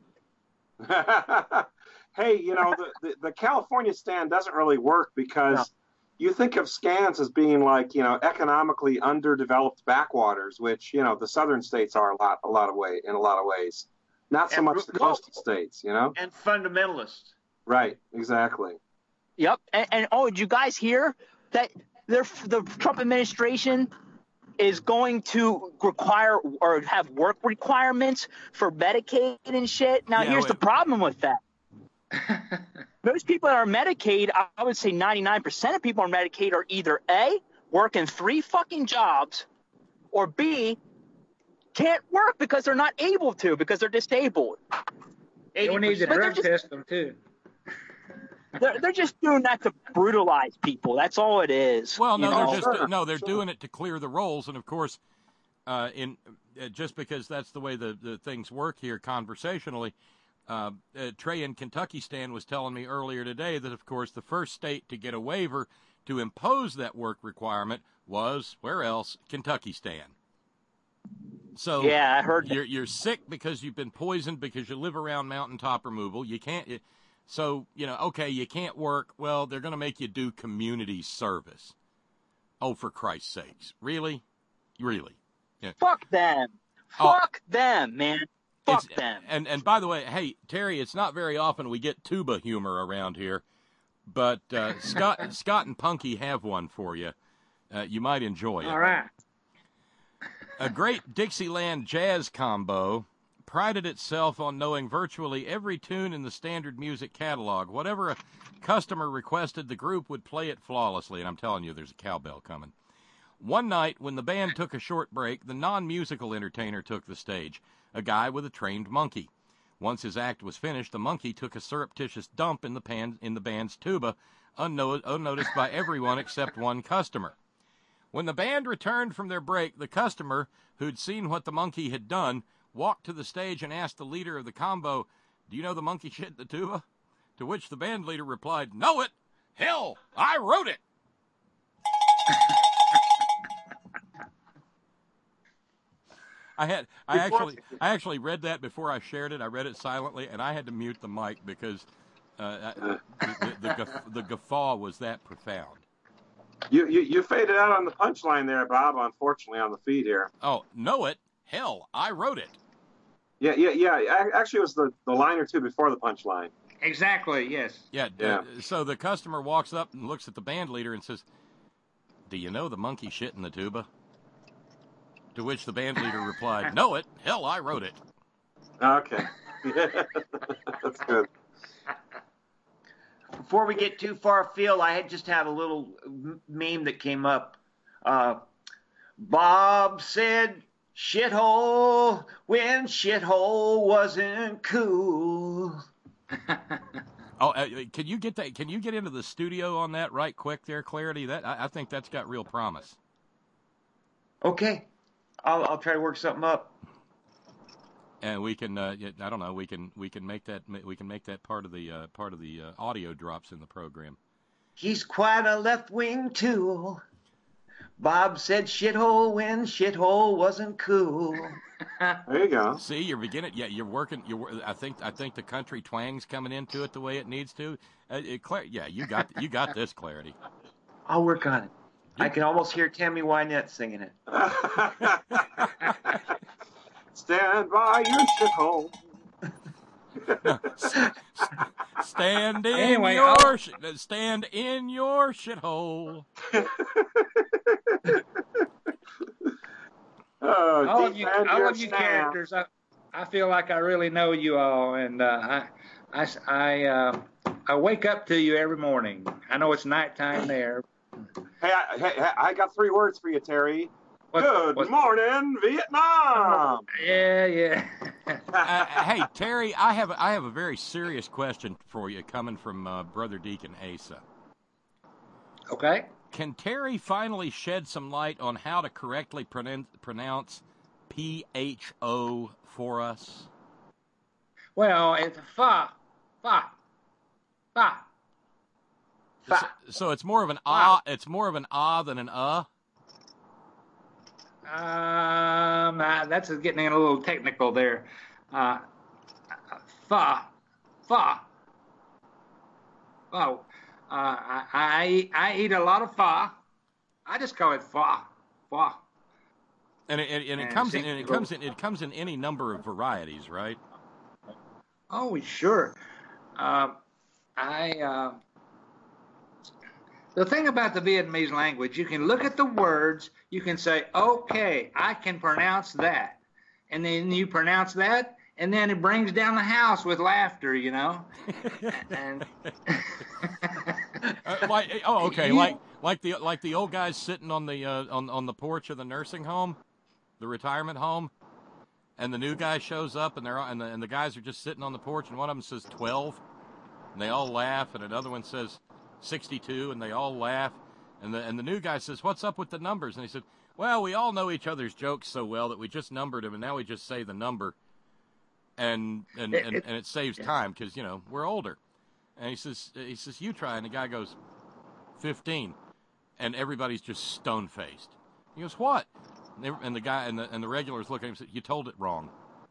Hey, you know, the, the, the California stand doesn't really work because No. you think of scans as being like, you know, economically underdeveloped backwaters, which, you know, the southern states are a lot, a lot of way, in a lot of ways. Not so And much the well- coastal states, you know? And fundamentalists. Right, exactly. Yep. And, and oh, did you guys hear that their, the Trump administration is going to require or have work requirements for Medicaid and shit? Now, Yeah, here's wait. the problem with that. Most people that are Medicaid, I- I would say ninety-nine percent of people on Medicaid are either A, working three fucking jobs, or B, can't work because they're not able to because they're disabled. You need to But they're drug just- test them too. They're, they're just doing that to brutalize people. That's all it is. Well, you no, know? they're just no, they're doing it to clear the rolls, and of course, uh, in uh, just because that's the way the, the things work here conversationally. Uh, uh, Trey in Kentucky Stan was telling me earlier today that, of course, the first state to get a waiver to impose that work requirement was where else? Kentucky Stan. So Yeah, I heard that. you're you're sick because you've been poisoned because you live around mountaintop removal. You can't. It, so you know, okay, you can't work. Well, they're going to make you do community service. Oh, for Christ's sakes, really, really? Yeah. Fuck them. Oh. Fuck them, man. Fuck It's- them. And and by the way, hey Terry, it's not very often we get tuba humor around here, but uh, Scott Scott and Punky have one for you. Uh, you might enjoy it. All right. A great Dixieland jazz combo prided itself on knowing virtually every tune in the standard music catalog. Whatever a customer requested, the group would play it flawlessly. And I'm telling you, there's a cowbell coming. One night, when the band took a short break, the non-musical entertainer took the stage, a guy with a trained monkey. Once his act was finished, the monkey took a surreptitious dump in the pan in the band's tuba, unno- unnoticed by everyone except one customer. When the band returned from their break, the customer, who'd seen what the monkey had done, walked to the stage and asked the leader of the combo, "Do you know the monkey shit in the tuba?" To which the band leader replied, "Know it? Hell, I wrote it." I had I actually I actually read that before I shared it. I read it silently, and I had to mute the mic because uh, the, the, the, guff, the guffaw was that profound. You, you you faded out on the punchline there, Bob. Unfortunately, on the feed here. Oh, know it? Hell, I wrote it. Yeah, yeah, yeah. Actually, it was the, the line or two before the punchline. Exactly. Yes. Yeah. Yeah. Uh, so the customer walks up and looks at the band leader and says, "Do you know the monkey shit in the tuba?" To which the band leader replied, "Know it? Hell, I wrote it." Okay. That's good. Before we get too far afield, I had just had a little meme that came up. Uh, Bob said shithole when shithole wasn't cool. Oh, uh, can you get that? Can you get into the studio on that right quick there, Clarity? That I, I think that's got real promise. Okay. I'll, I'll try to work something up, and we can. Uh, I don't know. We can. We can make that. We can make that part of the uh, part of the uh, audio drops in the program. He's quite a left-wing tool. Bob said shithole when shithole wasn't cool. There you go. See, you're beginning. Yeah, you're working. You're. I think. I think the country twang's coming into it the way it needs to. Uh, it, Clar- yeah, you got. You got this, Clarity. I'll work on it. I can almost hear Tammy Wynette singing it. Stand by your shithole. Stand in Anyway, your I'll- sh- stand in your shithole. Oh, all of you, defend all your of you stand. characters, I, I feel like I really know you all, and uh, I, I, I, uh, I wake up to you every morning. I know it's nighttime there. Hey, I, hey, hey, I got three words for you, Terry. What- Good what- morning, Vietnam. Yeah, yeah. uh, hey, Terry, I have I have a very serious question for you coming from uh, Brother Deacon Asa. Okay. Can Terry finally shed some light on how to correctly pronoun- pronounce P H O for us? Well, it's fa, fa, fa. So, so it's more of an ah. It's more of an ah than an uh. Um, uh, that's getting a little technical there. Uh, fa, fa. Oh, uh, I, I I eat a lot of fa. I just call it fa, fa. And it, and, and it And comes in sing- and it comes in it comes in any number of varieties, right? Oh, sure. Um, I. Uh, The thing about the Vietnamese language, you can look at the words, you can say, okay, I can pronounce that. And then you pronounce that, and then it brings down the house with laughter, you know? and uh, like, oh, okay, You- like like the like the old guys sitting on the uh, on on the porch of the nursing home, the retirement home, and the new guy shows up, and they're and the, and the guys are just sitting on the porch, and one of them says twelve, and they all laugh, and another one says sixty-two, and they all laugh, and the and the new guy says, "What's up with the numbers?" And he said, "Well, we all know each other's jokes so well that we just numbered them, and now we just say the number, and and It- and, it- and it saves time because you know we're older." And he says, "He says you try," and the guy goes, fifteen, and everybody's just stone faced. He goes, "What?" And, they, and the guy and the and the regulars look at him and say, "You told it wrong."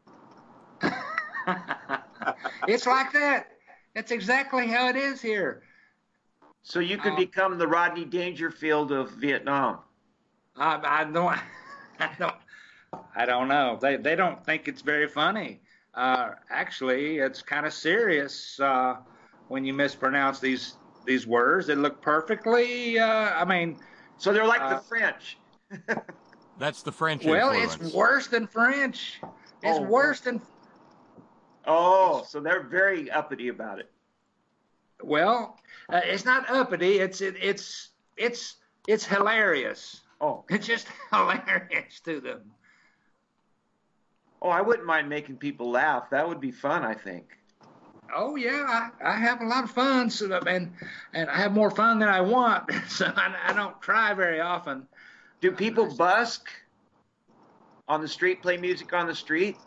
it's like that. That's exactly how it is here. So you could Um, become the Rodney Dangerfield of Vietnam. I, I don't, I don't, I don't know. They they don't think it's very funny. Uh, actually, it's kind of serious uh, when you mispronounce these these words. They look perfectly. Uh, I mean, So they're like Uh, the French. That's the French well, influence. it's worse than French. It's Oh, worse than Oh, so they're very uppity about it. Well, uh, it's not uppity. It's it, it's it's it's hilarious. Oh, it's just hilarious to them. Oh, I wouldn't mind making people laugh. That would be fun, I think. Oh yeah, I, I have a lot of fun, so that, and and I have more fun than I want. So I, I don't try very often. Do people busk on the street? Play music on the street?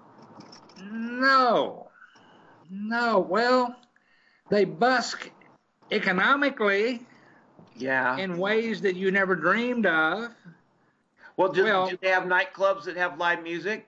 No, no. Well, they busk economically. Yeah. In ways that you never dreamed of. Well, do, well, do they have nightclubs that have live music?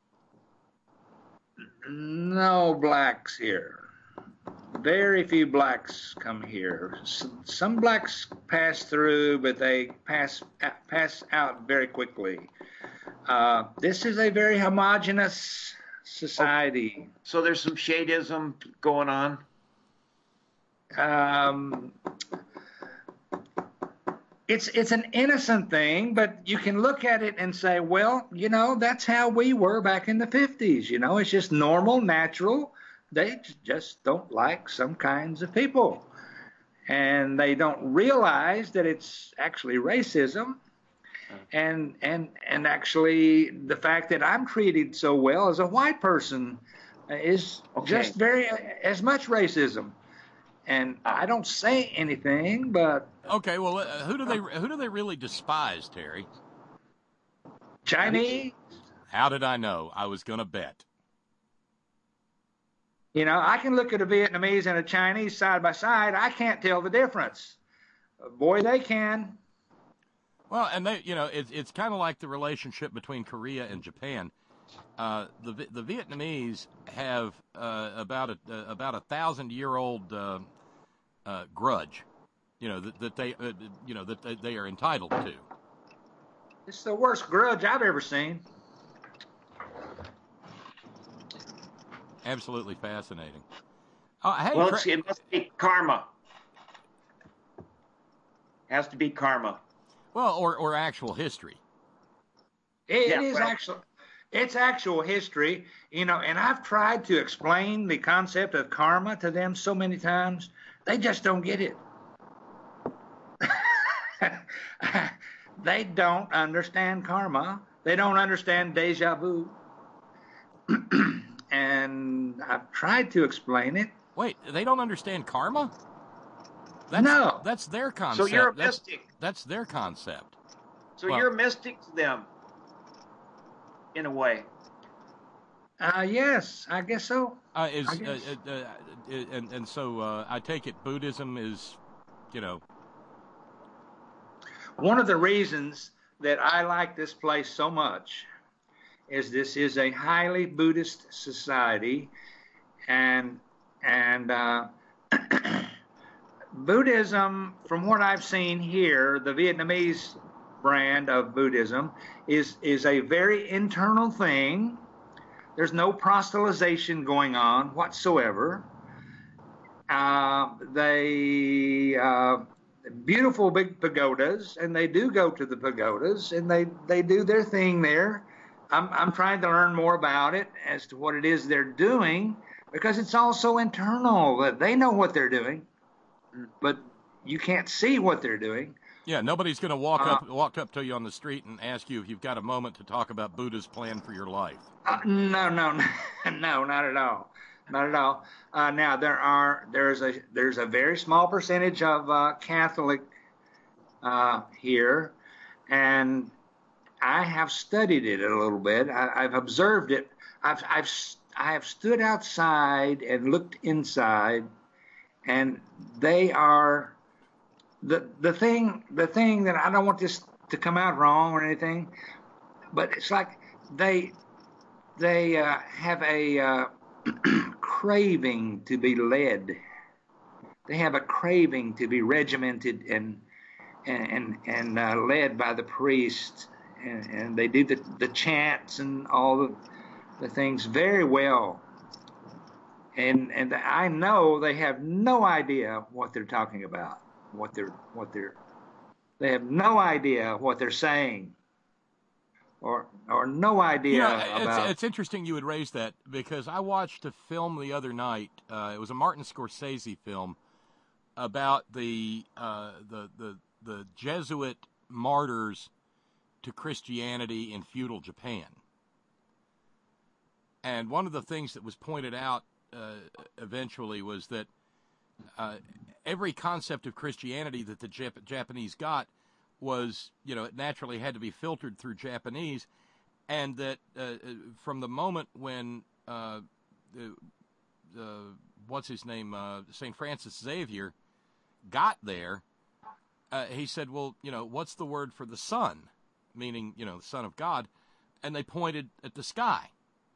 No blacks here. Very few blacks come here. Some blacks pass through, but they pass pass out very quickly. Uh, this is a very homogenous society. So there's some shadeism going on? Um, it's it's an innocent thing, but you can look at it and say, well, you know, that's how we were back in the fifties. You know, it's just normal, natural. They just don't like some kinds of people. And they don't realize that it's actually racism. And and and actually the fact that I'm treated so well as a white person is okay. just very as much racism. And I don't say anything, but okay. Well, uh, who do they who do they really despise, Terry? Chinese. How did I know? I was going to bet. You know, I can look at a Vietnamese and a Chinese side by side. I can't tell the difference. Boy, they can. Well, and they, you know, it's it's kind of like the relationship between Korea and Japan. Uh, the the Vietnamese have uh, about a uh, about a thousand year old uh, uh, grudge, you know that, that they uh, you know that they, they are entitled to. It's the worst grudge I've ever seen. Absolutely fascinating. Uh, hey, well, Tra- it's, it must be karma. Has to be karma. Well, or or actual history. It, yeah, it is well, actual. It's actual history, you know, and I've tried to explain the concept of karma to them so many times. They just don't get it. They don't understand karma. They don't understand deja vu. And I've tried to explain it. Wait, they don't understand karma? That's, no. That's their concept. So you're a that's, mystic. That's their concept. So well, you're a mystic to them, in a way. Uh, yes, I guess so. Uh, is I guess. Uh, uh, uh, and and so uh, I take it Buddhism is, you know. One of the reasons that I like this place so much is this is a highly Buddhist society, and and uh, Buddhism, from what I've seen here, the Vietnamese brand of Buddhism is is a very internal thing. There's no proselytization going on whatsoever. Uh, they uh, beautiful big pagodas, and they do go to the pagodas, and they, they do their thing there. I'm I'm trying to learn more about it as to what it is they're doing, because it's also internal. That they know what they're doing, but you can't see what they're doing. Yeah, nobody's going to walk uh, up walk up to you on the street and ask you if you've got a moment to talk about Buddha's plan for your life. Uh, no, no, no, no, not at all, not at all. Uh, now there are there's a there's a very small percentage of uh, Catholic uh, here, and I have studied it a little bit. I, I've observed it. I've I've I have stood outside and looked inside, and they are the the thing the thing that I don't want this to come out wrong or anything, but it's like they. They uh, have a uh, craving to be led. They have a craving to be regimented and and and uh, led by the priest, and, and they do the, the chants and all the, the things very well. And and I know they have no idea what they're talking about. What they're what they're they have no idea what they're saying. or or no idea You know, about. it's, it's interesting you would raise that, because I watched a film the other night. Uh, it was a Martin Scorsese film about the uh, the the the Jesuit martyrs to Christianity in feudal Japan. And one of the things that was pointed out uh, eventually was that uh, every concept of Christianity that the Jap- Japanese got was, you know, it naturally had to be filtered through Japanese, and that uh, from the moment when uh, the, the what's his name, uh, Saint Francis Xavier got there, uh, he said, well, you know, what's the word for the sun? Meaning, you know, the Son of God. And they pointed at the sky.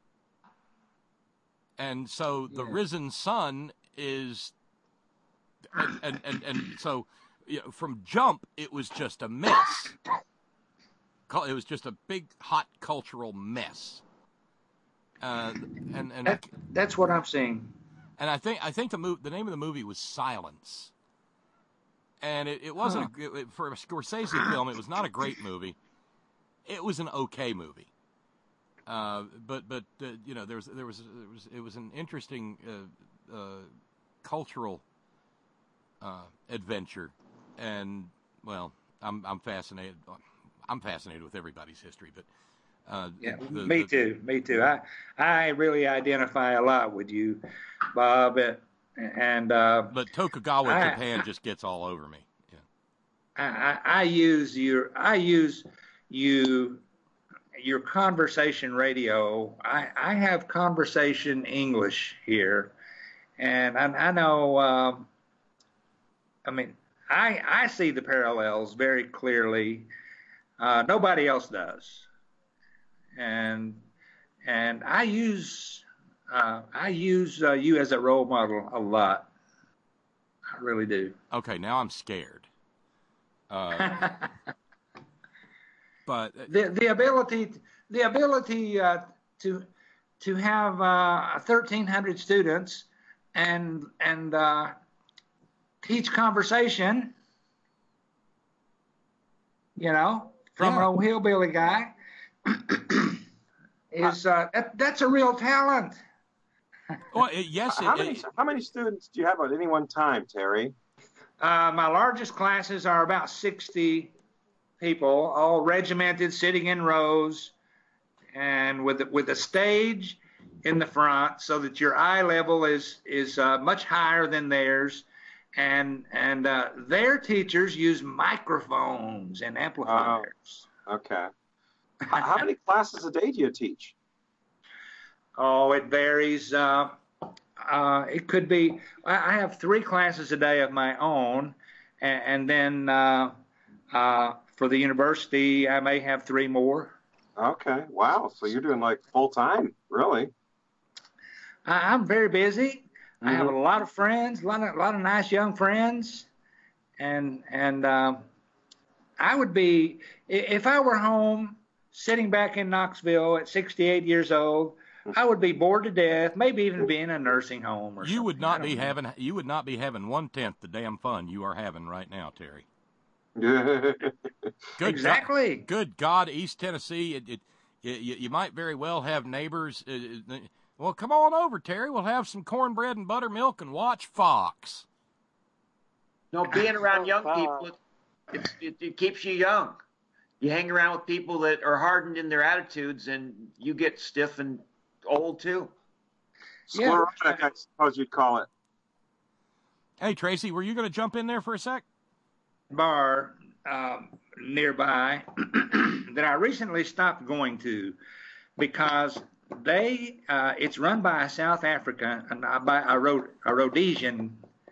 And so the Yeah. risen sun is, and, and, and, and so you know, from jump, it was just a mess. It was just a big, hot cultural mess. Uh, and and That, that's what I'm seeing. And I think I think the move, the name of the movie was Silence. And it, it wasn't Huh. a, it, for a Scorsese film. It was not a great movie. It was an okay movie. Uh, but but uh, you know there was there was there was it was an interesting uh, uh, cultural uh, adventure, and well, I'm I'm fascinated. I'm fascinated with everybody's history, but uh, Yeah, the, me the, too. Me too. I I really identify a lot with you, Bob, and, and uh, but Tokugawa I- Japan just gets all over me. I, I, I use your I use you your conversation radio. I, I have conversation English here, and I, I know. Um, I mean, I I see the parallels very clearly. Uh, nobody else does, and and I use uh, I use uh, you as a role model a lot. I really do. Okay, now I'm scared. Uh, but the the ability the ability uh, to to have uh, thirteen hundred students and and uh, teach conversation, you know, from Yeah. an old hillbilly guy, is uh, that, that's a real talent. Well, it, yes, how it, many it, how many students do you have at any one time, Terry? Uh, my largest classes are about sixty people, all regimented, sitting in rows, and with with a stage in the front, so that your eye level is is uh, much higher than theirs, and and uh, their teachers use microphones and amplifiers. Oh, okay. How how many classes a day do you teach? Oh, it varies. Uh, uh, it could be. I I have three classes a day of my own, and, and then uh, uh, for the university, I may have three more. Okay. Wow. So you're doing like full time, really? I, I'm very busy. I have a Mhm. lot of friends, a lot of, a lot of nice young friends, and and um, I would be i- if I were home sitting back in Knoxville at sixty-eight years old. I would be bored to death, maybe even be in a nursing home or you would something. not I be don't know. having you would not be having one tenth the damn fun you are having right now, Terry. Yeah. Good Exactly. God, good God, East Tennessee. It, it, you, you might very well have neighbors. Uh, uh, well, come on over, Terry. We'll have some cornbread and buttermilk and watch Fox. No, being around young Wow. people, it, it, it keeps you young. You hang around with people that are hardened in their attitudes, and you get stiff and old too. Sclerotic, I suppose you'd call it. Hey, Tracy, were you going to jump in there for a sec? Bar um, nearby that I recently stopped going to because they uh, it's run by a South African and uh, by a, Rhod- a Rhodesian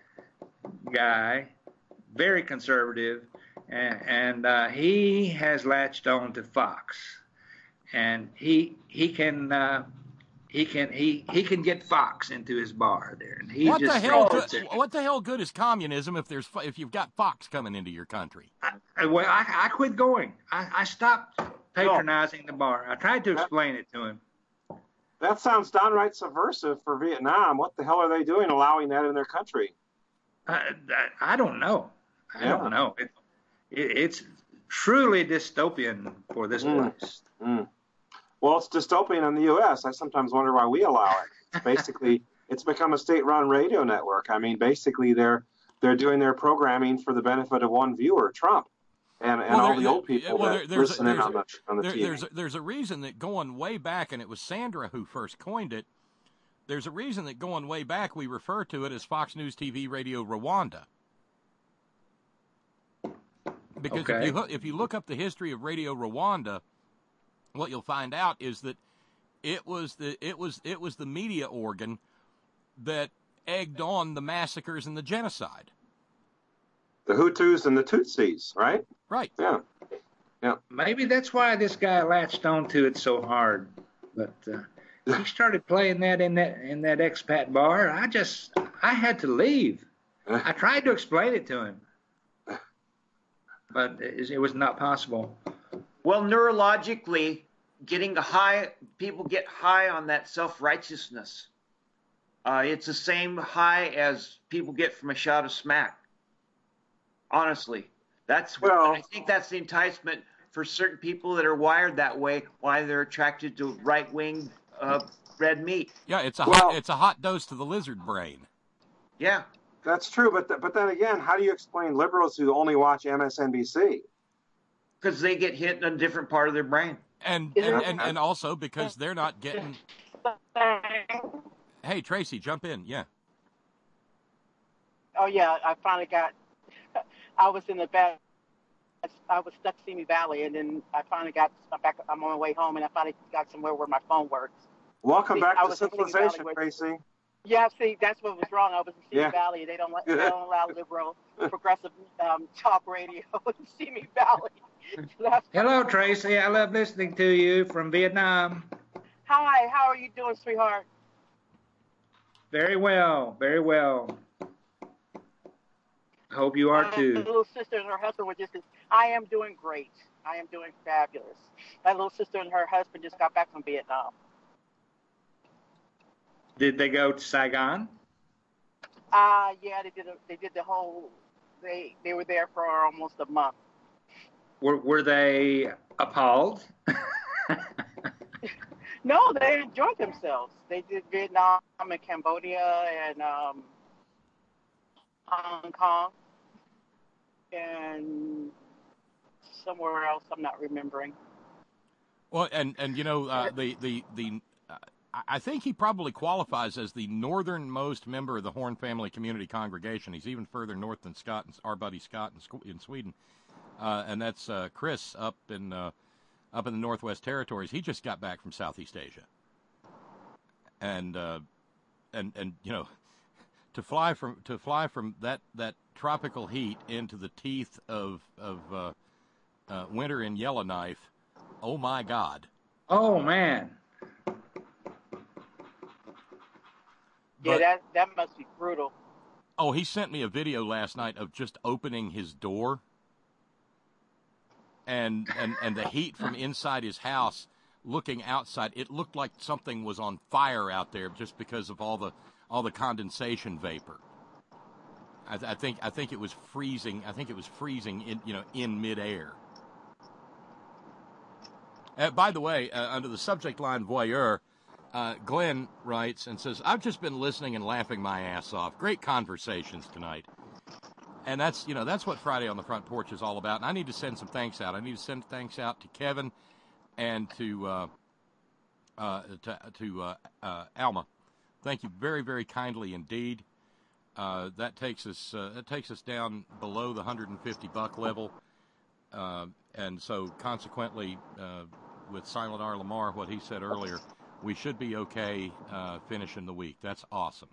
guy, very conservative, and, and uh, he has latched on to Fox, and he he can. Uh, He can he he can get Fox into his bar there, and he What just the hell? sits Good, there. what the hell good is communism if there's if you've got Fox coming into your country? I, well, I, I quit going. I, I stopped patronizing the bar. I tried to explain it to him. That sounds downright subversive for Vietnam. What the hell are they doing allowing that in their country? I, I, I don't know. I Yeah. don't know. It, it, it's truly dystopian for this Mm. place. Mm. Well, it's dystopian in the U S I sometimes wonder why we allow it. It's basically, it's become a state-run radio network. I mean, basically, they're they're doing their programming for the benefit of one viewer, Trump, and, and well, all there, the old people well, that there, there's listen a, in there's on the, on the there, T V. There's a, there's a reason that going way back, and it was Sandra who first coined it, there's a reason that going way back we refer to it as Fox News T V Radio Rwanda. Because Okay. if you if you look up the history of Radio Rwanda, what you'll find out is that it was the it was it was the media organ that egged on the massacres and the genocide. The Hutus and the Tutsis, right? Right. Yeah. Yeah. Maybe that's why this guy latched onto it so hard. But uh, he started playing that in that in that expat bar. I just I had to leave. I tried to explain it to him, but it, it was not possible. Well, neurologically, getting a high, people get high on that self-righteousness. Uh, it's the same high as people get from a shot of smack. Honestly, that's well, I think that's the enticement for certain people that are wired that way. Why they're attracted to right-wing uh, red meat. Yeah, it's a Well- hot, it's a hot dose to the lizard brain. Yeah, That's true, but th- but then again, how do you explain liberals who only watch M S N B C? because they get hit in a different part of their brain. And Is and, it- and and also because they're not getting. Hey, Tracy, jump in. Yeah. Oh yeah, I finally got. I was in the back. I was stuck Simi Valley, and then I finally got I'm back. I'm on my way home, and I finally got somewhere where my phone works. Welcome See, back I to was in Simi Valley civilization, where- Tracy. Yeah, see, that's what was wrong. I was in Simi Yeah. Valley. They don't let, they don't allow liberal, progressive um, talk radio in Simi Valley. So that's- Hello, Tracy. I love listening to you from Vietnam. Hi, how are you doing, sweetheart? Very well, very well. I hope you are My too. little sister and her husband were just. I am doing great. I am doing fabulous. My little sister and her husband just got back from Vietnam. Did they go to Saigon? Uh yeah, they did. A, they did the whole. They they were there for almost a month. Were were they appalled? No, they enjoyed themselves. They did Vietnam and Cambodia and um, Hong Kong and somewhere else. I'm not remembering. Well, and and you know uh, the the the. Uh, I think he probably qualifies as the northernmost member of the Horn Family Community Congregation. He's even further north than Scott, and our buddy Scott in, in Sweden, uh, and that's uh, Chris up in uh, up in the Northwest Territories. He just got back from Southeast Asia, and uh, and and you know, to fly from to fly from that, that tropical heat into the teeth of of uh, uh, winter in Yellowknife. Oh my God! Oh man. Yeah, But- that that must be brutal. Oh, he sent me a video last night of just opening his door, and and and the heat from inside his house, looking outside, it looked like something was on fire out there just because of all the all the condensation vapor. I, I think I think it was freezing. I think it was freezing in you know in midair. Uh, by the way, uh, under the subject line voyeur. Uh, Glenn writes and says, I've just been listening and laughing my ass off. Great conversations tonight. And that's, you know, that's what Friday on the Front Porch is all about. And I need to send some thanks out. I need to send thanks out to Kevin and to uh, uh, to, to uh, uh, Alma. Thank you very, very kindly indeed. Uh, that takes us uh, that takes us down below the one hundred fifty buck level. Uh, and so consequently, uh, with Silent R. Lamar, what he said earlier, we should be okay uh, finishing the week. That's awesome.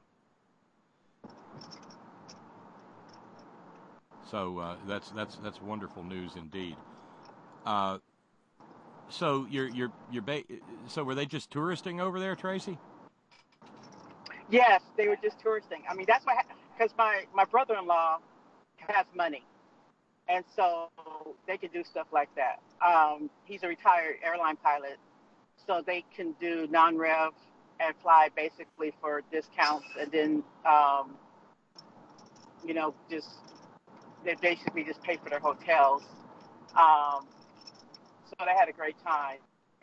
So uh, that's that's that's wonderful news indeed. Uh, so you're you're you're ba- so were they just touristing over there, Tracy? Yes, they were just touristing. I mean, that's why because my my brother-in-law has money, and so they can do stuff like that. Um, he's a retired airline pilot. So they can do non-rev and fly basically for discounts, and then, um, you know, just they basically just pay for their hotels. Um, so they had a great time.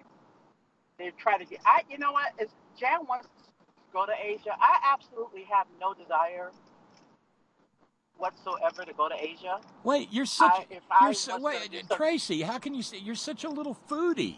They've tried to get. I, you know what? If Jan wants to go to Asia, I absolutely have no desire whatsoever to go to Asia. Wait, you're such. I, if you're I so, was wait, gonna do uh, some- Tracy. How can you say you're such a little foodie?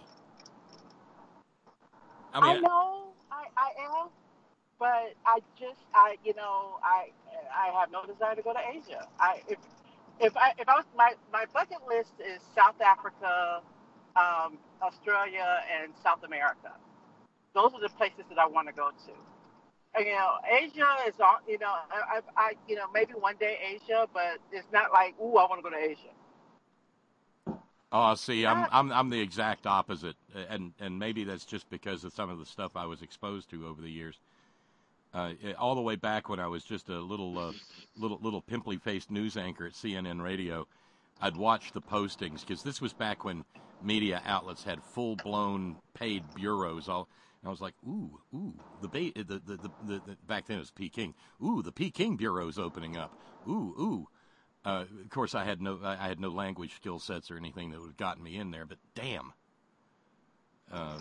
I I mean, know I, I am, but I just I you know I I have no desire to go to Asia. I if if I if I was my my bucket list is South Africa, um, Australia, and South America. Those are the places that I want to go to. And, you know, Asia is on. You know, I, I I you know maybe one day Asia, but it's not like ooh I want to go to Asia. oh, see, I'm I'm I'm the exact opposite, and and maybe that's just because of some of the stuff I was exposed to over the years. Uh, all the way back when I was just a little uh, little little pimply faced news anchor at C N N Radio, I'd watch the postings because this was back when media outlets had full blown paid bureaus. All and I was like, ooh, ooh, the, ba- the, the, the, the, the back then it was Peking. Ooh, the Peking bureau's opening up. Ooh, ooh. Uh, of course, I had no I had no language skill sets or anything that would have gotten me in there. But damn, uh,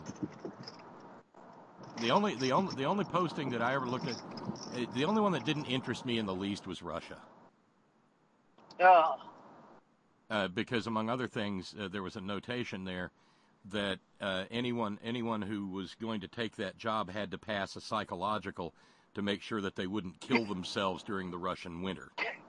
the only the only the only posting that I ever looked at, uh, the only one that didn't interest me in the least was Russia. Oh. Uh, because among other things, uh, there was a notation there that uh, anyone anyone who was going to take that job had to pass a psychological to make sure that they wouldn't kill themselves during the Russian winter.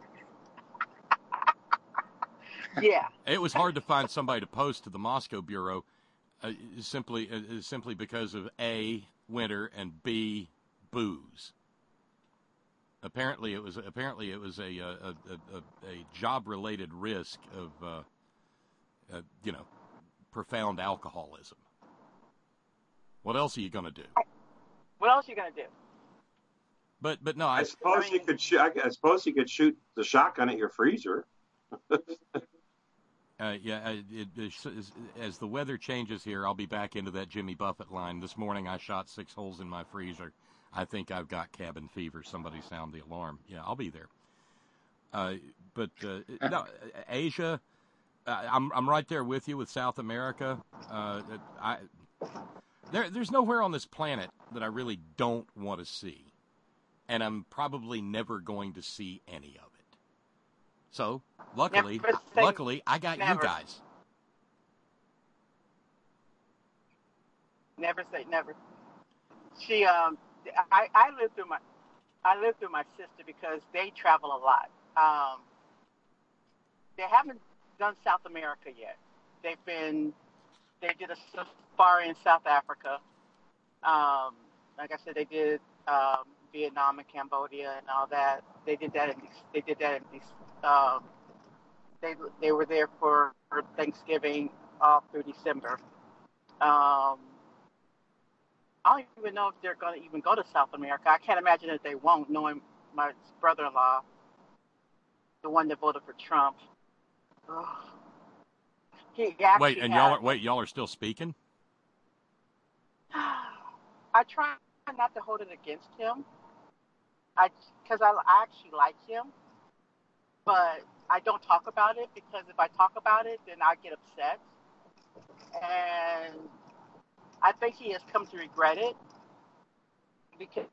Yeah. It was hard to find somebody to post to the Moscow bureau, uh, simply uh, simply because of A, winter, and B, booze. Apparently, it was apparently it was a a, a, a, a job related risk of uh, uh, you know profound alcoholism. What else are you going to do? What else are you gonna do? But but no, I, I suppose you could shoot. I suppose you could shoot the shotgun at your freezer. Uh, yeah, uh, it, it, as, as the weather changes here, I'll be back into that Jimmy Buffett line. This morning I shot six holes in my freezer. I think I've got cabin fever. Somebody sound the alarm. Yeah, I'll be there. Uh, but uh, no, Asia, uh, I'm I'm right there with you with South America. Uh, I there there's nowhere on this planet that I really don't want to see, and I'm probably never going to see any of it. So, luckily, Never say luckily, I got never. you guys. Never say never. She, um, I, I lived through my, I lived through my sister because they travel a lot. Um, they haven't done South America yet. They've been, they did a safari in South Africa. Um, like I said, they did um, Vietnam and Cambodia and all that. They did that in, they did that in these. Um, they they were there for Thanksgiving all through December. Um, I don't even know if they're going to even go to South America. I can't imagine that they won't, knowing my brother-in-law, the one that voted for Trump. Ugh. He actually Wait, and y'all had- are wait, y'all are still speaking? I try not to hold it against him. I because I, I actually like him. But I don't talk about it because if I talk about it, then I get upset. And I think he has come to regret it because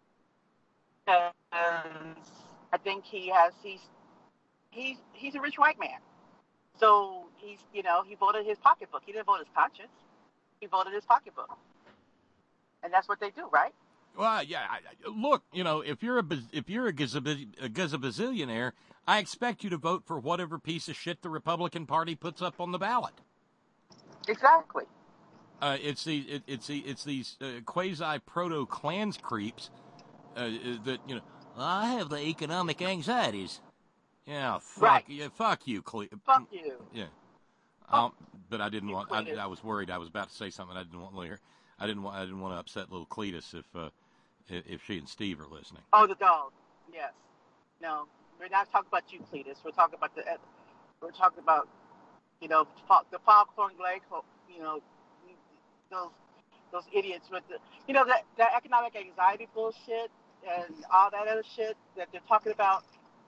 I think he has he's he's he's a rich white man. So he's you know he voted his pocketbook. He didn't vote his conscience. He voted his pocketbook, and that's what they do, right? Well, yeah. I, I, look, you know, if you're a if you're a, gazab- a gazabazillionaire, I expect you to vote for whatever piece of shit the Republican Party puts up on the ballot. Exactly. Uh, it's the it, it's the it's these uh, quasi proto Klans creeps uh, that you know. I have the economic anxieties. Yeah, fuck Right. yeah, fuck you, Cle- Fuck you. Yeah. Um, but I didn't want. I, I was worried. I was about to say something I didn't want to hear. I didn't want. I didn't want to upset little Cletus if uh, if she and Steve are listening. Oh, the dog. Yes. No, we're not talking about you, Cletus. We're talking about the. We're talking about, you know, the Foghorn Lake. You know, those those idiots with the, you know, that that economic anxiety bullshit and all that other shit that they're talking about.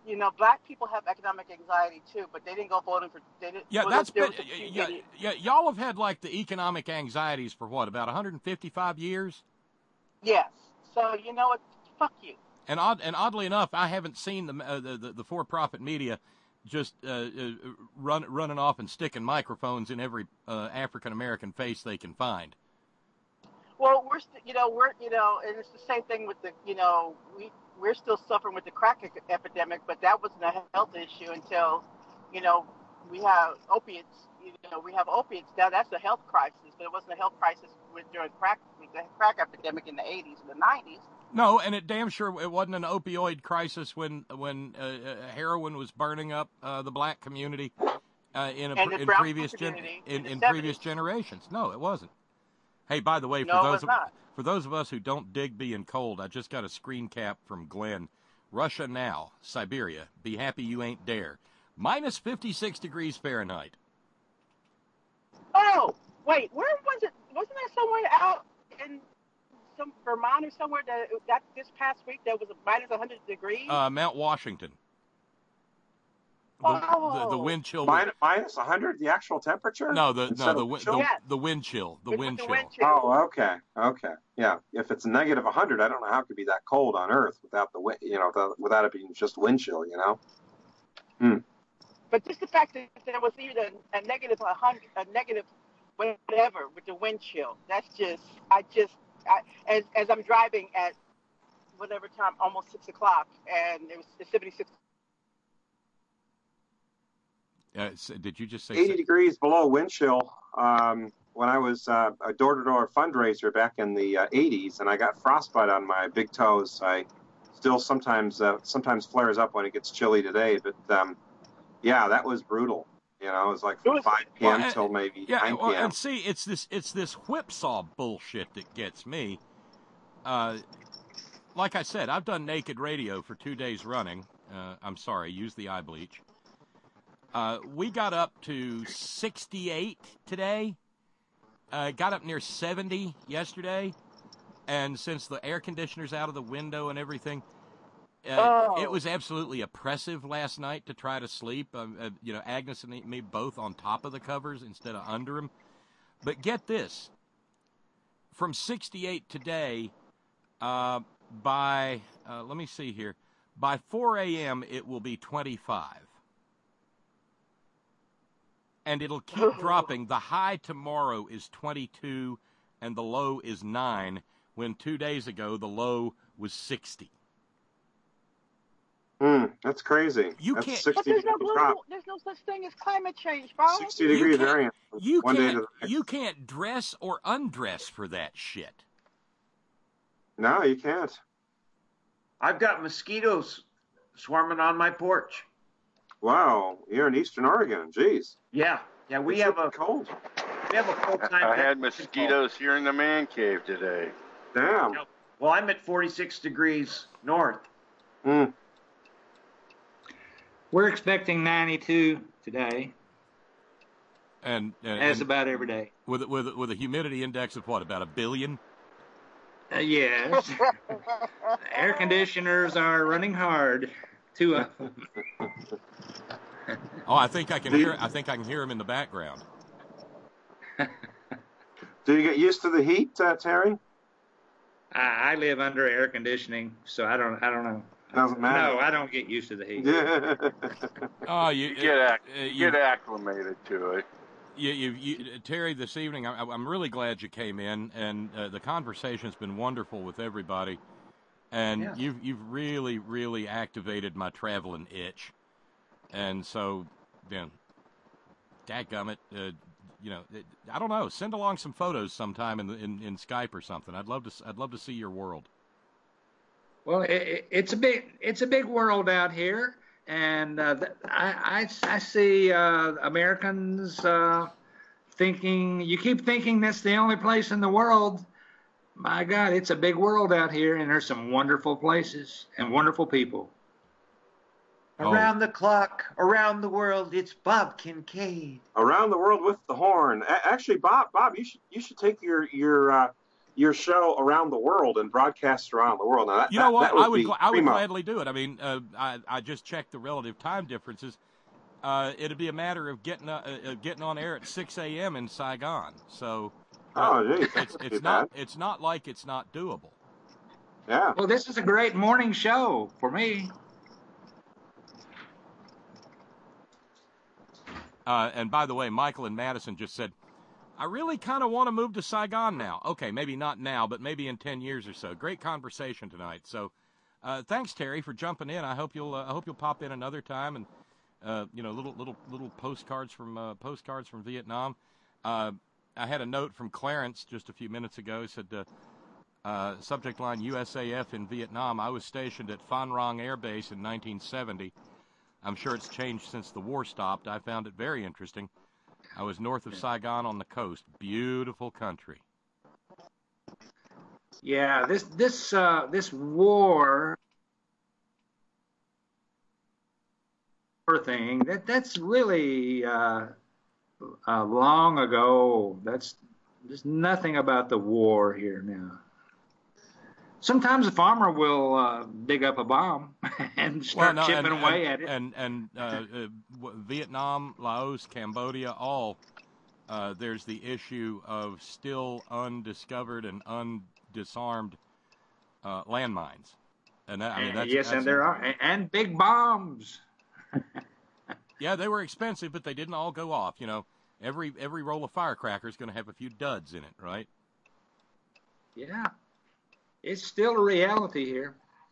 you know, black people have economic anxiety too, but they didn't go voting for. They didn't. Yeah, well, that's there been, was a few yeah, idiots. yeah, y'all have had like the economic anxieties for what, about one hundred fifty-five years? Yes. So you know what? Fuck you. And odd, and oddly enough, I haven't seen the uh, the, the, the for-profit media just uh, uh, run running off and sticking microphones in every uh, African American face they can find. Well, we're st- you know we're you know, and it's the same thing with the you know we we're still suffering with the crack e- epidemic, but that wasn't a health issue until you know we have opiates. You know we have opiates now. That's a health crisis, but it wasn't a health crisis with during crack with the crack epidemic in the eighties and the nineties. No, and it damn sure it wasn't an opioid crisis when when uh, uh, heroin was burning up uh, the black community uh, in a, And the in brown previous gen- community in, in the in seventies. previous generations. No, it wasn't. Hey, by the way, for No, it those was of, not. for those of us who don't dig being cold, I just got a screen cap from Glenn. Russia now, Siberia. Be happy you ain't dare. Minus fifty-six degrees Fahrenheit. Oh, wait, where was it? Wasn't there somewhere out in some Vermont or somewhere that that this past week that was a minus one hundred degrees? Uh, Mount Washington. The, oh. the, the wind chill. Min- minus one hundred, the actual temperature? No, the Instead no of the wind the, chill? Yes. the wind chill. The With wind the chill. wind chill. Oh, okay, okay, yeah. If it's negative one hundred, I don't know how it could be that cold on Earth without the wind, you know, the, without it being just wind chill, you know. Hmm. But just the fact that there was even a negative a hundred, a negative whatever with the wind chill. That's just, I just, I, as as I'm driving at whatever time, almost six o'clock, and it was it's seventy-six. Uh, so did you just say eighty six? degrees below wind chill um, when I was uh, a door-to-door fundraiser back in the uh, eighties, and I got frostbite on my big toes. I still sometimes uh, sometimes flares up when it gets chilly today, but um, yeah, that was brutal. You know, it was like from five p.m. Well, till maybe Yeah, nine well, p.m. and see, it's this it's this whipsaw bullshit that gets me. Uh, like I said, I've done naked radio for two days running. Uh, I'm sorry, use the eye bleach. Uh, we got up to sixty-eight today. Uh, got up near seventy yesterday. And since the air conditioner's out of the window and everything, uh, Oh. it was absolutely oppressive last night to try to sleep. Uh, uh, you know, Agnes and me both on top of the covers instead of under them. But get this. From sixty-eight today, uh, by, uh, let me see here, by four a.m. it will be twenty-five. And it'll keep dropping. The high tomorrow is twenty-two, and the low is nine, when two days ago the low was sixty. Hmm, that's crazy. You that's can't- But sixty there's no degree global, drop. there's no such thing as climate change, bro. sixty degree can't- variance. You one day can't, to the next. you can't dress or undress for that shit. No, you can't. I've got mosquitoes swarming on my porch. Wow, you're in Eastern Oregon. Jeez. Yeah, yeah, we It's have a cold. we have a full time. I had mosquitoes here in the man cave today. Damn. Well, I'm at forty-six degrees north. Hmm. We're expecting ninety-two today, And, and, as and about every day. with with with a humidity index of what, about a billion? Uh, yes. Air conditioners are running hard. Two of them. Oh, I think I can hear. I think I can hear him in the background. Do you get used to the heat, uh, Terry? I, I live under air conditioning, so I don't. I don't know. Doesn't matter. No, I don't get used to the heat. Oh, you, You get ac- uh, you you- get acclimated to it. You, you, you, Terry, this evening, I, I'm really glad you came in, and uh, the conversation's been wonderful with everybody. And Yeah. you've you've really, really activated my traveling itch. And so, you know, dadgummit, uh, you know, it, I don't know. Send along some photos sometime in, the, in in Skype or something. I'd love to. I'd love to see your world. Well, it, it, it's a big. It's a big world out here. And uh, th- I, I, I see uh, Americans uh, thinking, you keep thinking that's the only place in the world. My God, it's a big world out here, and there's some wonderful places and wonderful people. Oh. Around the clock, around the world, it's Bob Kincaid. Around the world with the horn. A- actually, Bob, Bob, you should you should take your your uh, your show around the world and broadcast around the world. Now, that, you know that, what? that would I would be gl- I would primo. gladly do it. I mean, uh, I I just checked the relative time differences. Uh, it'd be a matter of getting uh, uh, getting on air at six a.m. in Saigon. So, uh, Oh, geez, it's that's it's too not bad. it's not like it's not doable. Yeah. Well, this is a great morning show for me. Uh, and by the way, Michael and Madison just said, I really kind of want to move to Saigon now. Okay, maybe not now, but maybe in ten years or so. Great conversation tonight. So, uh, thanks, Terry, for jumping in. I hope you'll uh, I hope you'll pop in another time, and uh, you know, little little little postcards from uh, postcards from Vietnam. Uh, I had a note from Clarence just a few minutes ago. He said, uh, uh, subject line U S A F in Vietnam. I was stationed at Phan Rang Air Base in nineteen seventy. I'm sure it's changed since the war stopped. I found it very interesting. I was north of Saigon on the coast. Beautiful country. Yeah, this this uh, this war thing that that's really uh, uh, long ago. That's there's nothing about the war here now. Sometimes a farmer will uh, dig up a bomb and start Well, no, chipping and, away and, at it. And and uh, uh, Vietnam, Laos, Cambodia, all uh, there's the issue of still undiscovered and undisarmed uh, landmines. And that, I mean, that's, yes, that's, and there are and big bombs. Yeah, they were expensive, but they didn't all go off. You know, every every roll of firecracker is going to have a few duds in it, right? Yeah, it's still a reality here.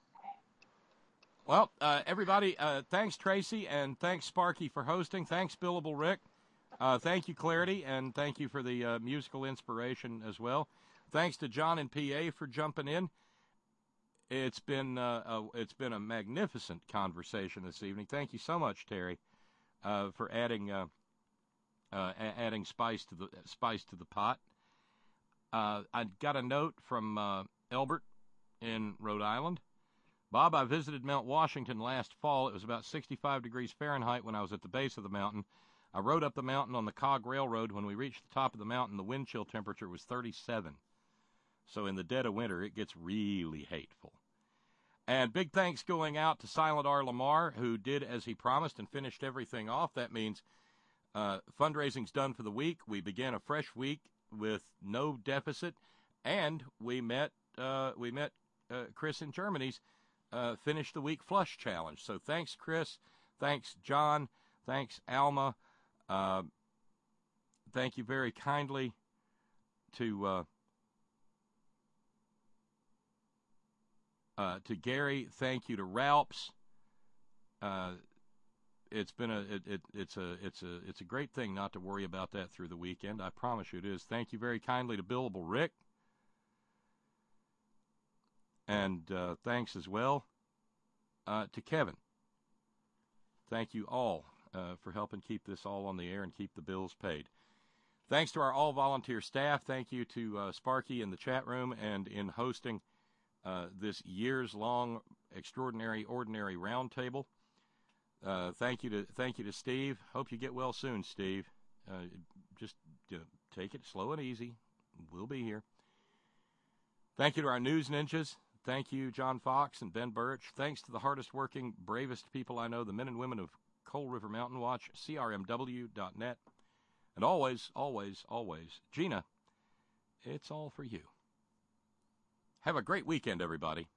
Well, uh, everybody, uh, thanks, Tracy, and thanks, Sparky, for hosting. Thanks, Billable Rick. Uh, thank you, Clarity, and thank you for the uh, musical inspiration as well. Thanks to John and P A for jumping in. It's been uh, a, it's been a magnificent conversation this evening. Thank you so much, Terry, uh, for adding uh, uh, a- adding spice to the spice to the pot. Uh, I got a note from uh, Elbert in Rhode Island. Bob, I visited Mount Washington last fall. It was about sixty-five degrees Fahrenheit when I was at the base of the mountain. I rode up the mountain on the Cog Railroad. When we reached the top of the mountain, the wind chill temperature was thirty-seven. So in the dead of winter, it gets really hateful. And big thanks going out to Silent R. Lamar, who did as he promised and finished everything off. That means uh, fundraising's done for the week. We began a fresh week with no deficit, and we met uh, we met uh, Chris in Germany's uh, Finish the Week Flush Challenge. So thanks, Chris. Thanks, John. Thanks, Alma. Uh, thank you very kindly to uh, uh, to Gary. Thank you to Ralphs. Uh, it's been a it, it, it's a it's a it's a great thing not to worry about that through the weekend. I promise you it is. Thank you very kindly to Billable Rick. And uh, thanks as well uh, to Kevin. Thank you all uh, for helping keep this all on the air and keep the bills paid. Thanks to our all-volunteer staff. Thank you to uh, Sparky in the chat room and in hosting uh, this years-long extraordinary, ordinary roundtable. Uh, thank you to thank you to Steve. Hope you get well soon, Steve. Uh, just you know, take it slow and easy. We'll be here. Thank you to our news ninjas. Thank you, John Fox and Ben Birch. Thanks to the hardest-working, bravest people I know, the men and women of Coal River Mountain Watch, C R M W dot net. And always, always, always, Gina, it's all for you. Have a great weekend, everybody.